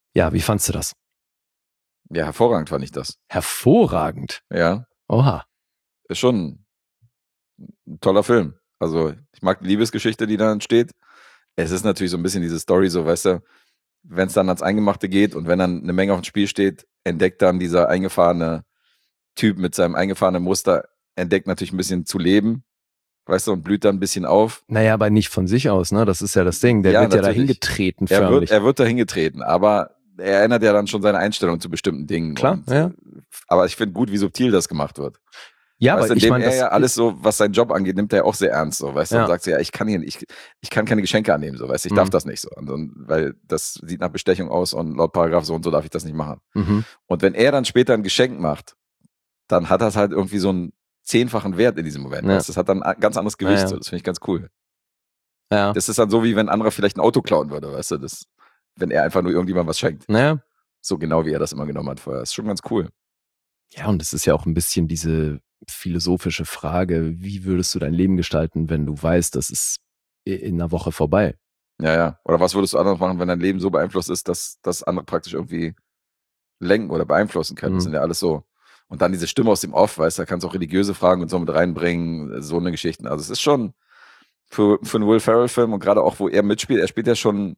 Ja, wie fandst du das? Ja, hervorragend fand ich das. Hervorragend. Ja, Oha. ist schon ein toller Film. Also ich mag die Liebesgeschichte, die da entsteht. Es ist natürlich so ein bisschen diese Story, so weißt du, wenn es dann ans Eingemachte geht und wenn dann eine Menge auf dem Spiel steht, entdeckt dann dieser eingefahrene Typ mit seinem eingefahrenen Muster, entdeckt natürlich ein bisschen zu leben, weißt du, und blüht dann ein bisschen auf. Naja, aber nicht von sich aus, ne? Das ist ja das Ding. Der Ja, wird ja natürlich. dahin getreten, Er wird, förmlich. er wird dahin getreten, aber er ändert ja dann schon seine Einstellung zu bestimmten Dingen. Klar, und, ja. äh, Aber ich finde gut, wie subtil das gemacht wird. Ja, Weißt aber du, ich indem meine, er das ja alles so, was seinen Job angeht, nimmt er ja auch sehr ernst, so, weißt du, Ja. und sagt so, ja, ich kann hier, ich, ich kann keine Geschenke annehmen, so, weißt du, ich Mhm. darf das nicht so, und, und, weil das sieht nach Bestechung aus und laut Paragraph so und so darf ich das nicht machen. Mhm. Und wenn er dann später ein Geschenk macht, dann hat das halt irgendwie so einen zehnfachen Wert in diesem Moment, Ja. weißt du, das hat dann ein ganz anderes Gewicht, Ja, ja. so, das finde ich ganz cool. Ja. Das ist dann so, wie wenn ein anderer vielleicht ein Auto klauen würde, weißt du, das, wenn er einfach nur irgendjemandem was schenkt. Naja. So genau, wie er das immer genommen hat vorher. Das ist schon ganz cool. Ja, und es ist ja auch ein bisschen diese philosophische Frage, wie würdest du dein Leben gestalten, wenn du weißt, das ist in einer Woche vorbei? Ja, ja. Oder was würdest du anders machen, wenn dein Leben so beeinflusst ist, dass das andere praktisch irgendwie lenken oder beeinflussen können? Das Mhm. sind ja alles so. Und dann diese Stimme aus dem Off, weißt du, da kannst du auch religiöse Fragen und so mit reinbringen, so eine Geschichten. Also es ist schon für, für einen Will Ferrell-Film und gerade auch, wo er mitspielt, er spielt ja schon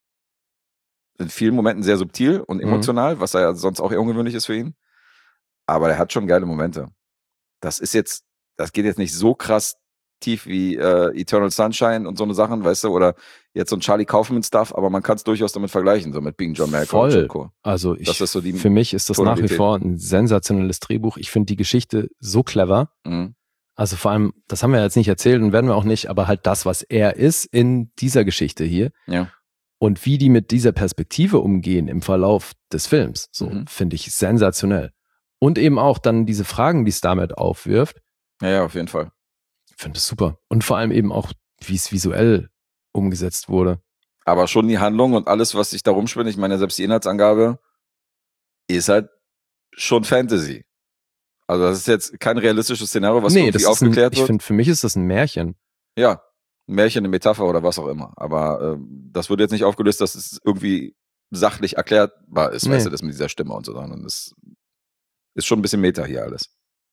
in vielen Momenten sehr subtil und Mhm. emotional, was ja sonst auch eher ungewöhnlich ist für ihn. Aber er hat schon geile Momente. Das ist jetzt, das geht jetzt nicht so krass tief wie äh, Eternal Sunshine und so eine Sachen, weißt du, oder jetzt so ein Charlie Kaufman-Stuff, aber man kann es durchaus damit vergleichen, so mit Being John Malkovich Voll. und Co. Also ich, Das ist so die für mich ist das nach wie Tonalität. vor ein sensationelles Drehbuch. Ich finde die Geschichte so clever. Mhm. Also vor allem, das haben wir jetzt nicht erzählt und werden wir auch nicht, aber halt das, was er ist in dieser Geschichte hier Ja. und wie die mit dieser Perspektive umgehen im Verlauf des Films, so Mhm. finde ich sensationell. Und eben auch dann diese Fragen, die es damit aufwirft, ja, ja, auf jeden Fall. ich finde es super. Und vor allem eben auch, wie es visuell umgesetzt wurde. Aber schon die Handlung und alles, was sich da rumspinnt, ich meine, selbst die Inhaltsangabe ist halt schon Fantasy. Also das ist jetzt kein realistisches Szenario, was nee, irgendwie das ist ein, aufgeklärt ich wird. finde, für mich ist das ein Märchen. Ja, ein Märchen, eine Metapher oder was auch immer. Aber ähm, das wird jetzt nicht aufgelöst, dass es irgendwie sachlich erklärbar ist, Nee. weißt du, das mit dieser Stimme und so. Sondern das ist schon ein bisschen Meta hier alles.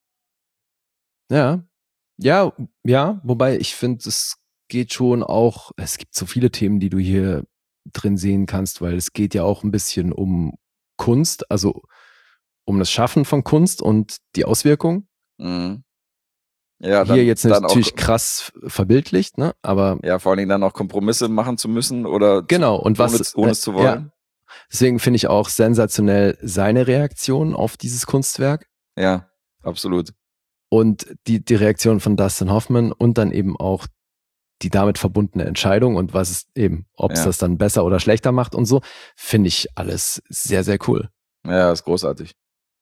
Ja, ja, ja, wobei ich finde, es geht schon auch, es gibt so viele Themen, die du hier drin sehen kannst, weil es geht ja auch ein bisschen um Kunst, also um das Schaffen von Kunst und die Auswirkungen. Mhm. Ja, Hier jetzt dann natürlich auch, krass verbildlicht, ne? Aber ja, vor allen Dingen dann auch Kompromisse machen zu müssen oder genau, und was ohne, ohne es zu wollen. Ja, deswegen finde ich auch sensationell seine Reaktion auf dieses Kunstwerk. Ja, absolut. Und die, die Reaktion von Dustin Hoffman und dann eben auch die damit verbundene Entscheidung und was es eben, ob es Ja. das dann besser oder schlechter macht und so, finde ich alles sehr, sehr cool. Ja, ist großartig.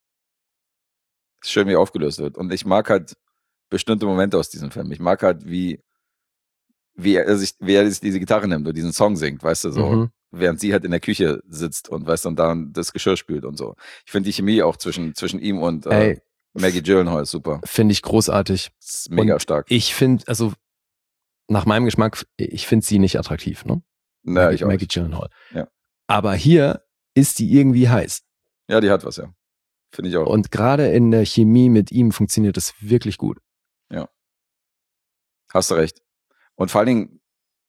Ist schön, wie aufgelöst wird. Und ich mag halt bestimmte Momente aus diesem Film. Ich mag halt, wie, wie er sich, wie er sich diese Gitarre nimmt und diesen Song singt, weißt du, so. Mhm. Während sie halt in der Küche sitzt und weißt du, und dann das Geschirr spült und so. Ich finde die Chemie auch zwischen, zwischen ihm und äh, Ey, Maggie Gyllenhaal ist super. finde ich großartig. Das ist mega Und stark. Ich finde, also nach meinem Geschmack, ich finde sie nicht attraktiv, ne? Naja, Maggie, ich auch Maggie nicht. Gyllenhaal. Ja. Aber hier ist die irgendwie heiß. Ja, die hat was, ja. Finde ich auch. Und gerade in der Chemie mit ihm funktioniert das wirklich gut. Hast du recht. Und vor allen Dingen,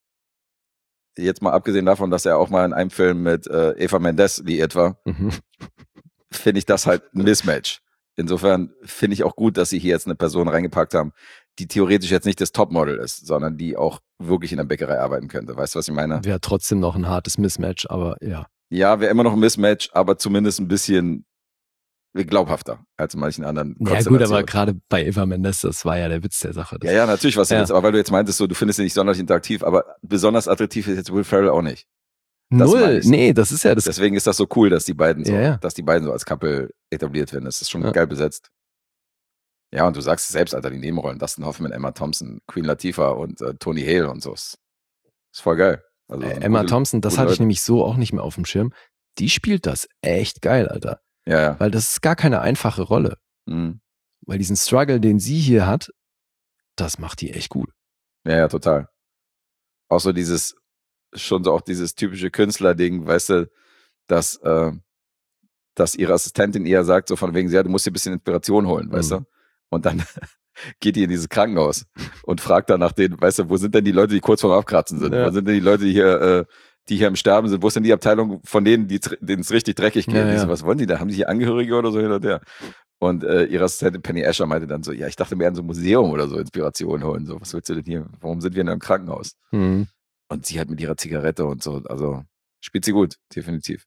jetzt mal abgesehen davon, dass er auch mal in einem Film mit äh, Eva Mendes liiert war, Mhm. finde ich das halt ein Mismatch. Insofern finde ich auch gut, dass sie hier jetzt eine Person reingepackt haben, die theoretisch jetzt nicht das Topmodel ist, sondern die auch wirklich in der Bäckerei arbeiten könnte. Weißt du, was ich meine? Wäre trotzdem noch ein hartes Mismatch, aber ja. Ja, wäre immer noch ein Mismatch, aber zumindest ein bisschen glaubhafter als in manchen anderen Ja gut, Konstellationen. aber gerade bei Eva Mendes, das war ja der Witz der Sache. Das Ja, ja, natürlich, was du Ja. willst. Aber weil du jetzt meintest, so, du findest ihn nicht sonderlich interaktiv, aber besonders attraktiv ist jetzt Will Ferrell auch nicht. das meine Null, ich so. nee, das ist ja das. Deswegen ist das so cool, dass die beiden so, Ja, ja. dass die beiden so als Couple etabliert werden. Das ist schon Ja. geil besetzt. Ja, und du sagst es selbst, Alter, die Nebenrollen, Dustin Hoffman, Emma Thompson, Queen Latifah und äh, Tony Hale und so. Ist, ist voll geil. Also, Äh, Emma gute- Thompson, das gute hatte ich Leute. nämlich so auch nicht mehr auf dem Schirm. Die spielt das echt geil, Alter. Ja, ja. Weil das ist gar keine einfache Rolle. Mhm. Weil diesen Struggle, den sie hier hat, das macht die echt gut. Ja, ja, total. Auch so dieses, schon so auch dieses typische Künstlerding, weißt du, dass, äh, dass ihre Assistentin eher sagt, so von wegen, ja, du musst dir ein bisschen Inspiration holen, mhm. weißt du? Und dann geht die in dieses Krankenhaus und fragt dann nach denen, weißt du, wo sind denn die Leute, die kurz vorm Abkratzen sind? Ja. Wo sind denn die Leute, die hier, äh, die hier im Sterben sind? Wo ist denn die Abteilung von denen, die, denen es richtig dreckig geht? Ja, ja. So, was wollen die da? Haben die hier Angehörige oder so hin und her? Und äh, ihre Assistentin Penny Asher meinte dann so, ja, ich dachte, wir werden so ein Museum oder so Inspiration holen. So, was willst du denn hier? Warum sind wir denn im Krankenhaus? Mhm. Und sie hat mit ihrer Zigarette und so, also spielt sie gut, definitiv.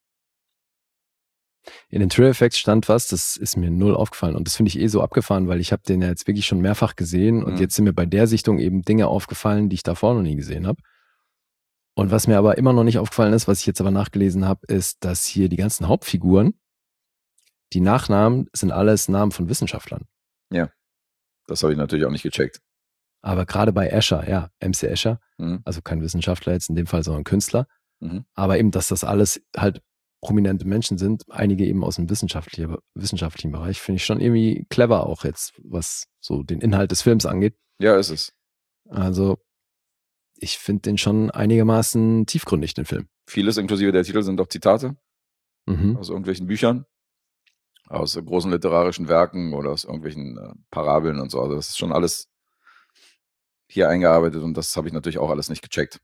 In den Trailer Effects stand was, das ist mir null aufgefallen und das finde ich eh so abgefahren, weil ich habe den ja jetzt wirklich schon mehrfach gesehen und mhm. jetzt sind mir bei der Sichtung eben Dinge aufgefallen, die ich davor noch nie gesehen habe. Und was mir aber immer noch nicht aufgefallen ist, was ich jetzt aber nachgelesen habe, ist, dass hier die ganzen Hauptfiguren, die Nachnamen sind alles Namen von Wissenschaftlern. Ja, das habe ich natürlich auch nicht gecheckt. Aber gerade bei Escher, ja, M C Escher, mhm. also kein Wissenschaftler jetzt in dem Fall, sondern Künstler, mhm. aber eben, dass das alles halt prominente Menschen sind, einige eben aus dem wissenschaftlichen, wissenschaftlichen Bereich, finde ich schon irgendwie clever auch jetzt, was so den Inhalt des Films angeht. Ja, ist es. Also ich finde den schon einigermaßen tiefgründig, den Film. Vieles, inklusive der Titel, sind doch Zitate mhm. aus irgendwelchen Büchern, aus großen literarischen Werken oder aus irgendwelchen äh, Parabeln und so. Also das ist schon alles hier eingearbeitet und das habe ich natürlich auch alles nicht gecheckt.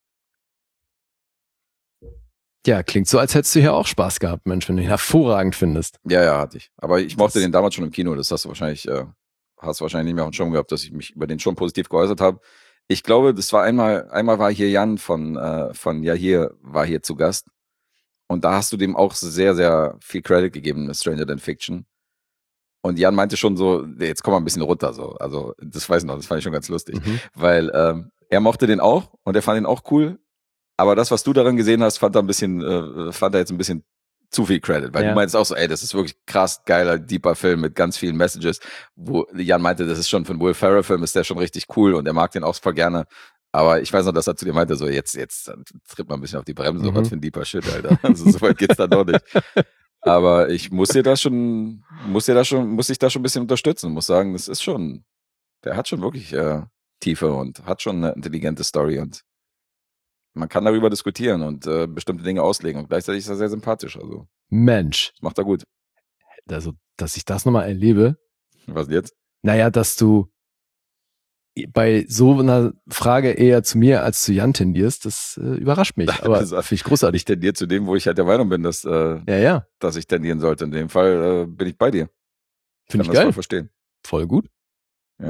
Ja, klingt so, als hättest du hier auch Spaß gehabt, Mensch, wenn du ihn hervorragend findest. Ja, ja, hatte ich. Aber ich mochte das den damals schon im Kino. Das hast du wahrscheinlich, äh, hast du wahrscheinlich nicht mehr auf dem Schirm gehabt, dass ich mich über den schon positiv geäußert habe. Ich glaube, das war einmal, einmal war hier Jan von, äh, von Ja hier, war hier zu Gast. Und da hast du dem auch sehr, sehr viel Credit gegeben, Stranger Than Fiction. Und Jan meinte schon so, jetzt komm mal ein bisschen runter, so. Also, das weiß ich noch, das fand ich schon ganz lustig. Mhm. Weil, ähm, er mochte den auch und er fand ihn auch cool. Aber das, was du darin gesehen hast, fand er ein bisschen, äh, fand er jetzt ein bisschen zu viel Credit, weil ja. du meinst auch so, ey, das ist wirklich krass geiler, deeper Film mit ganz vielen Messages, wo Jan meinte, das ist schon für einen Will Ferrell Film, ist der schon richtig cool und er mag den auch voll gerne. Aber ich weiß noch, dass er zu dir meinte, so jetzt, jetzt tritt mal ein bisschen auf die Bremse, mhm. so was für ein deeper Shit, Alter. Also so weit geht's dann doch nicht. Aber ich muss dir da schon, muss dir da schon, muss ich da schon ein bisschen unterstützen, muss sagen, das ist schon, der hat schon wirklich äh, Tiefe und hat schon eine intelligente Story und man kann darüber diskutieren und äh, bestimmte Dinge auslegen und gleichzeitig ist er sehr sympathisch. Also Mensch. Das macht er gut. Also, dass ich das nochmal erlebe. Was jetzt? Naja, dass du bei so einer Frage eher zu mir als zu Jan tendierst, das äh, überrascht mich. Aber finde ich großartig. Ich tendiere zu dem, wo ich halt der Meinung bin, dass, äh, ja, ja. dass ich tendieren sollte. In dem Fall äh, bin ich bei dir. Finde ich geil. Voll verstehen. Voll gut. Ja.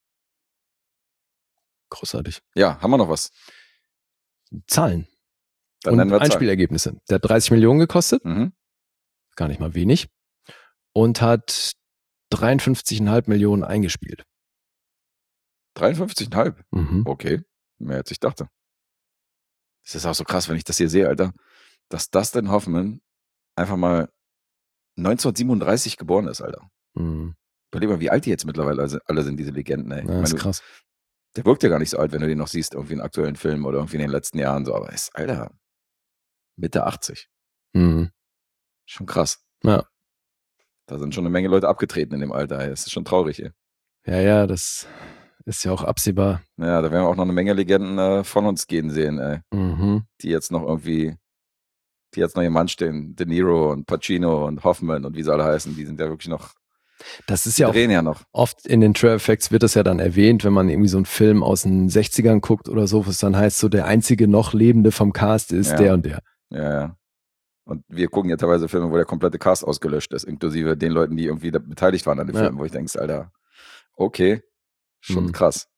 Großartig. Ja, haben wir noch was? Zahlen. Dann und nennen wir Einspielergebnisse. Der hat dreißig Millionen gekostet. Mhm. Gar nicht mal wenig. Und hat dreiundfünfzig Komma fünf Millionen eingespielt. dreiundfünfzig Komma fünf? Mhm. Okay. Mehr als ich dachte. Das ist auch so krass, wenn ich das hier sehe, Alter. Dass Dustin Hoffman einfach mal neunzehnhundertsiebenunddreißig geboren ist, Alter. Mhm. Überleg mal, wie alt die jetzt mittlerweile alle sind, diese Legenden, ey. Ja, das ist krass. Der wirkt ja gar nicht so alt, wenn du den noch siehst, irgendwie in aktuellen Filmen oder irgendwie in den letzten Jahren so, aber ist, Alter, Mitte achtzig. Mhm. Schon krass. Ja. Da sind schon eine Menge Leute abgetreten in dem Alter, ey. Das ist schon traurig, ey. Ja, ja, das ist ja auch absehbar. Ja, da werden wir auch noch eine Menge Legenden äh, von uns gehen sehen, ey. Mhm. Die jetzt noch irgendwie, die jetzt noch im Mann stehen. De Niro und Pacino und Hoffman und wie sie alle heißen, die sind ja wirklich noch. Das ist ja auch ja noch. Oft in den Trailer Effects wird das ja dann erwähnt, wenn man irgendwie so einen Film aus den sechzigern guckt oder so, was dann heißt, so der einzige noch Lebende vom Cast ist ja. der und der. Ja, ja. Und wir gucken ja teilweise Filme, wo der komplette Cast ausgelöscht ist, inklusive den Leuten, die irgendwie da beteiligt waren an den ja. Filmen, wo ich denke, Alter, okay, schon mhm. krass.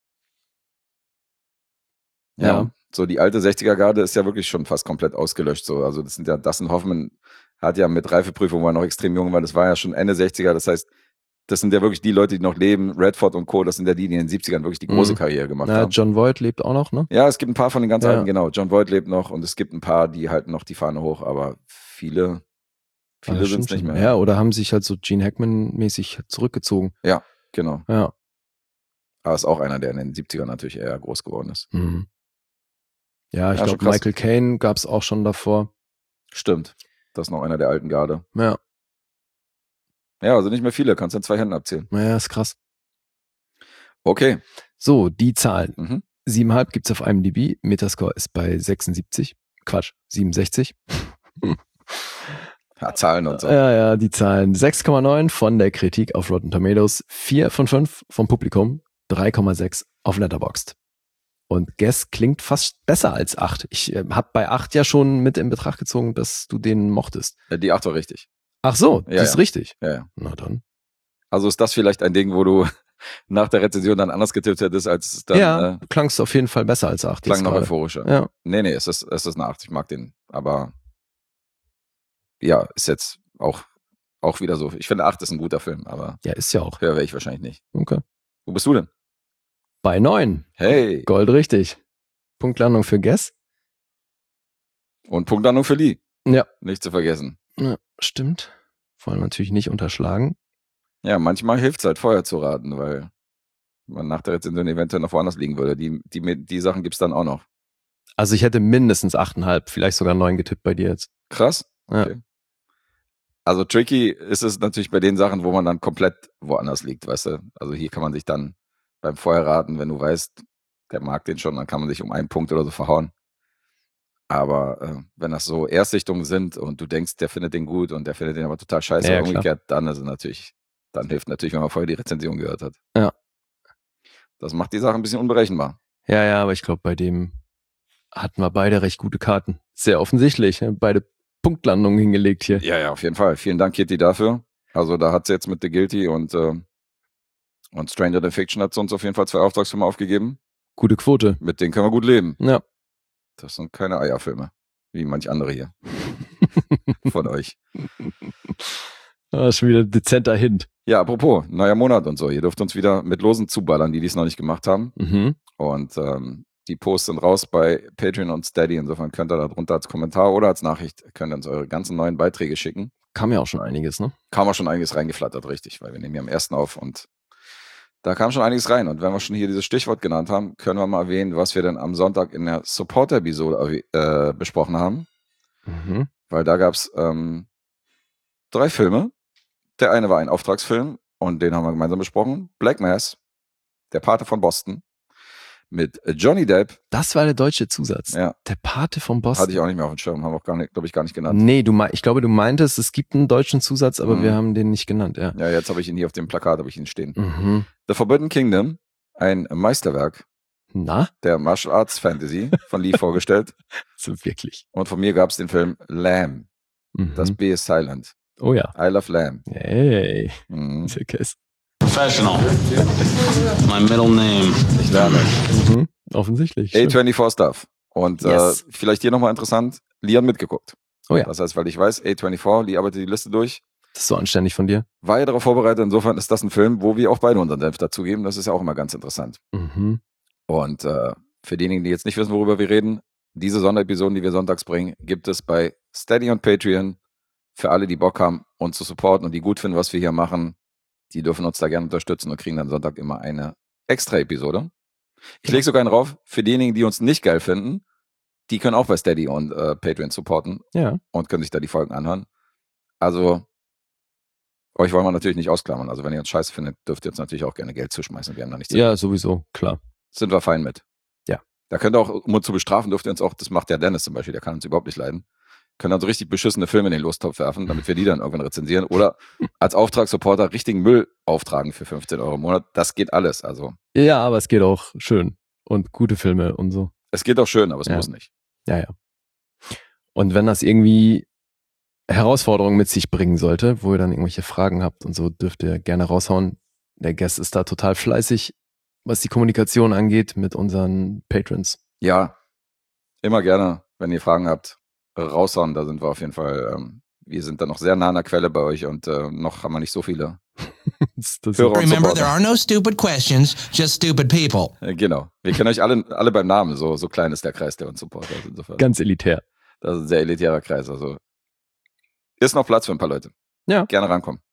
Ja, ja. So die alte sechziger-Garde ist ja wirklich schon fast komplett ausgelöscht. So. Also das sind ja, Dustin Hoffman hat ja mit Reifeprüfung, wo er noch extrem jung war, das war ja schon Ende sechziger, das heißt, das sind ja wirklich die Leute, die noch leben. Redford und Co., das sind ja die, die in den siebzigern wirklich die große mhm. Karriere gemacht ja, haben. John Voight lebt auch noch, ne? Ja, es gibt ein paar von den ganz ja. alten, genau. John Voight lebt noch und es gibt ein paar, die halten noch die Fahne hoch, aber viele, viele ja, sind es nicht mehr. Ja, oder haben sich halt so Gene Hackman-mäßig zurückgezogen. Ja, genau. Ja. Aber ist auch einer, der in den siebzigern natürlich eher groß geworden ist. Mhm. Ja, ich Ja, schon glaube, krass. Michael Caine gab es auch schon davor. Stimmt. Das ist noch einer der alten Garde. Ja. Ja, also nicht mehr viele, kannst du in zwei Händen abzählen. Naja, ist krass. Okay. So, die Zahlen. Mhm. sieben Komma fünf gibt es auf IMDb. Metascore ist bei sechsundsiebzig. Quatsch, siebenundsechzig. Ja, Zahlen und so. Ja, ja, die Zahlen. sechs Komma neun von der Kritik auf Rotten Tomatoes, vier von fünf vom Publikum, drei Komma sechs auf Letterboxd. Und Guess klingt fast besser als acht. Ich äh, habe bei acht ja schon mit in Betracht gezogen, dass du den mochtest. Die acht war richtig. Ach so, Ja, das ist ja. richtig. Ja, ja. Na dann. Also ist das vielleicht ein Ding, wo du nach der Rezension dann anders getippt hättest, als es dann ja, äh, du klangst auf jeden Fall besser als acht. klang jetzt noch gerade. euphorischer. Ja. Nee, nee, es ist, es ist eine acht. Ich mag den. Aber ja, ist jetzt auch, auch wieder so. Ich finde, acht ist ein guter Film, aber Ja, ist ja auch. höher wäre ich wahrscheinlich nicht. Okay. Wo bist du denn? Bei neun. Hey. Gold richtig. Punktlandung für Guess. Und Punktlandung für Lee. Ja. Nicht zu vergessen. Ja, stimmt. Vor allem natürlich nicht unterschlagen. Ja, manchmal hilft es halt vorher zu raten, weil man nach der Rezension eventuell noch woanders liegen würde. Die, die, die Sachen gibt's dann auch noch. Also ich hätte mindestens acht Komma fünf, vielleicht sogar neun getippt bei dir jetzt. Krass. Ja. Okay. Also tricky ist es natürlich bei den Sachen, wo man dann komplett woanders liegt, weißt du? Also hier kann man sich dann beim Vorherraten, wenn du weißt, der mag den schon, dann kann man sich um einen Punkt oder so verhauen. Aber äh, wenn das so Erstsichtungen sind und du denkst, der findet den gut und der findet den aber total scheiße, Ja, oder klar. umgekehrt, dann ist es natürlich, dann hilft natürlich, wenn man vorher die Rezension gehört hat. Ja. Das macht die Sache ein bisschen unberechenbar. Ja, ja, aber ich glaube, bei dem hatten wir beide recht gute Karten. Sehr offensichtlich. ne? Beide Punktlandungen hingelegt hier. Ja, ja, auf jeden Fall. Vielen Dank, Kitty, dafür. Also da hat sie jetzt mit The Guilty und, äh, und Stranger Than Fiction hat sie uns auf jeden Fall zwei Auftragsfilme aufgegeben. Gute Quote. Mit denen können wir gut leben. Ja. Das sind keine Eierfilme, wie manch andere hier von euch. Das ist schon wieder ein dezenter Hint. Ja, apropos, neuer Monat und so. Ihr dürft uns wieder mit Losen zuballern, die dies noch nicht gemacht haben. Mhm. Und ähm, die Posts sind raus bei Patreon und Steady. Insofern könnt ihr da drunter als Kommentar oder als Nachricht könnt ihr uns eure ganzen neuen Beiträge schicken. Kam ja auch schon einiges, ne? Kam auch schon einiges reingeflattert, richtig, weil wir nehmen ja am ersten auf und da kam schon einiges rein. Und wenn wir schon hier dieses Stichwort genannt haben, können wir mal erwähnen, was wir denn am Sonntag in der Supporter-Episode äh, besprochen haben. Mhm. Weil da gab es ähm, drei Filme. Der eine war ein Auftragsfilm und den haben wir gemeinsam besprochen. Black Mass, der Pate von Boston, mit Johnny Depp. Das war der deutsche Zusatz. Ja, Der Pate von Boston. hatte ich auch nicht mehr auf dem Schirm, haben wir auch gar nicht, glaube ich, gar nicht genannt. Nee, du mei- ich glaube, du meintest, es gibt einen deutschen Zusatz, aber Mhm. wir haben den nicht genannt, ja. Ja, jetzt habe ich ihn hier auf dem Plakat, habe ich ihn stehen. Mhm. The Forbidden Kingdom, ein Meisterwerk Na? der Martial Arts Fantasy von Lee vorgestellt. So wirklich. Und von mir gab es den Film Lamb. Mhm. Das B ist silent. Oh ja. I love Lamb. Hey. Mhm. Sehr Kiss. Professional. My middle name. Ich lerne. Mhm. Offensichtlich. A Stimmt. vierundzwanzig Stuff. Und Yes. äh, vielleicht hier nochmal interessant, Lee hat mitgeguckt. Oh ja. Das heißt, weil ich weiß, A vierundzwanzig, Lee arbeitet die Liste durch. Das ist so anständig von dir. War ja darauf vorbereitet, insofern ist das ein Film, wo wir auch beide unseren Senf dazugeben. Das ist ja auch immer ganz interessant. Mhm. Und äh, für diejenigen, die jetzt nicht wissen, worüber wir reden, diese Sonderepisoden, die wir sonntags bringen, gibt es bei Steady und Patreon. Für alle, die Bock haben, uns zu supporten und die gut finden, was wir hier machen, die dürfen uns da gerne unterstützen und kriegen dann Sonntag immer eine Extra-Episode. Ich lege sogar einen drauf, für diejenigen, die uns nicht geil finden, die können auch bei Steady und äh, Patreon supporten Ja. und können sich da die Folgen anhören. Also, euch wollen wir natürlich nicht ausklammern. Also, wenn ihr uns scheiße findet, dürft ihr uns natürlich auch gerne Geld zuschmeißen. Wir haben da nichts. Ja, sowieso, klar. Sind wir fein mit. Ja. Da könnt ihr auch, um uns zu bestrafen, dürft ihr uns auch, das macht der Dennis zum Beispiel, der kann uns überhaupt nicht leiden, können dann so richtig beschissene Filme in den Lostopf werfen, damit wir die dann irgendwann rezensieren oder als Auftragssupporter richtigen Müll auftragen für fünfzehn Euro im Monat. Das geht alles. Also, Ja, aber es geht auch schön. Und gute Filme und so. es geht auch schön, aber es Ja. muss nicht. Ja, ja. Und wenn das irgendwie Herausforderungen mit sich bringen sollte, wo ihr dann irgendwelche Fragen habt und so, dürft ihr gerne raushauen. Der Guest ist da total fleißig, was die Kommunikation angeht mit unseren Patrons. Ja, immer gerne, wenn ihr Fragen habt, raushauen. Da sind wir auf jeden Fall, ähm, wir sind da noch sehr nah an der Quelle bei euch und äh, noch haben wir nicht so viele Das, das Hörer und Remember, there Supporter. are no stupid questions, just stupid people. Äh, genau. Wir kennen euch alle, alle beim Namen. So, so klein ist der Kreis der uns supportet. Also insofern. ganz elitär. Das ist ein sehr elitärer Kreis. Also ist noch Platz für ein paar Leute. Ja. Gerne rankommen.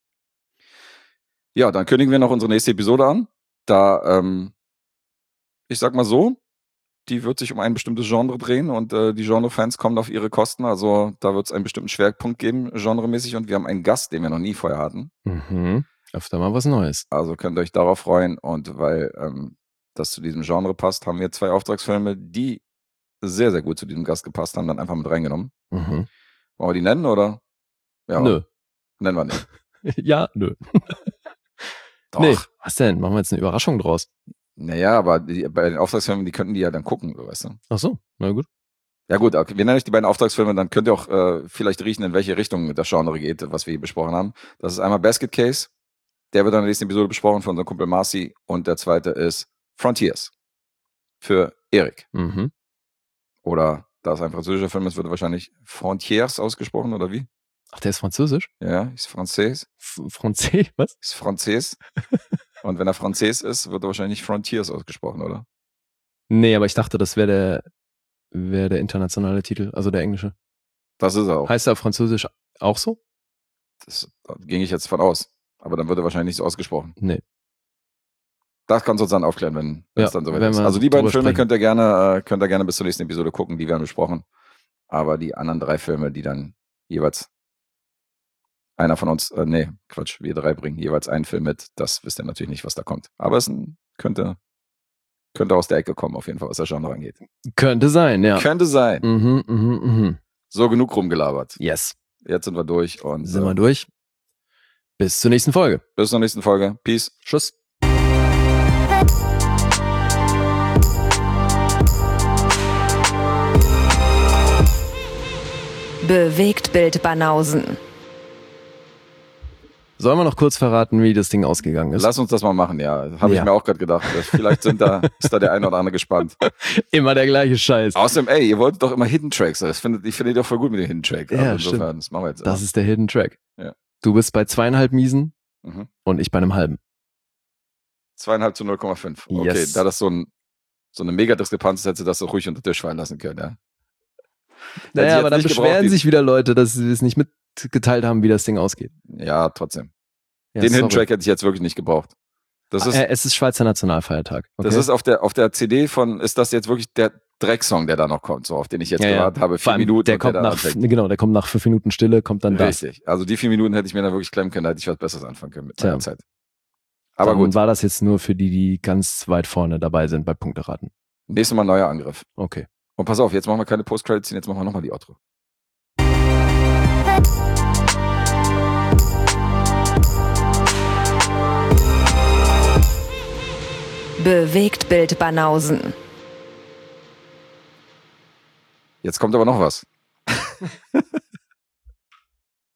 Ja, dann kündigen wir noch unsere nächste Episode an. Da, ähm, ich sag mal so, die wird sich um ein bestimmtes Genre drehen und äh, die Genre-Fans kommen auf ihre Kosten. Also da wird es einen bestimmten Schwerpunkt geben, genremäßig. Und wir haben einen Gast, den wir noch nie vorher hatten. Mhm. Öfter mal was Neues. Also könnt ihr euch darauf freuen. Und weil ähm, das zu diesem Genre passt, haben wir zwei Auftragsfilme, die sehr, sehr gut zu diesem Gast gepasst haben, dann einfach mit reingenommen. Mhm. Wollen wir die nennen, oder? Ja, Nö. nennen wir nicht. Ja, nö. Doch. Nee, was denn? Machen wir jetzt eine Überraschung draus? Naja, aber die, bei den Auftragsfilmen, die könnten die ja dann gucken, so, weißt du? Ach so, na gut. Ja gut, okay. Wir nennen euch die beiden Auftragsfilme, dann könnt ihr auch äh, vielleicht riechen, in welche Richtung das Genre geht, was wir hier besprochen haben. Das ist einmal Basket Case, der wird dann in der nächsten Episode besprochen von unserem Kumpel Marcy, und der zweite ist Frontiers für Erik. Mhm. Oder da es ein französischer Film ist, wird wahrscheinlich Frontiers ausgesprochen, oder wie? Ach, der ist französisch? Ja, ist Französ. F- Französ, was? Ist Französ. Und wenn er Französ ist, wird er wahrscheinlich Frontiers ausgesprochen, oder? Nee, aber ich dachte, das wäre der, wäre der internationale Titel, also der englische. Das ist er auch. Heißt er auf Französisch auch so? Das da ging ich jetzt von aus. Aber dann wird er wahrscheinlich nicht so ausgesprochen. Nee. Das kannst du uns dann aufklären, wenn wenn Ja, es dann soweit wenn ist. wir Also die beiden drüber Filme sprechen. könnt ihr gerne, äh, könnt ihr gerne bis zur nächsten Episode gucken, die werden besprochen. Aber die anderen drei Filme, die dann jeweils einer von uns, äh, nee, Quatsch, wir drei bringen jeweils einen Film mit, das wisst ihr natürlich nicht, was da kommt. Aber es ein, könnte, könnte aus der Ecke kommen, auf jeden Fall, was das Genre angeht. Könnte sein, ja. Könnte sein. Mhm, mhm, mhm. So, genug rumgelabert. Yes. Jetzt sind wir durch und Sind äh, wir durch. Bis zur nächsten Folge. bis zur nächsten Folge. Peace. Tschüss. Bewegtbild Banausen. Sollen wir noch kurz verraten, wie das Ding ausgegangen ist? Lass uns das mal machen, ja. Habe Ja. ich mir auch gerade gedacht. Vielleicht sind da, ist da der eine oder andere gespannt. Immer der gleiche Scheiß. Außerdem, ey, ihr wolltet doch immer Hidden Tracks. Das findet, ich finde die doch voll gut mit den Hidden Tracks. Ja, Also insofern, das machen wir jetzt. Das ist der Hidden Track. Ja. Du bist bei zweieinhalb Miesen mhm. und ich bei einem halben. Zweieinhalb zu null Komma fünf. Okay, Yes. da das so, ein, so eine Mega-Diskrepanz ist, hätte das so ruhig unter den Tisch fallen lassen können, ja. Hätte ich Naja, jetzt aber dann nicht gebraucht, beschweren die- sich wieder Leute, dass sie es nicht mitgeteilt haben, wie das Ding ausgeht. Ja, trotzdem. Ja, Den Hidden sorry. Track hätte ich jetzt wirklich nicht gebraucht. Das ist, Äh, es ist Schweizer Nationalfeiertag. Okay? das ist auf der, auf der C D von, ist das jetzt wirklich der Drecksong, der da noch kommt, so auf den ich jetzt Ja, ja. gewartet habe. Vor Vier allem, Minuten. der und kommt da nach, anfängt. genau, der kommt nach fünf Minuten Stille, kommt dann das. Richtig. Also die vier Minuten hätte ich mir da wirklich klemmen können, da hätte ich was Besseres anfangen können mit Tja. meiner Zeit. Aber Dann gut, war das jetzt nur für die, die ganz weit vorne dabei sind bei Punkteraten. nächstes Mal neuer Angriff. Okay. Und pass auf, jetzt machen wir keine Post-Credits, jetzt machen wir nochmal die Outro. Bewegtbild Banausen. Jetzt kommt aber noch was.